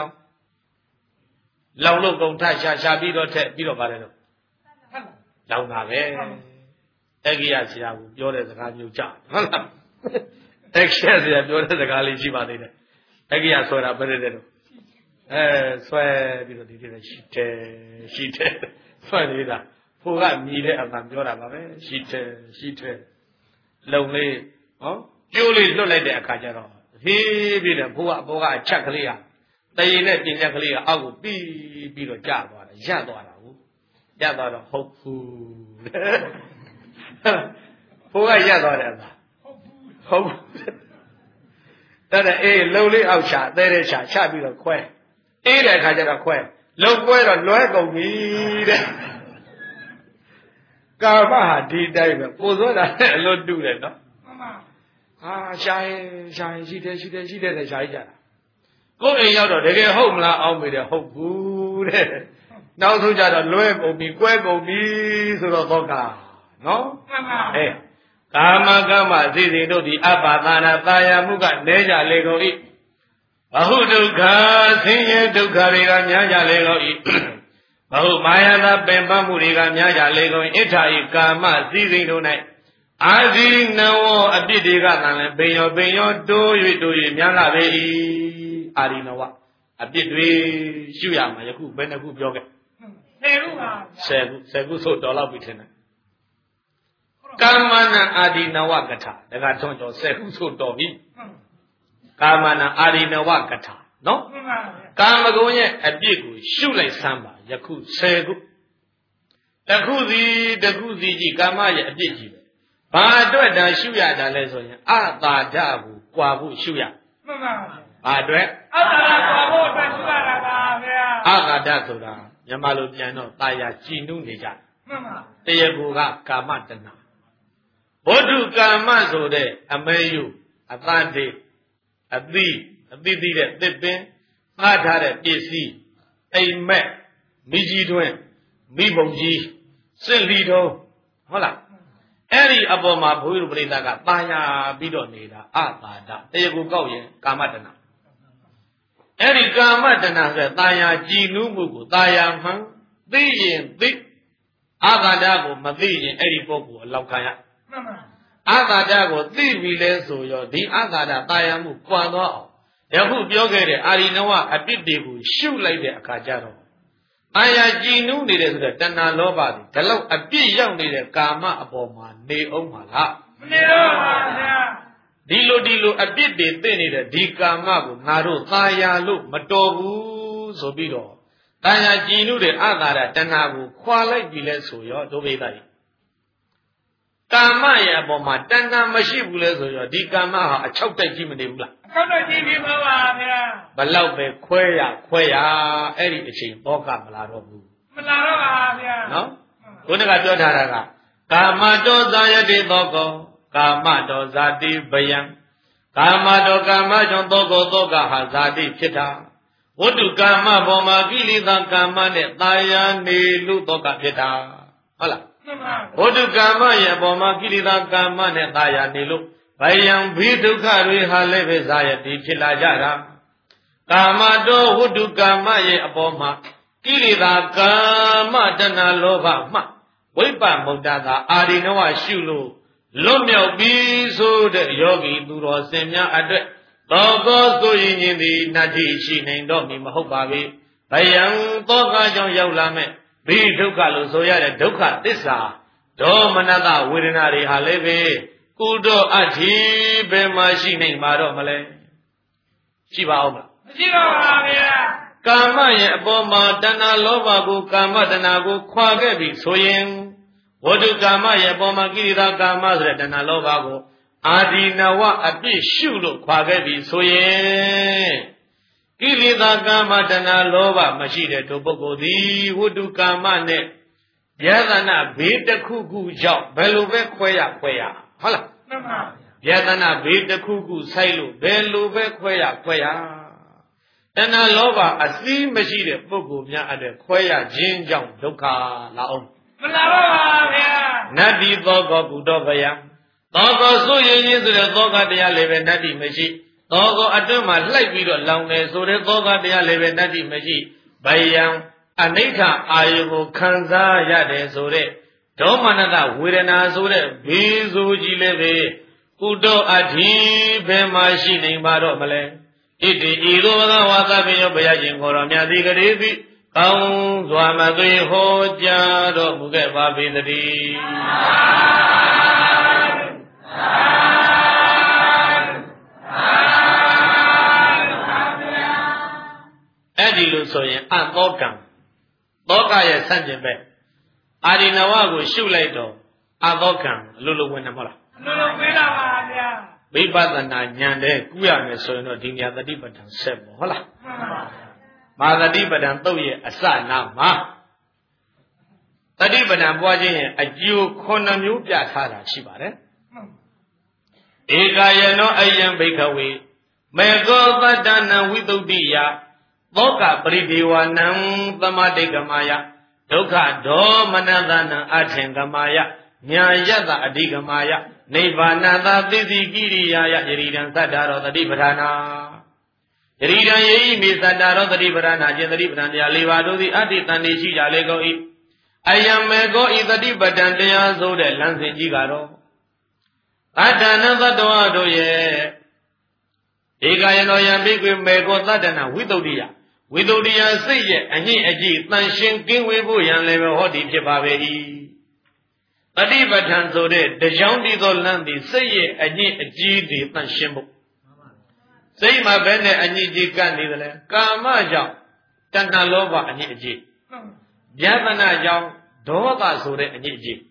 လောင်လို့ကုန်ထရှားပြီးတော့ထက်ပြီးတော့ပါတယ်တော့လောင်တာပဲအဂိယဆရာကပြောတဲ့စကားမျိုးကြဟုတ်လားအဂိယဆရာပြောတဲ့စကားလေးရှိပါသေးတယ်အဂိယဆိုတာဘယ်နဲ့တော့ဆွဲပြီးတော့ဒီထဲရှိတယ်ဆွဲနေတာဖိုးကမြည်တဲ့အမှန်ပြောတာပါပဲရှိတယ်လုံလေးဟောကျိုးလေးလွတ်လိုက်တဲ့အခါကျတော့ဟေးပြီးတော့ဖိုးကအပေါ်ကအချက်ကလေးဟာတရင်နဲ့ပြင်ချက်ကလေးကအောက်ကိုပြီးတော့ကျသွားတယ်ရပ်သွားတာဟုတ်ရပ်သွားတော့ဟုတ်ဘူးဖိုးကရပ်သွားတယ်ဟုတ်တဲ့အေးလုံလေးအောက်ချသဲတဲ့ချပြီးတော့ခွဲအေးတဲ့အခါကျတော့ခွဲလုံခွဲတော့လွဲကုန်ပြီတဲ့ကာမဟာဒီတိုင်းပဲပိုစောတာနဲ့အလွတ်တူတယ်နော်မှန်ပါဟာရှာရင်ရှိတယ်ရှားကြတာကိုယ်အိမ်ရောက်တော့တကယ်ဟုတ်မလားအောင်းမိတယ်ဟုတ်ဘူးတဲ့နောက်ဆုံးကြတော့လွဲကုန်ပြီကွဲကုန်ပြီဆိုတော့သောကနော်မှန်ပါကာမစိစိတို့သည်အပ္ပသာနာတာယာမှုကနေကြလေကုန်၏ဘဟုဒုက္ခဆင်းရဲဒုက္ခတွေကများကြလေကုန်၏ဘဟုမာယသာပင်ပမှုတွေကများကြလေကုန်ဣဋ္ဌာဤကာမစိစိတို့၌အာဇီနဝအပြစ်တွေကတန်လည်းပင်ရောတိုး၍များလာပေ၏အာရိနဝအပြစ်တွေရှုရမှာယခုဘယ်နှခုပြောခဲ့ 10ခုပါ 10ခုဆိုတော်လောက်ပြီထင်တယ်ကာမနာအာရိနဝကထာဒါကထွန်းကျော်10ခုဆိုတော်ပြီကာမနာအာရိနဝကထာနော်ကာမဂုဏ်ရဲ့အပြစ်ကိုရှုလိုက်စမ်းပါယခု10ခုတစ်ခုစီကြည့်ကာမရဲ့အပြစ်ကြီးပဲဘာအတွက်ဒါရှုရတာလဲဆိုရင်အတာဒကိုကြွာဖို့ရှုရမှန်ပါဘာအတွက်အတာဒကြွာဖို့အတွက်ရှုရတာပါဗျာအတာဒဆိုတာမြန်မာလိုပြန်တော့တာယာကြည်နုနေကြမှန်ပါတရားကိုကကာမတဏဝတ္ထုကာမဆိုတဲ့အမဲယုအတန်တိအသိတဲ့သစ်ပင်မှားထားတဲ့ပစ္စည်းအိမ်မက်မိကြီးတွင်မိဘုံကြီးစစ်လီထုံးဟုတ်လားအဲ့ဒီအပေါ်မှာဘုရားပရိသတ်ကတာယာပြီးတော့နေတာအတာဒတရားကိုကောက်ရင်ကာမတဏအဲ့ဒီကာမတဏဆိုတဲ့တာယာကြည်နူးမှုကိုတာယာမှန်သိရင်သိအတာဒကိုမသိရင်အဲ့ဒီပုဂ္ဂိုလ်အလောက်ခံရမှန်ပါအတာဒကိုသိပြီလဲဆိုရောဒီအတာဒတာယာမှုကွာသွားအောင်ယခုပြောခဲ့တဲ့အာရိနဝအပြစ်တွေကိုရှုလိုက်တဲ့အခါကျတော့တာယာကြည်နူးနေတယ်ဆိုတဲ့တဏှာလောဘတွေဒီလောက်အပြစ်ရောက်နေတဲ့ကာမအပေါ်မှာနေအောင်ပါလားမနေတော့ပါဗျာဒီလိုအပြစ်တွေသိနေတဲ့ဒီကာမကိုငါတို့တာယာလို့မတော်ဘူးဆိုပြီးတော့တာယာကြည်နူးတဲ့အတာဒတဏှာကိုခွာလိုက်ပြီလဲဆိုရောဒုဗေဒကြီးကာမရဲ့အပေါ်မှာတဏှာမရှိဘူးလဲဆိုရောဒီကာမဟာအချောက်တက်ကြီးမနေဘူးလားအချောက်တက်ကြီးနေပါပါဗျာဘလောက်ပဲခွဲရအဲ့ဒီအချိန်ဘောကမလာတော့ဘူးမလာတော့ပါဗျာနော်ခုနကပြောထားတာကကာမတောဇာယတိသောကောကာမတောဇာတိဗယံကာမတောကာမကြောင့်သောကောသောကဟာဇာတိဖြစ်တာဝတ္ထုကာမဘောမှာကိလေသာကာမနဲ့တာယာနေလို့သောကဖြစ်တာဟုတ်လားဝတ္ထုကာမရဲ့အပေါ်မှာကိလေသာကာမနဲ့တာယာနေလို့ဗယံဘိဒုက္ခတွေဟာလည်းပဲဇာယတိဖြစ်လာကြတာကာမတောဝတ္ထုကာမရဲ့အပေါ်မှာကိလေသာကာမတဏှာလောဘမှဝိပ္ပမုဒ္ဒတာအာရိနဝရှုလို့လွတ်မြောက်ပြီးဆိုတဲ့ယောဂီသူတော်စင်များအတွက်သောကောဆိုရင်ချင်းသည်နတ္တိရှိနိုင်တော့မည်မဟုတ်ပါပေဗယံသောကကြောင့်ရောက်လာမဲ့ဘိဒုက္ခလို့ဆိုရတဲ့ဒုက္ခသစ္စာဒေါမနတဝေဒနာတွေဟာလည်းပဲကုတောအဋ္ဌိဘယ်မှာရှိနိုင်မှာတော့မလဲရှိပါအောင်မလားမရှိပါဘူးဗျာကာမရဲ့အပေါ်မှာတဏှာလောဘကိုကာမတဏှာကိုခွာခဲ့ပြီဆိုရင်ဝတ္ထုကာမရဲ့အပေါ်မှာကိရိတာကာမဆိုတဲ့တဏှာလောဘကိုအာဒီနဝအပြစ်ရှုလို့ခွာခဲ့ပြီဆိုရင်ကိလေသာကာမတဏှာလောဘမရှိတဲ့ဒုပုဂ္ဂိုလ်သည်ဝတ္ထုကာမနဲ့ယသနာဘေးတစ်ခုခုကြောင့်ဘယ်လိုပဲခွဲရဟုတ်လားမှန်ပါဗျာယသနာဘေးတစ်ခုခုဆိုင်လို့ဘယ်လိုပဲခွဲရတဏှာလောဘအစည်းမရှိတဲ့ပုဂ္ဂိုလ်များအတွက်ခွဲရခြင်းကြောင့်ဒုက္ခလာအောင်မလာပါဘူးဗျာနတ္တိသောကောကုတောဗယံသောကောဆိုရင်ဆိုတဲ့သောကတရားလည်းပဲနတ္တိမရှိသောကောအတွင်းမှာလှိုက်ပြီးတော့လောင်တယ်ဆိုတဲ့သောကတရားလည်းပဲနတ္တိမရှိဗယံအနိဋ္ဌအာယုကိုခံစားရတယ်ဆိုတဲ့ဒေါမနတဝေဒနာဆိုတဲ့ဘေးဆိုကြီးလည်းပဲကုတောအဋ္ဌိဘယ်မှာရှိနိုင်ပါတော့မလဲဣတိဤသို့ဘဂဝါသဗ္ဗညောဘုရားရှင်ခေါ်တော်မြတ်သည်ကလေးသည်ကောင်းစွာမသွေဟောကြားတော်မူခဲ့ပါပေသတည်းအဲ့ဒီလိုဆိုရင်အသောကံသောကရဲ့ဆန့်ကျင်ဘက်အာရိနဝကိုရှုလိုက်တော့အသောကံအလိုလိုဝင်တယ်မဟုတ်လားအလိုလိုဝင်လာပါဗျာဝိပဿနာဉာဏ်တဲ့ကုရမယ်ဆိုရင်တော့ဒီနေရာတတိပဋ္ဌာန်ဆက်ပေါ့ဟုတ်လားမှန်ပါမာတတိပဋ္ဌာန်တုတ်ရဲ့အစနာမှာတတိပဋ္ဌာန်ပွားခြင်းရဲ့အကျိုး9မျိုးပြထားတာရှိပါတယ်ဧကယနောအယံဘိခဝေမေကောသတ္တနံဝိတုဒ္ဓိယသောကပရိဒေဝနံသမတိကမာယဒုက္ခဒေါမနတနံအထင်ကမာယညာယတအဓိကမာယနိဗ္ဗာနသသိသိကိရိယာယယရိဒံသတ္တရောတတိပဋ္ဌာနာယရိဒံယေဤမိသတ္တရောတတိပဋ္ဌာနာခြင်းတတိပဋ္ဌာန်တရား၄ပါးတို့သည်အတ္တိတန်နေရှိကြလေကုန်၏အယံမေကောဤတတိပဋ္ဌာန်တရားဆိုတဲ့လမ်းစဉ်ကြီးကတော့အတ္တနသတ္တဝါတို့ရဲ့ဧကယနောယံဘိကွေမေကောသတ္တနာဝိတုဒ္ဓိယဝိတုဒ္ဓိယစိတ်ရဲ့အညစ်အကြေးတန်ရှင်းကင်းဝေးဖို့ရန်လည်းပဲဟောဒီဖြစ်ပါပေ၏တတိပဋ္ဌာန်ဆိုတဲ့တရားတည်သောလမ်းသည်စိတ်ရဲ့အညစ်အကြေးတွေတန်ရှင်းဖို့စိတ်မှာဘယ်နဲ့အညစ်အကြေးကပ်နေသလဲကာမကြောင့်တဏှာလောဘအညစ်အကြေးယတနာကြောင့်ဒေါသဆိုတဲ့အညစ်အကြေး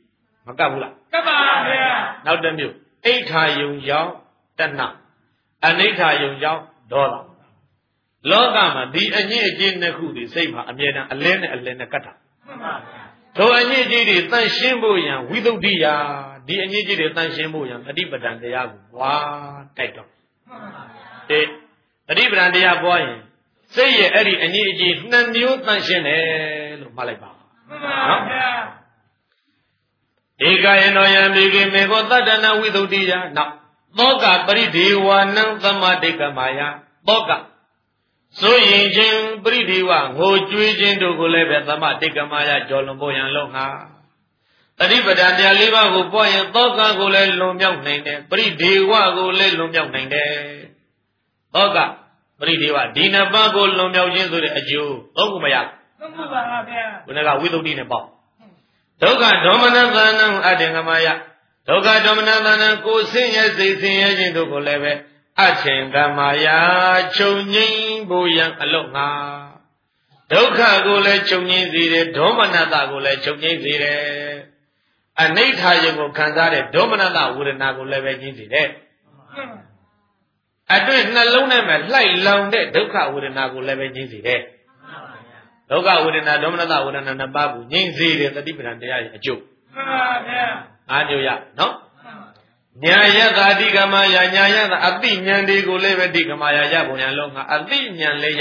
မကပ်ဘူးလားကပ်ပါဗျာနောက်တစ်မျိုးအိဋ္ဌာယုံကြောင့်တဏှအနိဋ္ဌာယုံကြောင့်ဒေါသလောကမှာဒီအညစ်အကြေးနှစ်ခုဒီစိတ်မှာအမြဲတမ်းအလင်းနဲ့အလင်းနဲ့ကတ်တာမှန်ပါဗျာတို့အညစ်အကြေးတွေတန့်ရှင်းဖို့ရန်ဝိသုဒ္ဓိယဒီအညစ်အကြေးတွေတန့်ရှင်းဖို့ရန်တတိပဒံတရားကိုပွားတိုက်တော့မှန်ပါဗျာတတိပဒံတရားပွားရင်စိတ်ရဲ့အဲ့ဒီအညစ်အကြေးနှစ်မျိုးတန့်ရှင်းတယ်လို့မှတ်လိုက်ပါမှန်ပါဗျာဧကယနောယံမိကိမေကိုတတ္တနာဝိသုဒ္ဓိယနောက်သောကပရိဒေဝနံသမတိကမာယသောကဆိုရင်ချင်းပရိဒေဝငိုကြွေးခြင်းတို့ကိုလည်းပဲသမတိကမာယကြော်လွန်ဖို့ရန်လုံးငါတတိပဒံတရား၄ပါးကိုပွားရင်သောကကိုလည်းလွန်မြောက်နိုင်တယ်ပရိဒေဝကိုလည်းလွန်မြောက်နိုင်တယ်သောကပရိဒေဝဒီနှစ်ပါးကိုလွန်မြောက်ခြင်းဆိုတဲ့အကျိုးသုံးခုမရသုံးခုပါဗျာဘုရားကဝိသုဒ္ဓိနဲ့ပေါ့ဒုက္ခဒေါမနသနံအတေငမယဒုက္ခဒေါမနသနံကိုဆင်းရဲစိတ်ဆင်းရဲခြင်းတို့ကိုလည်းပဲအချင်းကမယချုပ်ငိမ့်ဖို့ရန်အလို့ငါဒုက္ခကိုလည်းချုပ်ငိမ့်စေတယ်ဒေါမနတကိုလည်းချုပ်ငိမ့်စေတယ်အနိဋ္ဌာယုံကိုခံစားတဲ့ဒေါမနတဝေဒနာကိုလည်းပဲငြိမ့်စေတယ်အတွင်းနှလုံးထဲမှာလှိုက်လောင်တဲ့ဒုက္ခဝေဒနာကိုလည်းပဲငြိမ့်စေတယ်ဒုက္ခဝေဒနာဒေါမနတဝေဒနာနှစ်ပါးကိုငြိမ့်စေတဲ့တတိပဒံတရားရဲ့အကျိုးမှန်ပါဗျာအားကျိုးရနော်ညာယတအတိကမယညာယတအတိဉာဏ်တွေကိုလည်းပဲအတိကမယရပုံညာလုံးကအတိဉာဏ်လည်းရ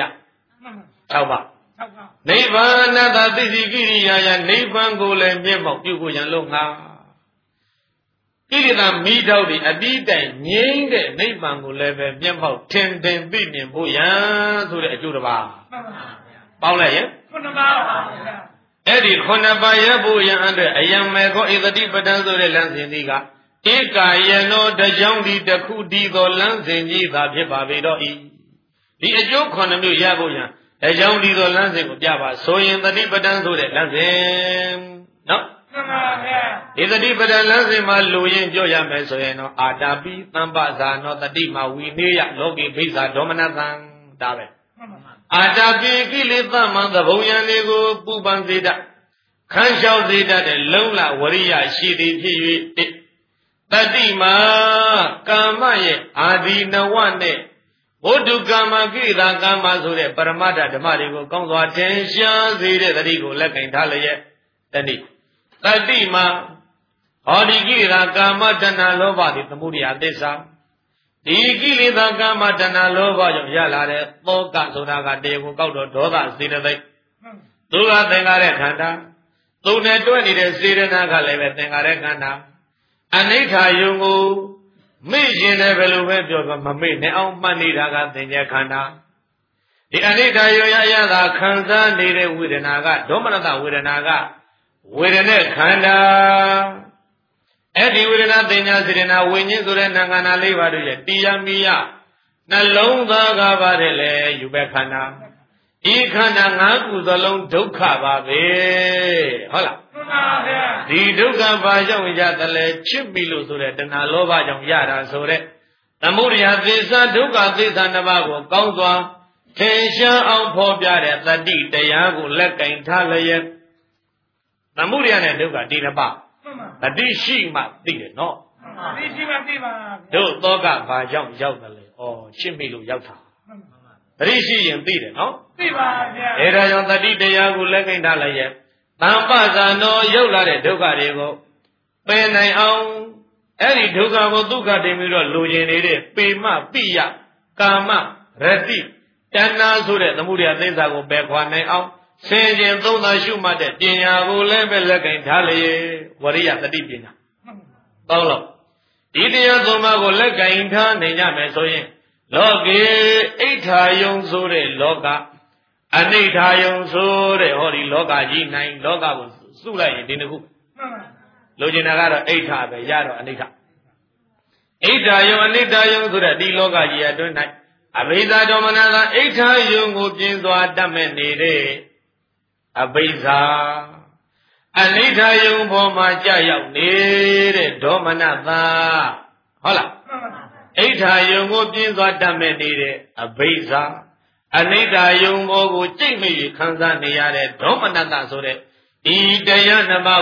6ပါနိဗ္ဗာန်တသိသိကိရိယာယနိဗ္ဗာန်ကိုလည်းမျက်မှောက်ပြုဖို့ရန်လုံးငါကိရိတာမိတော့ဒီအတိတိုင်ငြိမ့်တဲ့နိဗ္ဗာန်ကိုလည်းပဲမျက်မှောက်ထင်ထင်သိမြင်ဖို့ရန်ဆိုတဲ့အကျိုးတစ်ပါးမှန်ပါပေါင်းလိုက်ရင် 9ပါးပါဗျာအဲ့ဒီ9ပါးရဖို့ရန်အတွက်အယံမေခောဧတတိပဒံဆိုတဲ့လမ်းစဉ်ဒီကဧကာယနောတကြောင်းဒီတစ်ခုတည်သောလမ်းစဉ်ကြီးသာဖြစ်ပါပေတော့ဤဒီအကျိုး9မျိုးရဖို့ရန်တကြောင်းတည်သောလမ်းစဉ်ကိုပြပါဆိုရင်တတိပဒံဆိုတဲ့လမ်းစဉ်နော်မှန်ပါဗျာဒီတတိပဒံလမ်းစဉ်မှာလူရင်ပြောရမယ်ဆိုရင်တော့အာတာပိသံပဇာနောတတိမဝိနေယလောကိဘိဇာဒေါမနသံဒါပဲအာတာပိကိလေသာမသဘုံယံတွေကိုပူပန်စေတတ်ခန်းလျှောက်စေတတ်တဲ့လုံလဝရိယရှိသည်ဖြစ်၍တတိမာကာမရဲ့အာဒီနဝနဲ့ဘုဒ္ဓကာမကိရိတာကာမဆိုတဲ့ပရမတ္ထဓမ္မတွေကိုကောင်းစွာထင်ရှားစေတဲ့တတိကိုလက်ကင်ထားလျက်တတိတတိမာဟောဒီကိရိတာကာမတဏလောဘသည်သမုဒိယသစ္စာဒီကိလေသာကာမတဏလောဘကြောင့်ရလာတဲ့သောကဆိုတာကတရားကိုကောက်တော့ဒေါသစေတသိက်သူကသင်္ကာတဲ့ခန္ဓာသူနဲ့တွဲနေတဲ့စေရနာကလည်းပဲသင်္ကာတဲ့ခန္ဓာအနိဋ္ဌာယုံကိုမေ့ရင်လည်းဘယ်လိုပဲပြောကမမေ့နဲ့အောင်မှတ်နေတာကသင်္ကြန်ခန္ဓာဒီအနိဋ္ဌာယုံရတာခံစားနေတဲ့ဝေဒနာကဒေါမနတဝေဒနာကဝေဒနဲ့ခန္ဓာအဲ့ဒီဝေဒနာသင်ညာစေတနာဝိညာဉ်ဆိုတဲ့နာငါနာ၄ပါးတို့ရဲ့တရားမိယနှလုံးသားကပါတယ်လေယူပဲခန္ဓာဤခန္ဓာ၅ခုသလုံးဒုက္ခပါပဲဟုတ်လားမှန်ပါဗျာဒီဒုက္ခဘာကြောင့်ရတယ်လဲချစ်ပြီလို့ဆိုတဲ့တဏှာလောဘကြောင့်ရတာဆိုတဲ့သမုဒယသစ္စာဒုက္ခသစ္စာနှစ်ပါးကိုကောင်းစွာထင်ရှားအောင်ဖော်ပြတဲ့တတိတရားကိုလက်ကင်ထားလျက်သမုဒယနဲ့ဒုက္ခဒီနှစ်ပါးတတိရှိမှသိတယ်နော်တတိရှိမှသိပါတို့သောကဘာကြောင့်ရောက်တယ်လဲဩချစ်မိလို့ရောက်တာတတိရှိရင်သိတယ်နော်သိပါဗျာအဲဒါကြောင့်တတိတရားကိုလက်ကင်ထားလိုက်ရဲ့တမ္ပဇာနောရောက်လာတဲ့ဒုက္ခတွေကိုပယ်နိုင်အောင်အဲ့ဒီဒုက္ခကိုဒုက္ခတင်ပြီးတော့လိုချင်နေတဲ့ပေမပိယကာမရတိတဏှာဆိုတဲ့သမုဒယသစ္စာကိုပယ်ခွာနိုင်အောင်ဆင်ခြင်သုံးသာရှုမှတ်တဲ့ပညာကိုလည်းပဲလက်ကင်ထားလျက်ဝရိယတတိပညာတောင်းလို့ဒီတရားသုံးပါးကိုလက်ကင်ထားနိုင်ကြမယ်ဆိုရင်လောကေအိဋ္ဌာယုံဆိုတဲ့လောကအနိဋ္ဌာယုံဆိုတဲ့ဟောဒီလောကကြီးနိုင်လောကကိုစုလိုက်ရင်ဒီတစ်ခုလိုချင်တာကတော့အိဋ္ဌာပဲရတော့အနိဋ္ဌာအိဋ္ဌာယုံအနိဋ္ဌာယုံဆိုတဲ့ဒီလောကကြီးအတွင်း၌အဘိဓါဒေါမနသာအိဋ္ဌာယုံကိုပြင်းစွာတတ်မဲ့နေတဲ့အဘိဓါအနိဋ္ဌာယုံပေါ်မှာကြာရောက်နေတဲ့ဒေါမနသာဟုတ်လားအိဋ္ဌာယုံကိုပြင်းစွာတတ်မဲ့နေတဲ့အဘိဓါအနိဋ္ဌာယုံပေါ်ကိုကြိတ်မိခံစားနေရတဲ့ဒေါမနတဆိုတဲ့ဤတရားနှစ်ပါးကို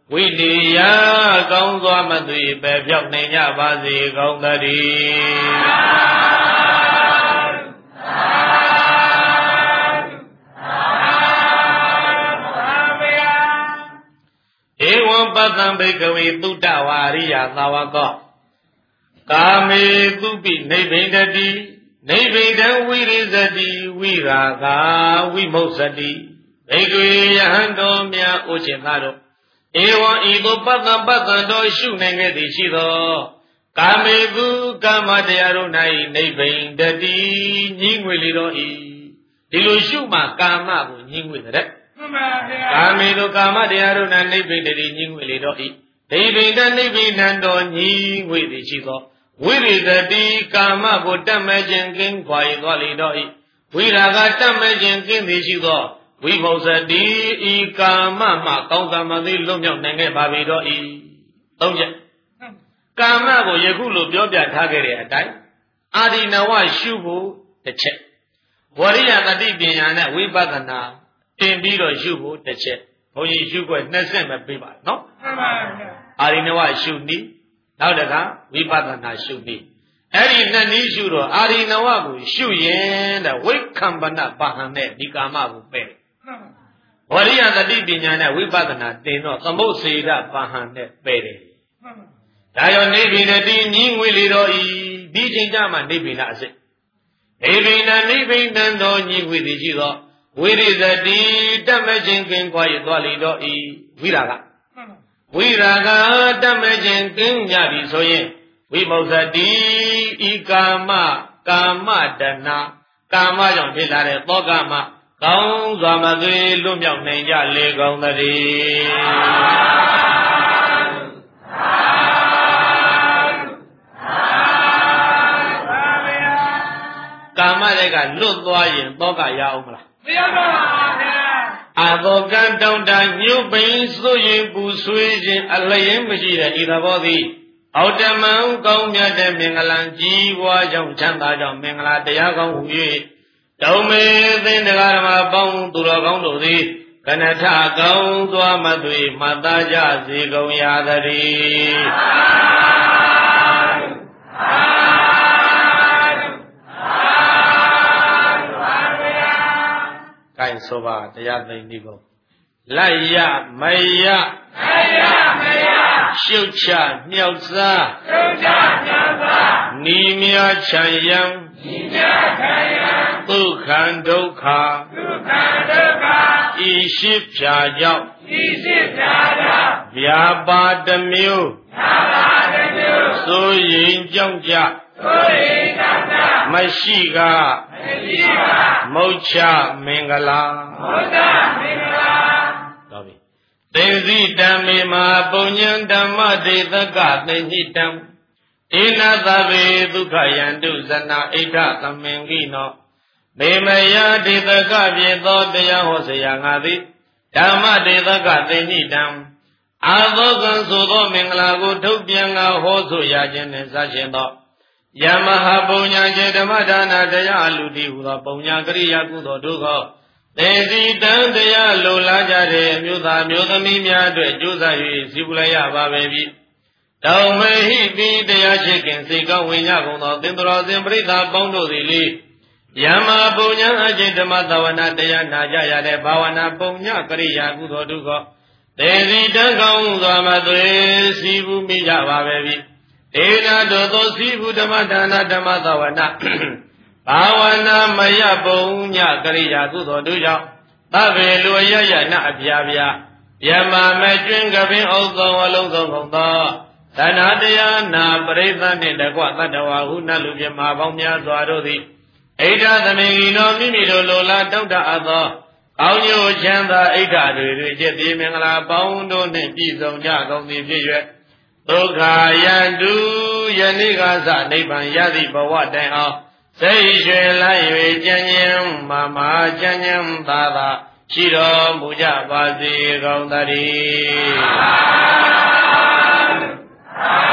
ဝိတေယကောင်းစွာမသွေပဲပြောက်နိုင်ကြပါစေကောင်းသတည်းဧဝံပတံဘိကဝေသုတ္တဝါရိယသာဝကောကာမေသုပိနိဗ္ဗိန္ဒတိနိဗ္ဗိန္ဒံဝိရိဇတိဝိရာဂဝိမု ဿတိဘိကဝေယဟံတော်များဥရှင်သားတို့ဧဝံဤသို့ပတ္တံတော်ရှုနိုင်ခဲ့သည်ရှိသောကာမေကုကာမတရားတို့၌နိဗ္ဗိန္ဒတိညင်းငွေလေတော်ဤဒီလိုရှုမှကာမကိုညင်းငွေတဲ့မှန်ပါဗျာကာမေတို့ကာမတရားတို့၌နိဗ္ဗိန္ဒတိညင်းငွေလေတော်ဤဒိဗိန္ဒနိဗ္ဗိန္ဒံတော်ညင်းငွေသည်ရှိသောဝိရိသတိကာမကိုတတ်မဲ့ခြင်းကင်းခွာရသွားလေတော့ဤဝိရာဂတတ်မဲ့ခြင်းကင်းသည်ရှိသောဝိမု ဿတိဤကာမမှကောင်းကံမသိလွတ်မြောက်နိုင်ခဲ့ပါပြီတော့ဤသုံးချက်ကာမကိုယခုလိုပြောပြထားခဲ့တဲ့အတိုင်းအာဒီနဝရှုဖို့တစ်ချက်ဝရိယတတိပညာနဲ့ဝိပဿနာတင်ပြီးတော့ရှုဖို့တစ်ချက်ဘုန်းကြီးရှုခွက်20ပဲပြပါနော်မှန်ပါဗျာအာဒီနဝရှုနည်းနောက်တခါဝိပဿနာရှုနည်းအဲ့ဒီနှစ်နည်းရှုတော့အာရိနဝကိုရှုရင်တဲ့ဝိခံပနပါဟံနဲ့ဒီကာမကိုပယ်တယ်ဝရိယတတိပညာနဲ့ဝိပဿနာသင်တော့သမုတ်စေတပါဟံနဲ့ပယ်တယ်ဒါရောနိဗ္ဗိန္ဒတိညီငွေလေတော်ဤဒီချိန်ကြမှာနိဗ္ဗိန္ဒအစစ်နိဗ္ဗိန္ဒနိဗ္ဗိန္ဒံတော်ညီငွေသည်ရှိသောဝိရိဇတိတတ်မဲ့ခြင်းကင်းခွာရသွားလေတော်ဤဝိရာဂဝိရာဂတတ်မဲ့ခြင်းကင်းကြပြီဆိုရင်ဝိမု ဿတိဤကာမတဏကာမကြောင့်ဖြစ်လာတဲ့သောကမကောင်းစွာမသွေလွတ်မြောက်နိုင်ကြလေကောင်းသတည်းကာမတွေကလွတ်သွားရင်သောကရအောင်မလားမရပါဘူးဗျာအဘောကံတောင်းတညှို့ပိန်စွရင်ပူဆွေးခြင်းအလျင်မရှိတဲ့ဤသဘောသည်အောတမံကောင်းမြတ်တဲ့မင်္ဂလာကြီးပွားကြောင့်ချမ်းသာကြောင့်မင်္ဂလာတရားကောင်းဟူ၍တောင်းမေသင်္တရားဓမ္မပေါင်းသူတော်ကောင်းတို့သည်ကနထကောင်းသွားမသွေမှတ်သားကြစေကုန်ရာတည်းကိုင်ဆိုပါတရားသိနေကုန်လက်ရမရရှုပ်ချမြောက်စားနီမြချံယံဒုက္ခံဒုက္ခဤရှိဖြာကြောင့်ဗျာပါတမျိုးဆိုရင်ကြောင့်ကြမရှိကမုတ်ချမင်္ဂလာတော်ပြီသေစီတံမေမာပုညံဓမ္မဒေသကသေညိတံဧနသဗ္ဗေဒုက္ခယန္တုဇနာဣဋ္ဌသမင်္ဂိနောမေမယဒေသကပြေသောတရားဟောစရာငါသည်ဓမ္မဒေသကသေညိတံအာသောကံဆိုသောမင်္ဂလာကိုထုတ်ပြန်ငါဟောဆိုရခြင်းနှင့်စခြင်းသောယမဟာပုညံကျေဓမ္မဒါနတရားလူတိဟူသောပုညံကရိယာကုသိုလ်တို့ကိုသေစီတံတရားလိုလားကြတဲ့အမျိုးသားမျိုးသမီးများအတွက်ကြိုးစား၍စီပူလိုက်ရပါပဲပြီတောင်မေဟိပိတရားရှိခင်စိတ်ကောင်းဝင်ကြကုန်သောသင်္တော်စဉ်ပရိသတ်ပေါင်းတို့သည်လေယမပုညံအကျင့်ဓမ္မသဝနာတရားနာကြရတဲ့ဘာဝနာပုညကရိယာကုသိုလ်တို့ကိုသေစီတံကောင်းစွာမသွေစီပူမိကြပါပဲပြီဒေနာတို့သောစီပူဓမ္မဒါနဓမ္မသဝနာဘာဝနာမယပုညကရိယာကုသိုလ်တို့ကြောင့်သဗ္ဗေလူရရနအပြာပြာယမမကျွင်းကပင်ဥသောအလုံးစုံကုန်သောသနာတရားနာပရိသတ်နှင့်တကွတတ္တဝါဟုနတ်လူပြမပေါင်းများစွာတို့သည်ဣဋ္ဌသမင်္ဂိနောမိမိတို့လိုလားတောက်တအပ်သောကောင်းကျိုးချမ်းသာဣဋ္ဌတွေကျက်သည်မင်္ဂလာပေါင်းတို့နှင့်ပြည့်စုံကြကုန်သည်ဖြစ်၍ဒုက္ခယန္တုယနေ့ကစနိဗ္ဗာန်ရသည့်ဘဝတိုင်အောင်စိတ်ရွှင်လိုက်၍ကြံ့ကြံ့မာကြံ့ကြံ့သာသာရှိတော်မူကြပါစေကုန်သတည်း